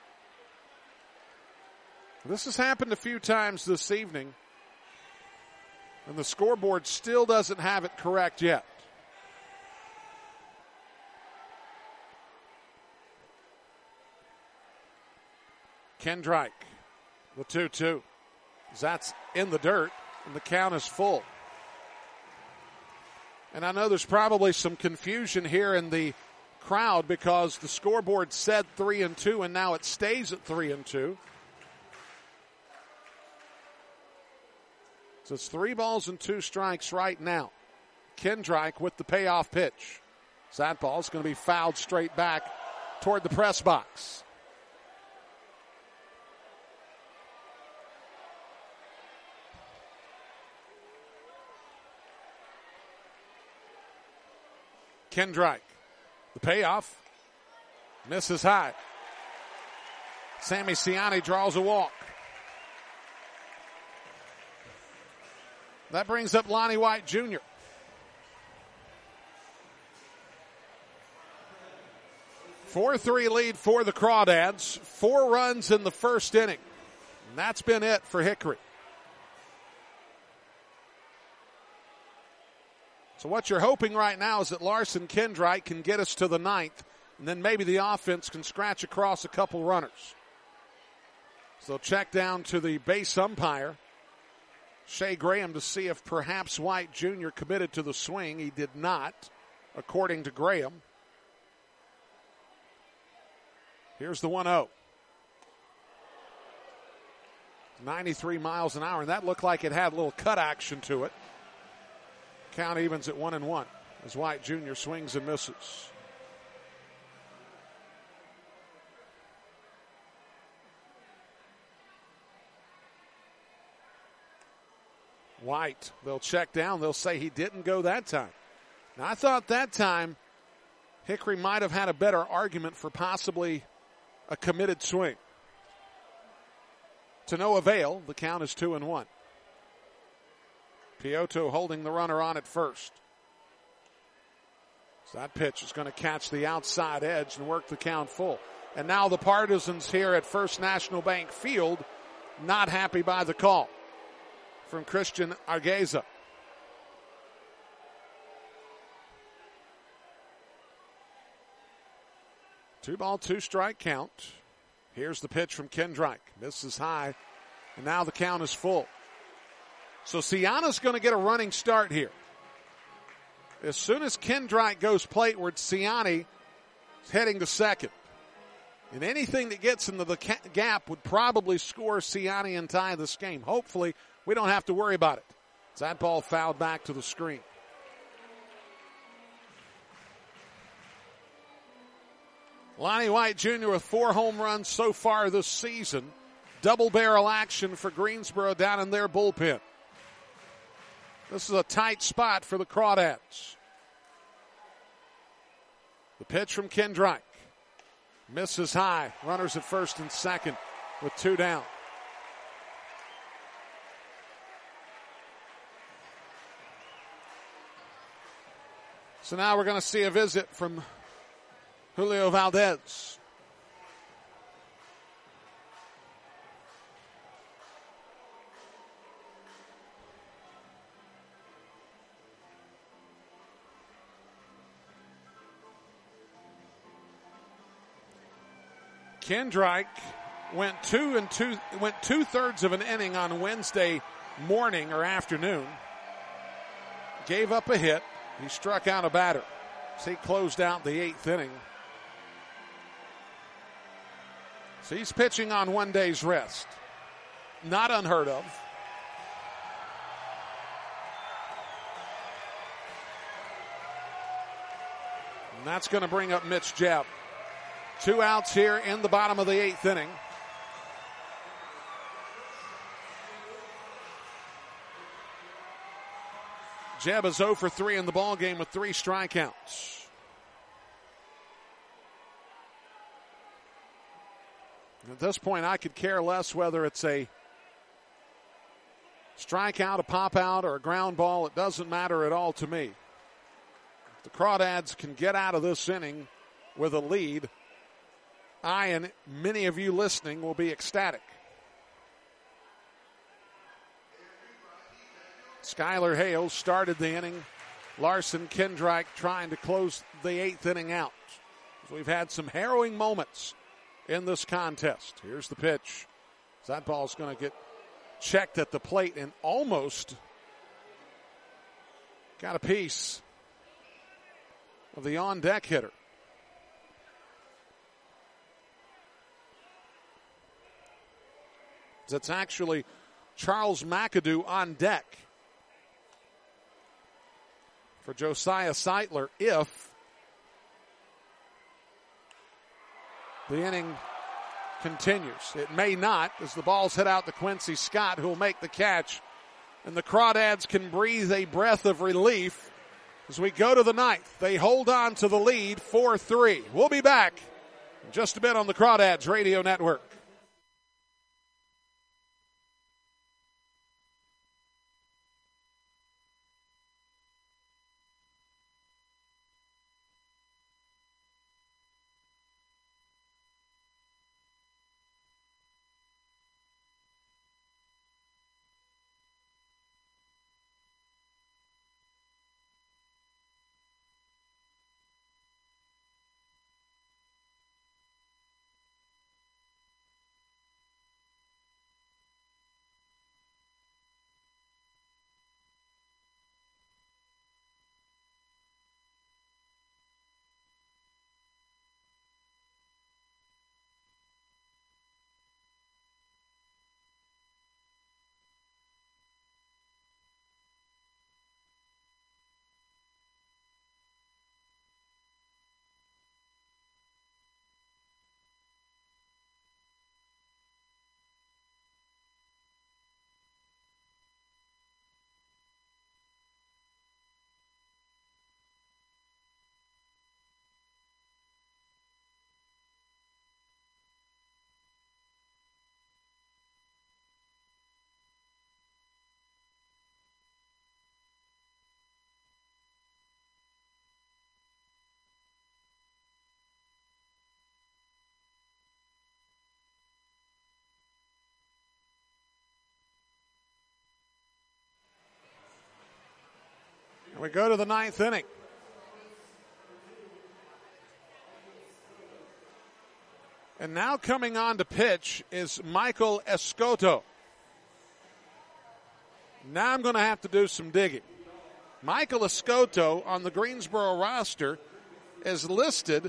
This has happened a few times this evening, and the scoreboard still doesn't have it correct yet. Kendrike, the two two. That's in the dirt, and the count is full. And I know there's probably some confusion here in the crowd because the scoreboard said three and two, and now it stays at three and two. So it's three balls and two strikes right now. Kendrike with the payoff pitch. So that ball's going to be fouled straight back toward the press box. Kendrike, the payoff, misses high. Sammy Siani draws a walk. That brings up Lonnie White Junior four three lead for the Crawdads. Four runs in the first inning. And that's been it for Hickory. So what you're hoping right now is that Larson Kendrike can get us to the ninth, and then maybe the offense can scratch across a couple runners. So check down to the base umpire, Shea Graham, to see if perhaps White Junior committed to the swing. He did not, according to Graham. Here's the one oh. ninety-three miles an hour, and that looked like it had a little cut action to it. Count evens at one and one as White Junior swings and misses. White, they'll check down. They'll say he didn't go that time. Now, I thought that time Hickory might have had a better argument for possibly a committed swing. To no avail, the count is two and one. Piotto holding the runner on at first. So that pitch is going to catch the outside edge and work the count full. And now the partisans here at First National Bank Field not happy by the call. from Christian Argueza. Two ball, two strike count. Here's the pitch from Kendrick. Misses high, and now the count is full. So Siana's going to get a running start here. As soon as Kendrick goes plateward, Siani is heading to second. And anything that gets into the gap would probably score Siani and tie this game. Hopefully, we don't have to worry about it. As that ball fouled back to the screen. Lonnie White Junior with four home runs so far this season. Double barrel action for Greensboro down in their bullpen. This is a tight spot for the Crawdads. The pitch from Kendrick. Misses high. Runners at first and second with two down. So now we're going to see a visit from Julio Valdez. Kendrick went two and two, went two thirds of an inning on Wednesday morning or afternoon. Gave up a hit. He struck out a batter. So he closed out the eighth inning. So he's pitching on one day's rest. Not unheard of. And that's going to bring up Mitch Jebb. Two outs here in the bottom of the eighth inning. Jebb is oh for three in the ballgame with three strikeouts. At this point, I could care less whether it's a strikeout, a pop out, or a ground ball. It doesn't matter at all to me. If the Crawdads can get out of this inning with a lead, I and many of you listening will be ecstatic. Skylar Hales started the inning. Larson Kendrick trying to close the eighth inning out. We've had some harrowing moments in this contest. Here's the pitch. That ball's going to get checked at the plate and almost got a piece of the on-deck hitter. It's actually Charles McAdoo on deck for Josiah Seitler if the inning continues. It may not, as the ball's hit out to Quincy Scott, who will make the catch. And the Crawdads can breathe a breath of relief as we go to the ninth. They hold on to the lead four three. We'll be back in just a bit on the Crawdads Radio Network. We go to the ninth inning. And now coming on to pitch is Michael Escoto. Now I'm going to have to do some digging. Michael Escoto on the Greensboro roster is listed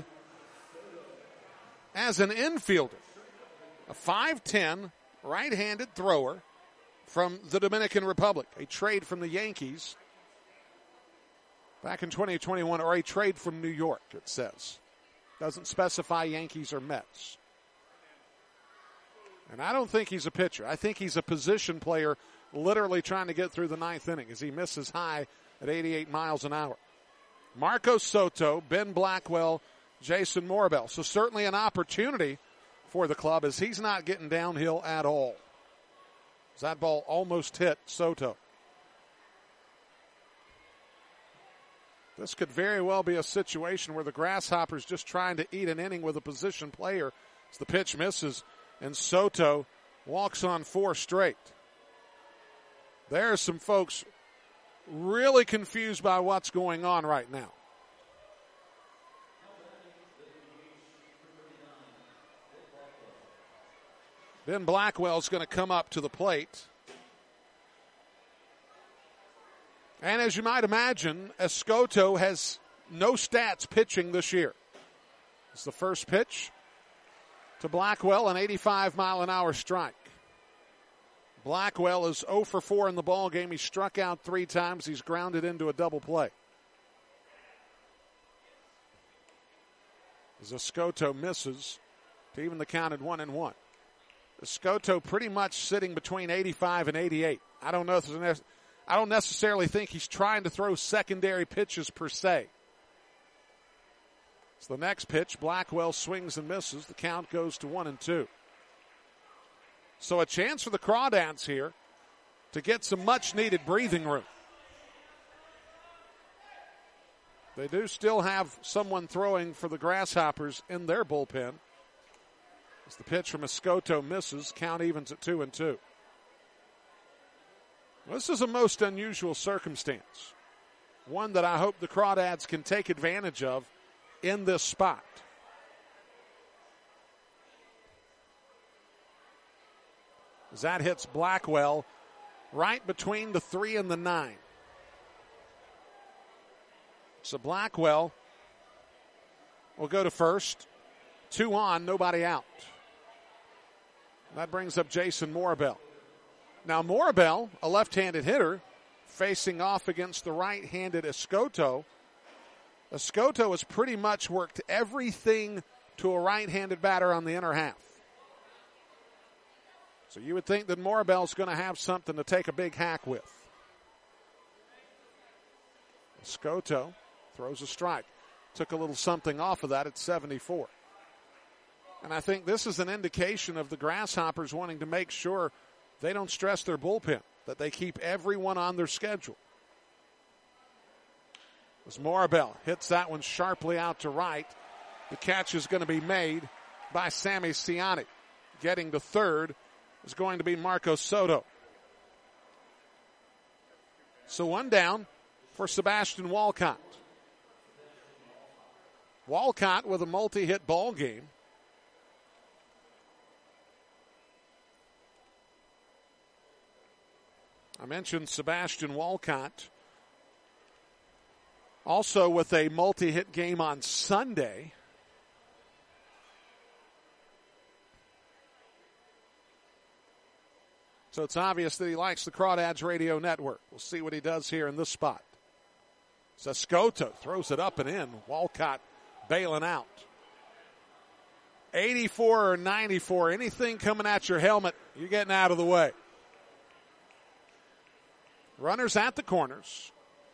as an infielder, a five ten right-handed thrower from the Dominican Republic, a trade from the Yankees back in twenty twenty-one, or a trade from New York, it says. Doesn't specify Yankees or Mets. And I don't think he's a pitcher. I think he's a position player literally trying to get through the ninth inning as he misses high at eighty-eight miles an hour. Marcos Soto, Ben Blackwell, Jason Morabel. So certainly an opportunity for the club as he's not getting downhill at all. As that ball almost hit Soto. This could very well be a situation where the Grasshoppers just trying to eat an inning with a position player as the pitch misses and Soto walks on four straight. There are some folks really confused by what's going on right now. Ben Blackwell's going to come up to the plate. And as you might imagine, Escoto has no stats pitching this year. It's the first pitch to Blackwell, an eighty-five mile an hour strike. Blackwell is oh for four in the ball game. He struck out three times. He's grounded into a double play. As Escoto misses to even the count at one and one. Escoto pretty much sitting between eighty-five and eighty-eight. I don't know if there's an, I don't necessarily think he's trying to throw secondary pitches per se. So the next pitch, Blackwell swings and misses. The count goes to one and two. So a chance for the Crawdads here to get some much-needed breathing room. They do still have someone throwing for the Grasshoppers in their bullpen. As the pitch from Escoto misses, count evens at two and two. This is a most unusual circumstance. One that I hope the Crawdads can take advantage of in this spot. As that hits Blackwell right between the three and the nine. So Blackwell will go to first. Two on, nobody out. That brings up Jason Morabel. Now Morabel, a left-handed hitter, facing off against the right-handed Escoto. Escoto has pretty much worked everything to a right-handed batter on the inner half. So you would think that Morabel's going to have something to take a big hack with. Escoto throws a strike. Took a little something off of that at seventy-four. And I think this is an indication of the Grasshoppers wanting to make sure they don't stress their bullpen, that they keep everyone on their schedule. As Morabel hits that one sharply out to right, the catch is going to be made by Sammy Ciani. Getting to third is going to be Marcos Soto. So one down for Sebastian Walcott. Walcott with a multi-hit ball game. I mentioned Sebastian Walcott also with a multi-hit game on Sunday. So it's obvious that he likes the Crawdads Radio Network. We'll see what he does here in this spot. Escoto throws it up and in. Walcott bailing out. eighty-four or ninety-four, anything coming at your helmet, you're getting out of the way. Runners at the corners.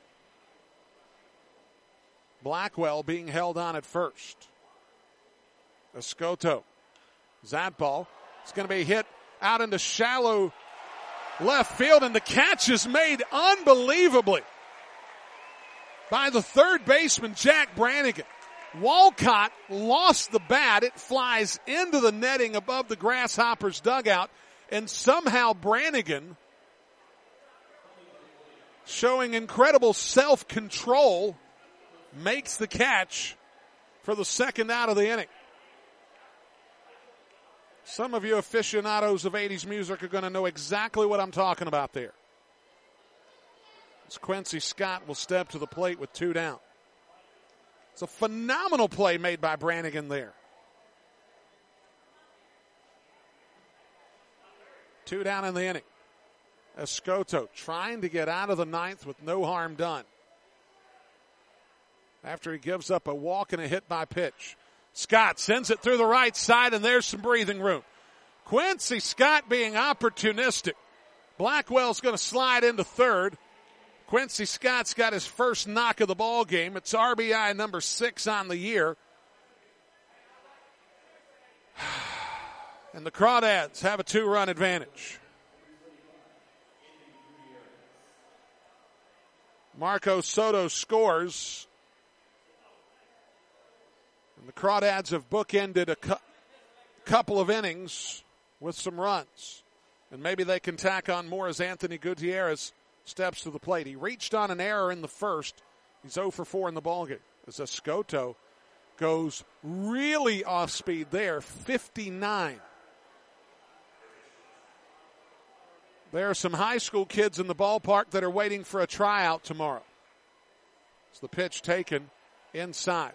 Blackwell being held on at first. Escoto. That ball is going to be hit out into shallow left field, and the catch is made unbelievably by the third baseman, Jack Brannigan. Walcott lost the bat. It flies into the netting above the Grasshoppers' dugout, and somehow Brannigan showing incredible self-control, makes the catch for the second out of the inning. Some of you aficionados of eighties music are going to know exactly what I'm talking about there. As Quincy Scott will step to the plate with two down. It's a phenomenal play made by Brannigan there. Two down in the inning. Escoto trying to get out of the ninth with no harm done. After he gives up a walk and a hit by pitch. Scott sends it through the right side, and there's some breathing room. Quincy Scott being opportunistic. Blackwell's going to slide into third. Quincy Scott's got his first knock of the ball game. It's R B I number six on the year. And the Crawdads have a two-run advantage. Marco Soto scores. And the Crawdads have bookended a cu- couple of innings with some runs. And maybe they can tack on more as Anthony Gutierrez steps to the plate. He reached on an error in the first. He's oh for four in the ballgame. As Escoto goes really off speed there, fifty-nine. There are some high school kids in the ballpark that are waiting for a tryout tomorrow. It's the pitch taken inside.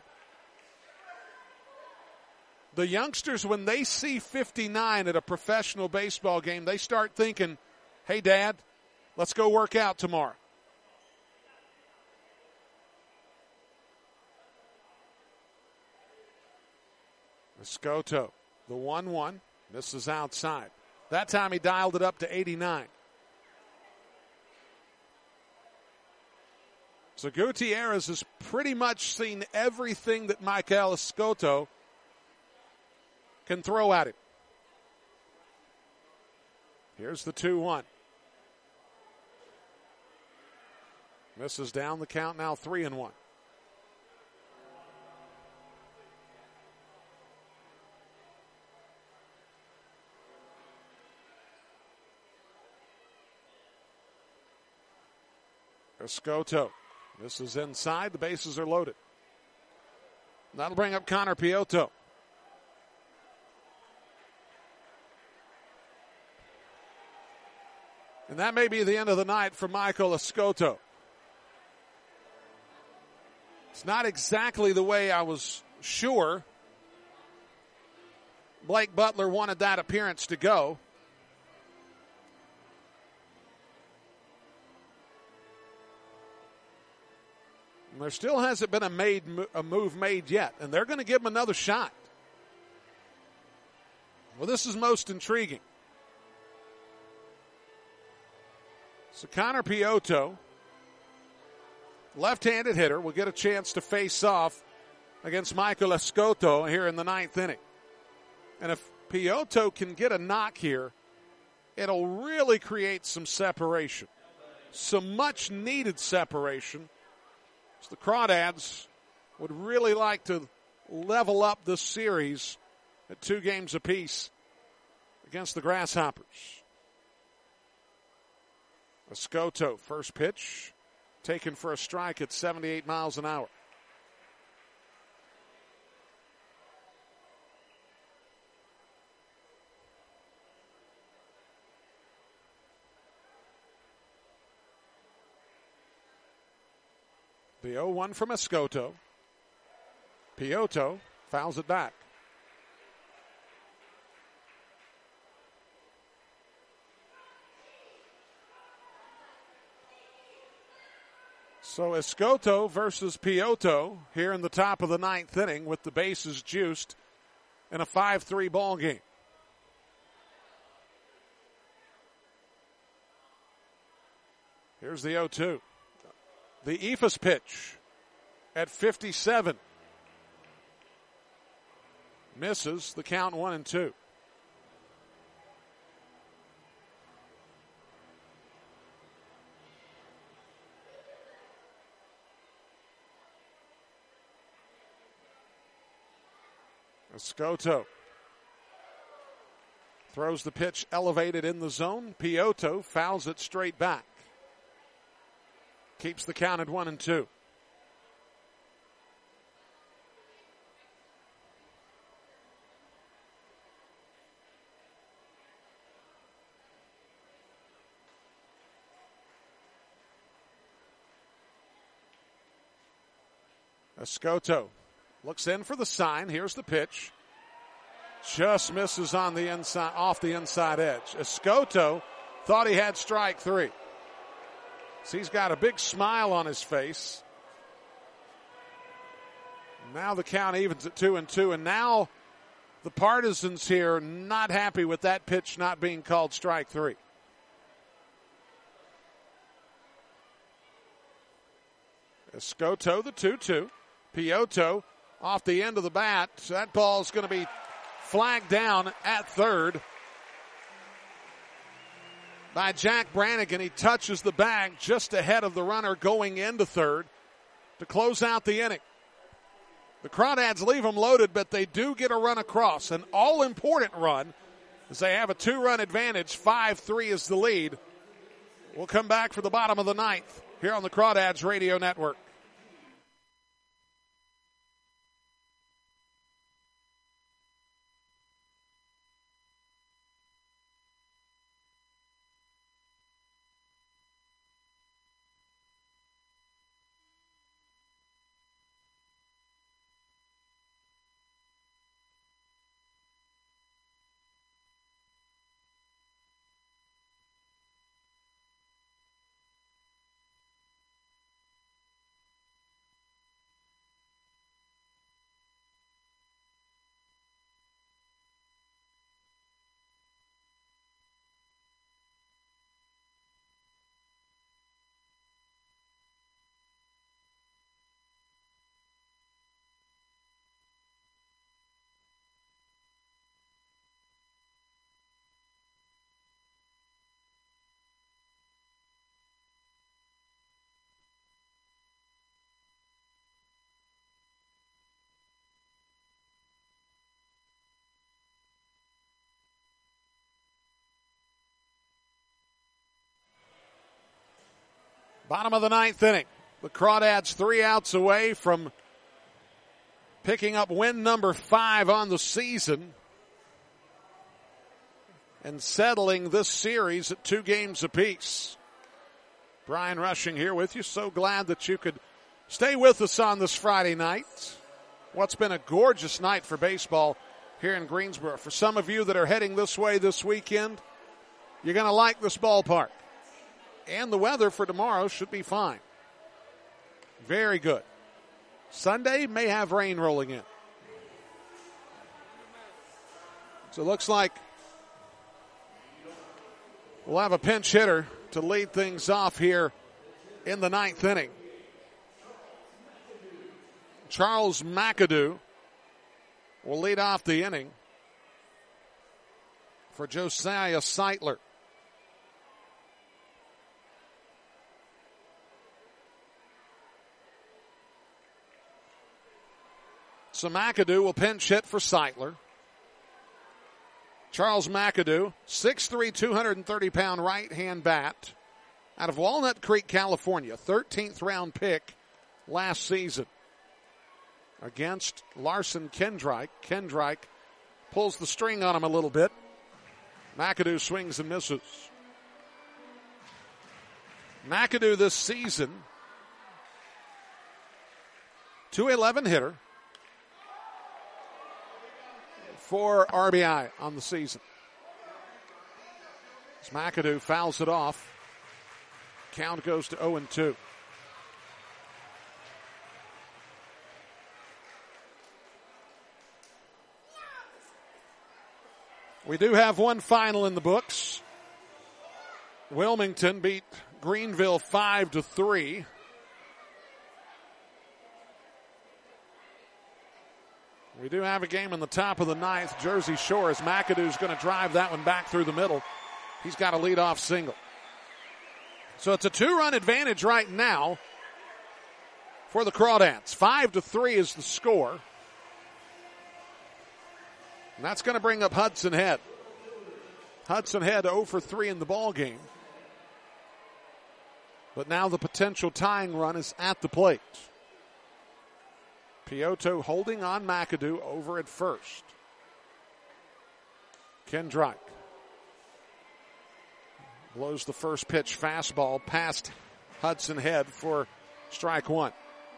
The youngsters, when they see fifty-nine at a professional baseball game, they start thinking, hey, Dad, let's go work out tomorrow. Escoto, the one one. This is outside. That time he dialed it up to eighty-nine. So Gutierrez has pretty much seen everything that Michael Escoto can throw at him. Here's the two one. This is down the count now, three and one. Escoto. This is inside. The bases are loaded. That'll bring up Connor Piotto. And that may be the end of the night for Michael Escoto. It's not exactly the way I was sure Blake Butler wanted that appearance to go. And there still hasn't been a made a move made yet, and they're going to give him another shot. Well, this is most intriguing. So Connor Piotto, left-handed hitter, will get a chance to face off against Michael Escoto here in the ninth inning. And if Piotto can get a knock here, it'll really create some separation, some much-needed separation. So the Crawdads would really like to level up this series at two games apiece against the Grasshoppers. Escoto, first pitch, taken for a strike at seventy-eight miles an hour. The oh one from Escoto. Piotto fouls it back. So Escoto versus Piotto here in the top of the ninth inning with the bases juiced in a five three ball game. Here's the oh two. The Ephus pitch at fifty-seven. Misses the count one and two. Escoto throws the pitch elevated in the zone. Piotto fouls it straight back. Keeps the count at one and two. Escoto looks in for the sign. Here's the pitch. Just misses on the inside, off the inside edge. Escoto thought he had strike three. So he's got a big smile on his face. Now the count evens at two and two, and now the partisans here not happy with that pitch not being called strike three. Escoto, the two two. Piotto off the end of the bat. That ball is going to be flagged down at third by Jack Brannigan. He touches the bag just ahead of the runner going into third to close out the inning. The Crawdads leave them loaded, but they do get a run across. An all-important run as they have a two-run advantage. five three is the lead. We'll come back for the bottom of the ninth here on the Crawdads Radio Network. Bottom of the ninth inning. The Crawdads three outs away from picking up win number five on the season and settling this series at two games apiece. Brian Rushing here with you. So glad that you could stay with us on this Friday night. What's been a gorgeous night for baseball here in Greensboro. For some of you that are heading this way this weekend, you're going to like this ballpark. And the weather for tomorrow should be fine. Very good. Sunday may have rain rolling in. So it looks like we'll have a pinch hitter to lead things off here in the ninth inning. Charles McAdoo will lead off the inning for Josiah Seitler. So McAdoo will pinch hit for Seitler. Charles McAdoo, six three, two hundred thirty pound right-hand bat out of Walnut Creek, California. thirteenth round pick last season against Larson Kendrike. Kendrike pulls the string on him a little bit. McAdoo swings and misses. McAdoo this season, two eleven hitter. Four R B I on the season. As McAdoo fouls it off. Count goes to oh and two. We do have one final in the books. Wilmington beat Greenville five to three. We do have a game in the top of the ninth. Jersey Shore, as McAdoo's going to drive that one back through the middle. He's got a leadoff single. So it's a two-run advantage right now for the Crawdads. Five to three is the score. And that's going to bring up Hudson Head. Hudson Head oh for three in the ball game. But now the potential tying run is at the plate. Piotto holding on McAdoo over at first. Kendrick blows the first pitch fastball past Hudson Head for strike one.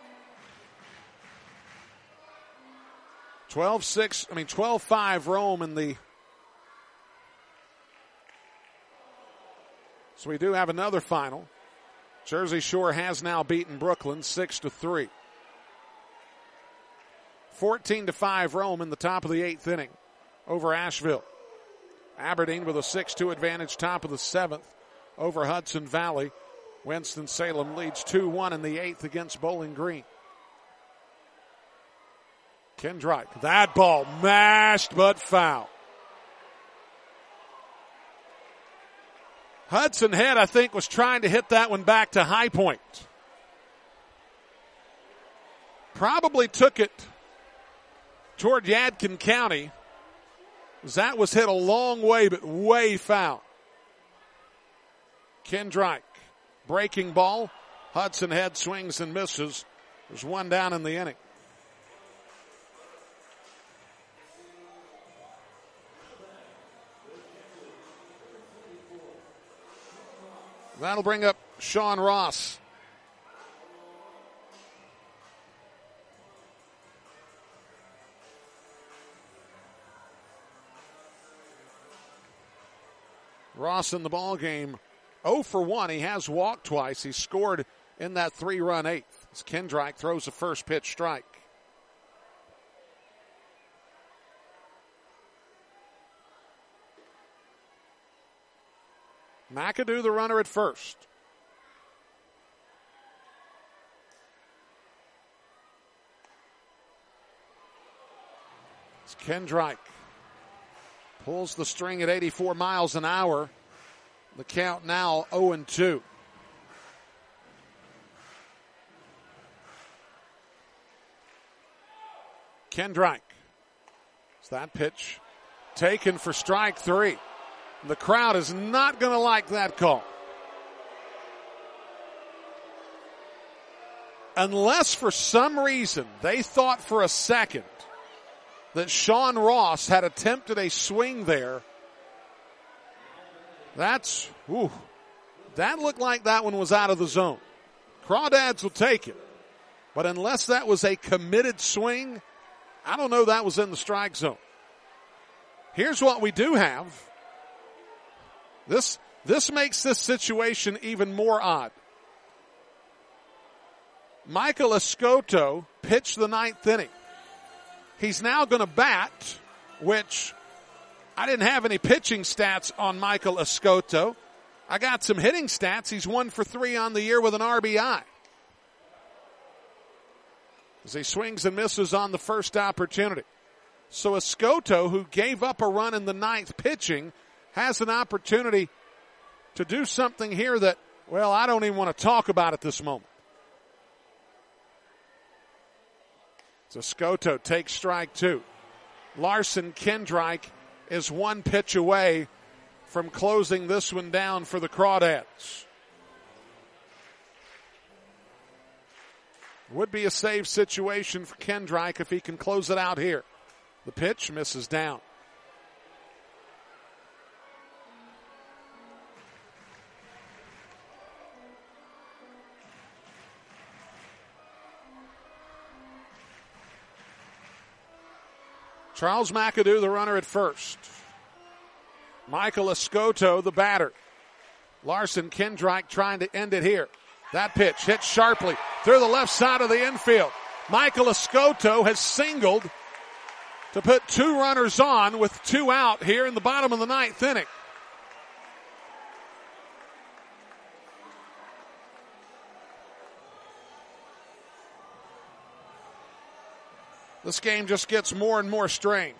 twelve six, I mean twelve five Rome in the. So we do have another final. Jersey Shore has now beaten Brooklyn six to three. fourteen to five Rome in the top of the eighth inning over Asheville. Aberdeen with a six two advantage top of the seventh over Hudson Valley. Winston-Salem leads two one in the eighth against Bowling Green. Kendrick, that ball mashed but foul. Hudson Head, I think, was trying to hit that one back to High Point. Probably took it toward Yadkin County. That was hit a long way, but way foul. Kendrick, breaking ball. Hudson Head swings and misses. There's one down in the inning. That'll bring up Sean Ross. Ross in the ball game, oh for one. He has walked twice. He scored in that three-run eighth as Kendrick throws a first pitch strike. McAdoo, the runner at first. It's Kendrick. Pulls the string at eighty-four miles an hour. The count now oh and two. Kendrick. It's that pitch taken for strike three. The crowd is not going to like that call. Unless for some reason they thought for a second that Sean Ross had attempted a swing there. That's, ooh, that looked like that one was out of the zone. Crawdads will take it. But unless that was a committed swing, I don't know that was in the strike zone. Here's what we do have. This, this makes this situation even more odd. Michael Escoto pitched the ninth inning. He's now going to bat, which I didn't have any pitching stats on Michael Escoto. I got some hitting stats. He's one for three on the year with an R B I. As he swings and misses on the first opportunity. So Escoto, who gave up a run in the ninth pitching, has an opportunity to do something here that, well, I don't even want to talk about at this moment. So Escoto takes strike two. Larson Kendrick is one pitch away from closing this one down for the Crawdads. Would be a save situation for Kendrick if he can close it out here. The pitch misses down. Charles McAdoo, the runner at first. Michael Escoto, the batter. Larson Kendrick trying to end it here. That pitch hit sharply through the left side of the infield. Michael Escoto has singled to put two runners on with two out here in the bottom of the ninth inning. This game just gets more and more strange.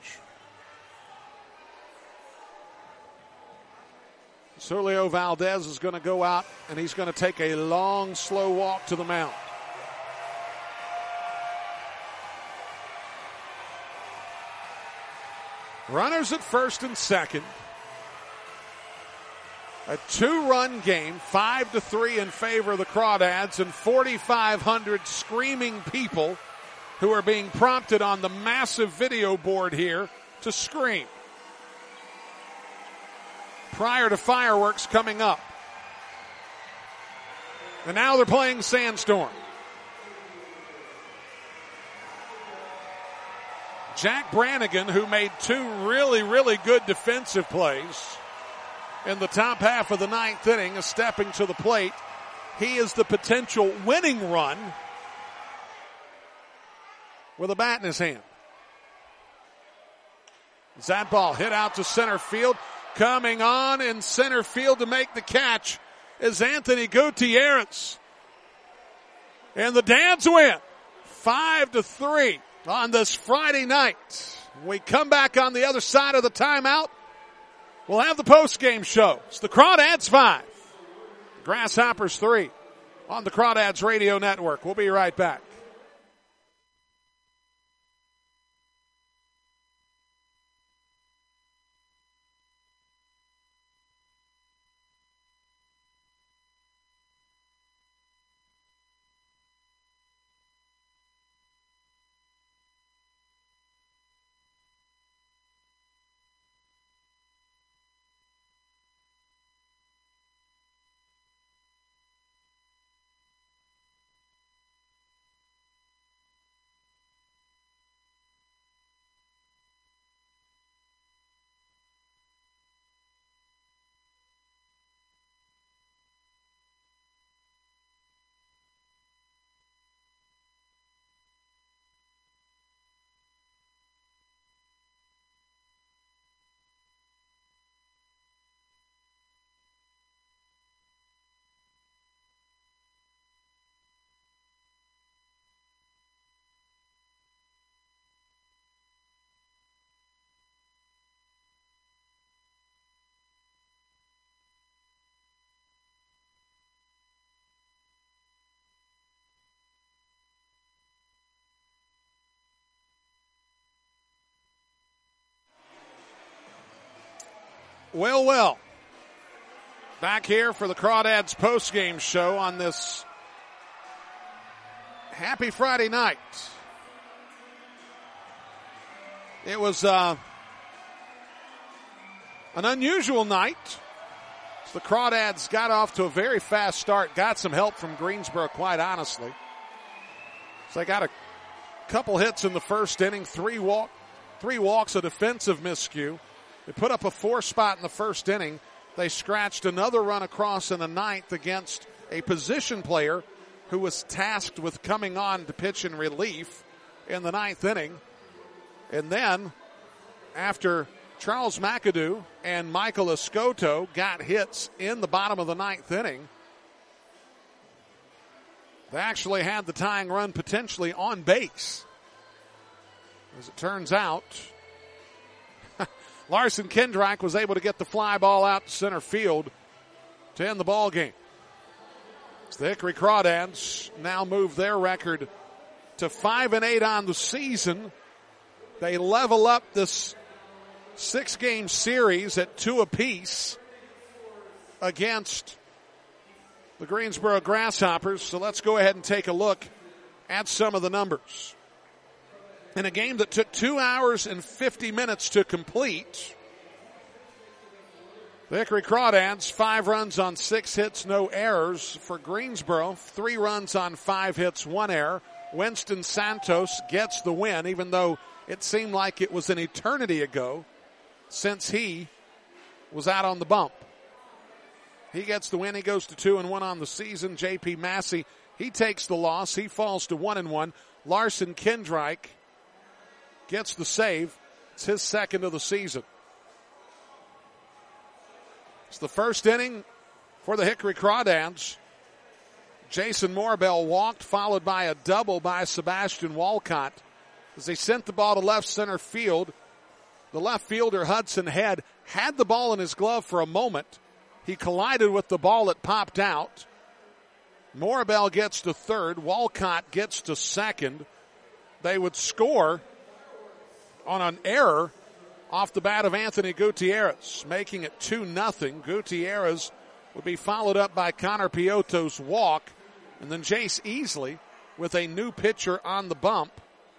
Julio Valdez is going to go out, and he's going to take a long, slow walk to the mound. Runners at first and second. A two-run game, five to three in favor of the Crawdads, and forty-five hundred screaming people who are being prompted on the massive video board here to scream prior to fireworks coming up. And now they're playing Sandstorm. Jack Brannigan, who made two really, really good defensive plays in the top half of the ninth inning, is stepping to the plate. He is the potential winning run with a bat in his hand. That ball hit out to center field. Coming on in center field to make the catch is Anthony Gutierrez. And the Dads win five to three on this Friday night. When we come back on the other side of the timeout, we'll have the post-game show. It's the Crawdads five, Grasshoppers three on the Crawdads Radio Network. We'll be right back. Well, well, back here for the Crawdads post-game show on this happy Friday night. It was uh, an unusual night. The Crawdads got off to a very fast start, got some help from Greensboro, quite honestly. So they got a couple hits in the first inning, three walk, three walks, a defensive miscue. They put up a four spot in the first inning. They scratched another run across in the ninth against a position player who was tasked with coming on to pitch in relief in the ninth inning. And then, after Charles McAdoo and Michael Escoto got hits in the bottom of the ninth inning, they actually had the tying run potentially on base. As it turns out, Larson Kendrick was able to get the fly ball out to center field to end the ball game. So the Hickory Crawdads now move their record to five and eight on the season. They level up this six-game series at two apiece against the Greensboro Grasshoppers. So let's go ahead and take a look at some of the numbers. In a game that took two hours and fifty minutes to complete, the Hickory Crawdads, five runs on six hits, no errors. For Greensboro, three runs on five hits, one error. Winston Santos gets the win, even though it seemed like it was an eternity ago since he was out on the bump. He gets the win. He goes to two and one on the season. J P Massey, he takes the loss. He falls to one and one. Larson Kendrick gets the save. It's his second of the season. It's the first inning for the Hickory Crawdads. Jason Morabell walked, followed by a double by Sebastian Walcott. As they sent the ball to left center field, the left fielder Hudson Head had the ball in his glove for a moment. He collided with the ball that popped out. Morabell gets to third. Walcott gets to second. They would score on an error off the bat of Anthony Gutierrez, making it two nothing. Gutierrez would be followed up by Connor Piotto's walk, and then Jace Easley with a new pitcher on the bump.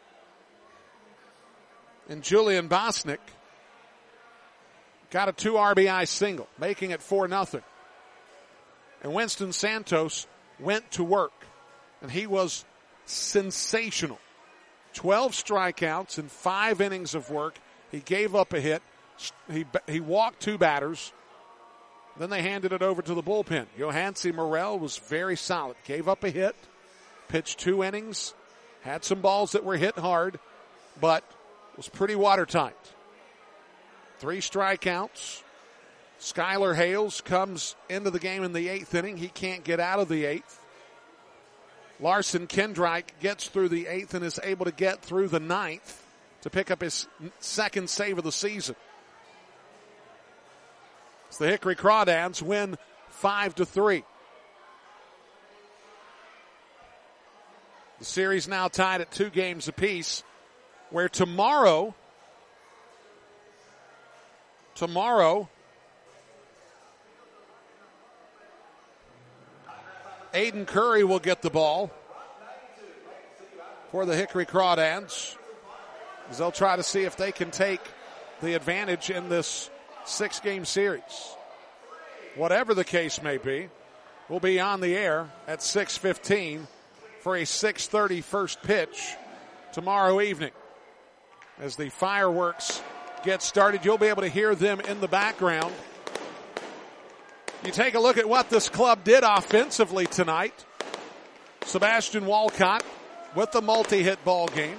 And Julian Bosnick got a two R B I single, making it four nothing. And Winston Santos went to work, and he was sensational. twelve strikeouts in five innings of work. He gave up a hit. He he walked two batters. Then they handed it over to the bullpen. Yohansi Morel was very solid. Gave up a hit, pitched two innings, had some balls that were hit hard, but was pretty watertight. Three strikeouts. Skylar Hales comes into the game in the eighth inning. He can't get out of the eighth. Larson Kendrike gets through the eighth and is able to get through the ninth to pick up his second save of the season. So the Hickory Crawdads win five to three. The series now tied at two games apiece, where tomorrow, tomorrow, Aiden Curry will get the ball for the Hickory Crawdads, as they'll try to see if they can take the advantage in this six-game series. Whatever the case may be, we'll be on the air at six fifteen for a six thirty first pitch tomorrow evening. As the fireworks get started, you'll be able to hear them in the background. You take a look at what this club did offensively tonight. Sebastian Walcott with the multi-hit ball game.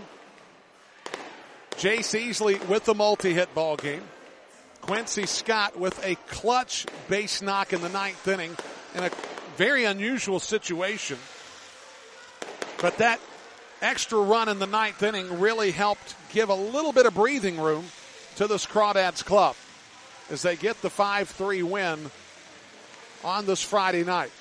Jace Easley with the multi-hit ball game. Quincy Scott with a clutch base knock in the ninth inning in a very unusual situation. But that extra run in the ninth inning really helped give a little bit of breathing room to this Crawdads club as they get the five three win on this Friday night.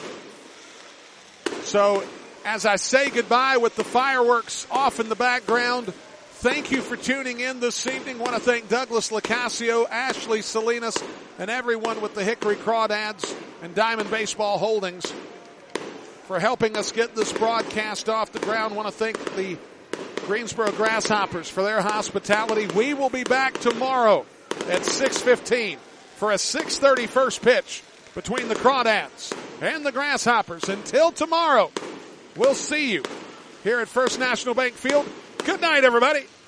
So as I say goodbye with the fireworks off in the background, thank you for tuning in this evening. I want to thank Douglas Locascio, Ashley Salinas, and everyone with the Hickory Crawdads and Diamond Baseball Holdings for helping us get this broadcast off the ground. I want to thank the Greensboro Grasshoppers for their hospitality. We will be back tomorrow at six fifteen for a six thirty first pitch between the Crawdads and the Grasshoppers. Until tomorrow, we'll see you here at First National Bank Field. Good night, everybody.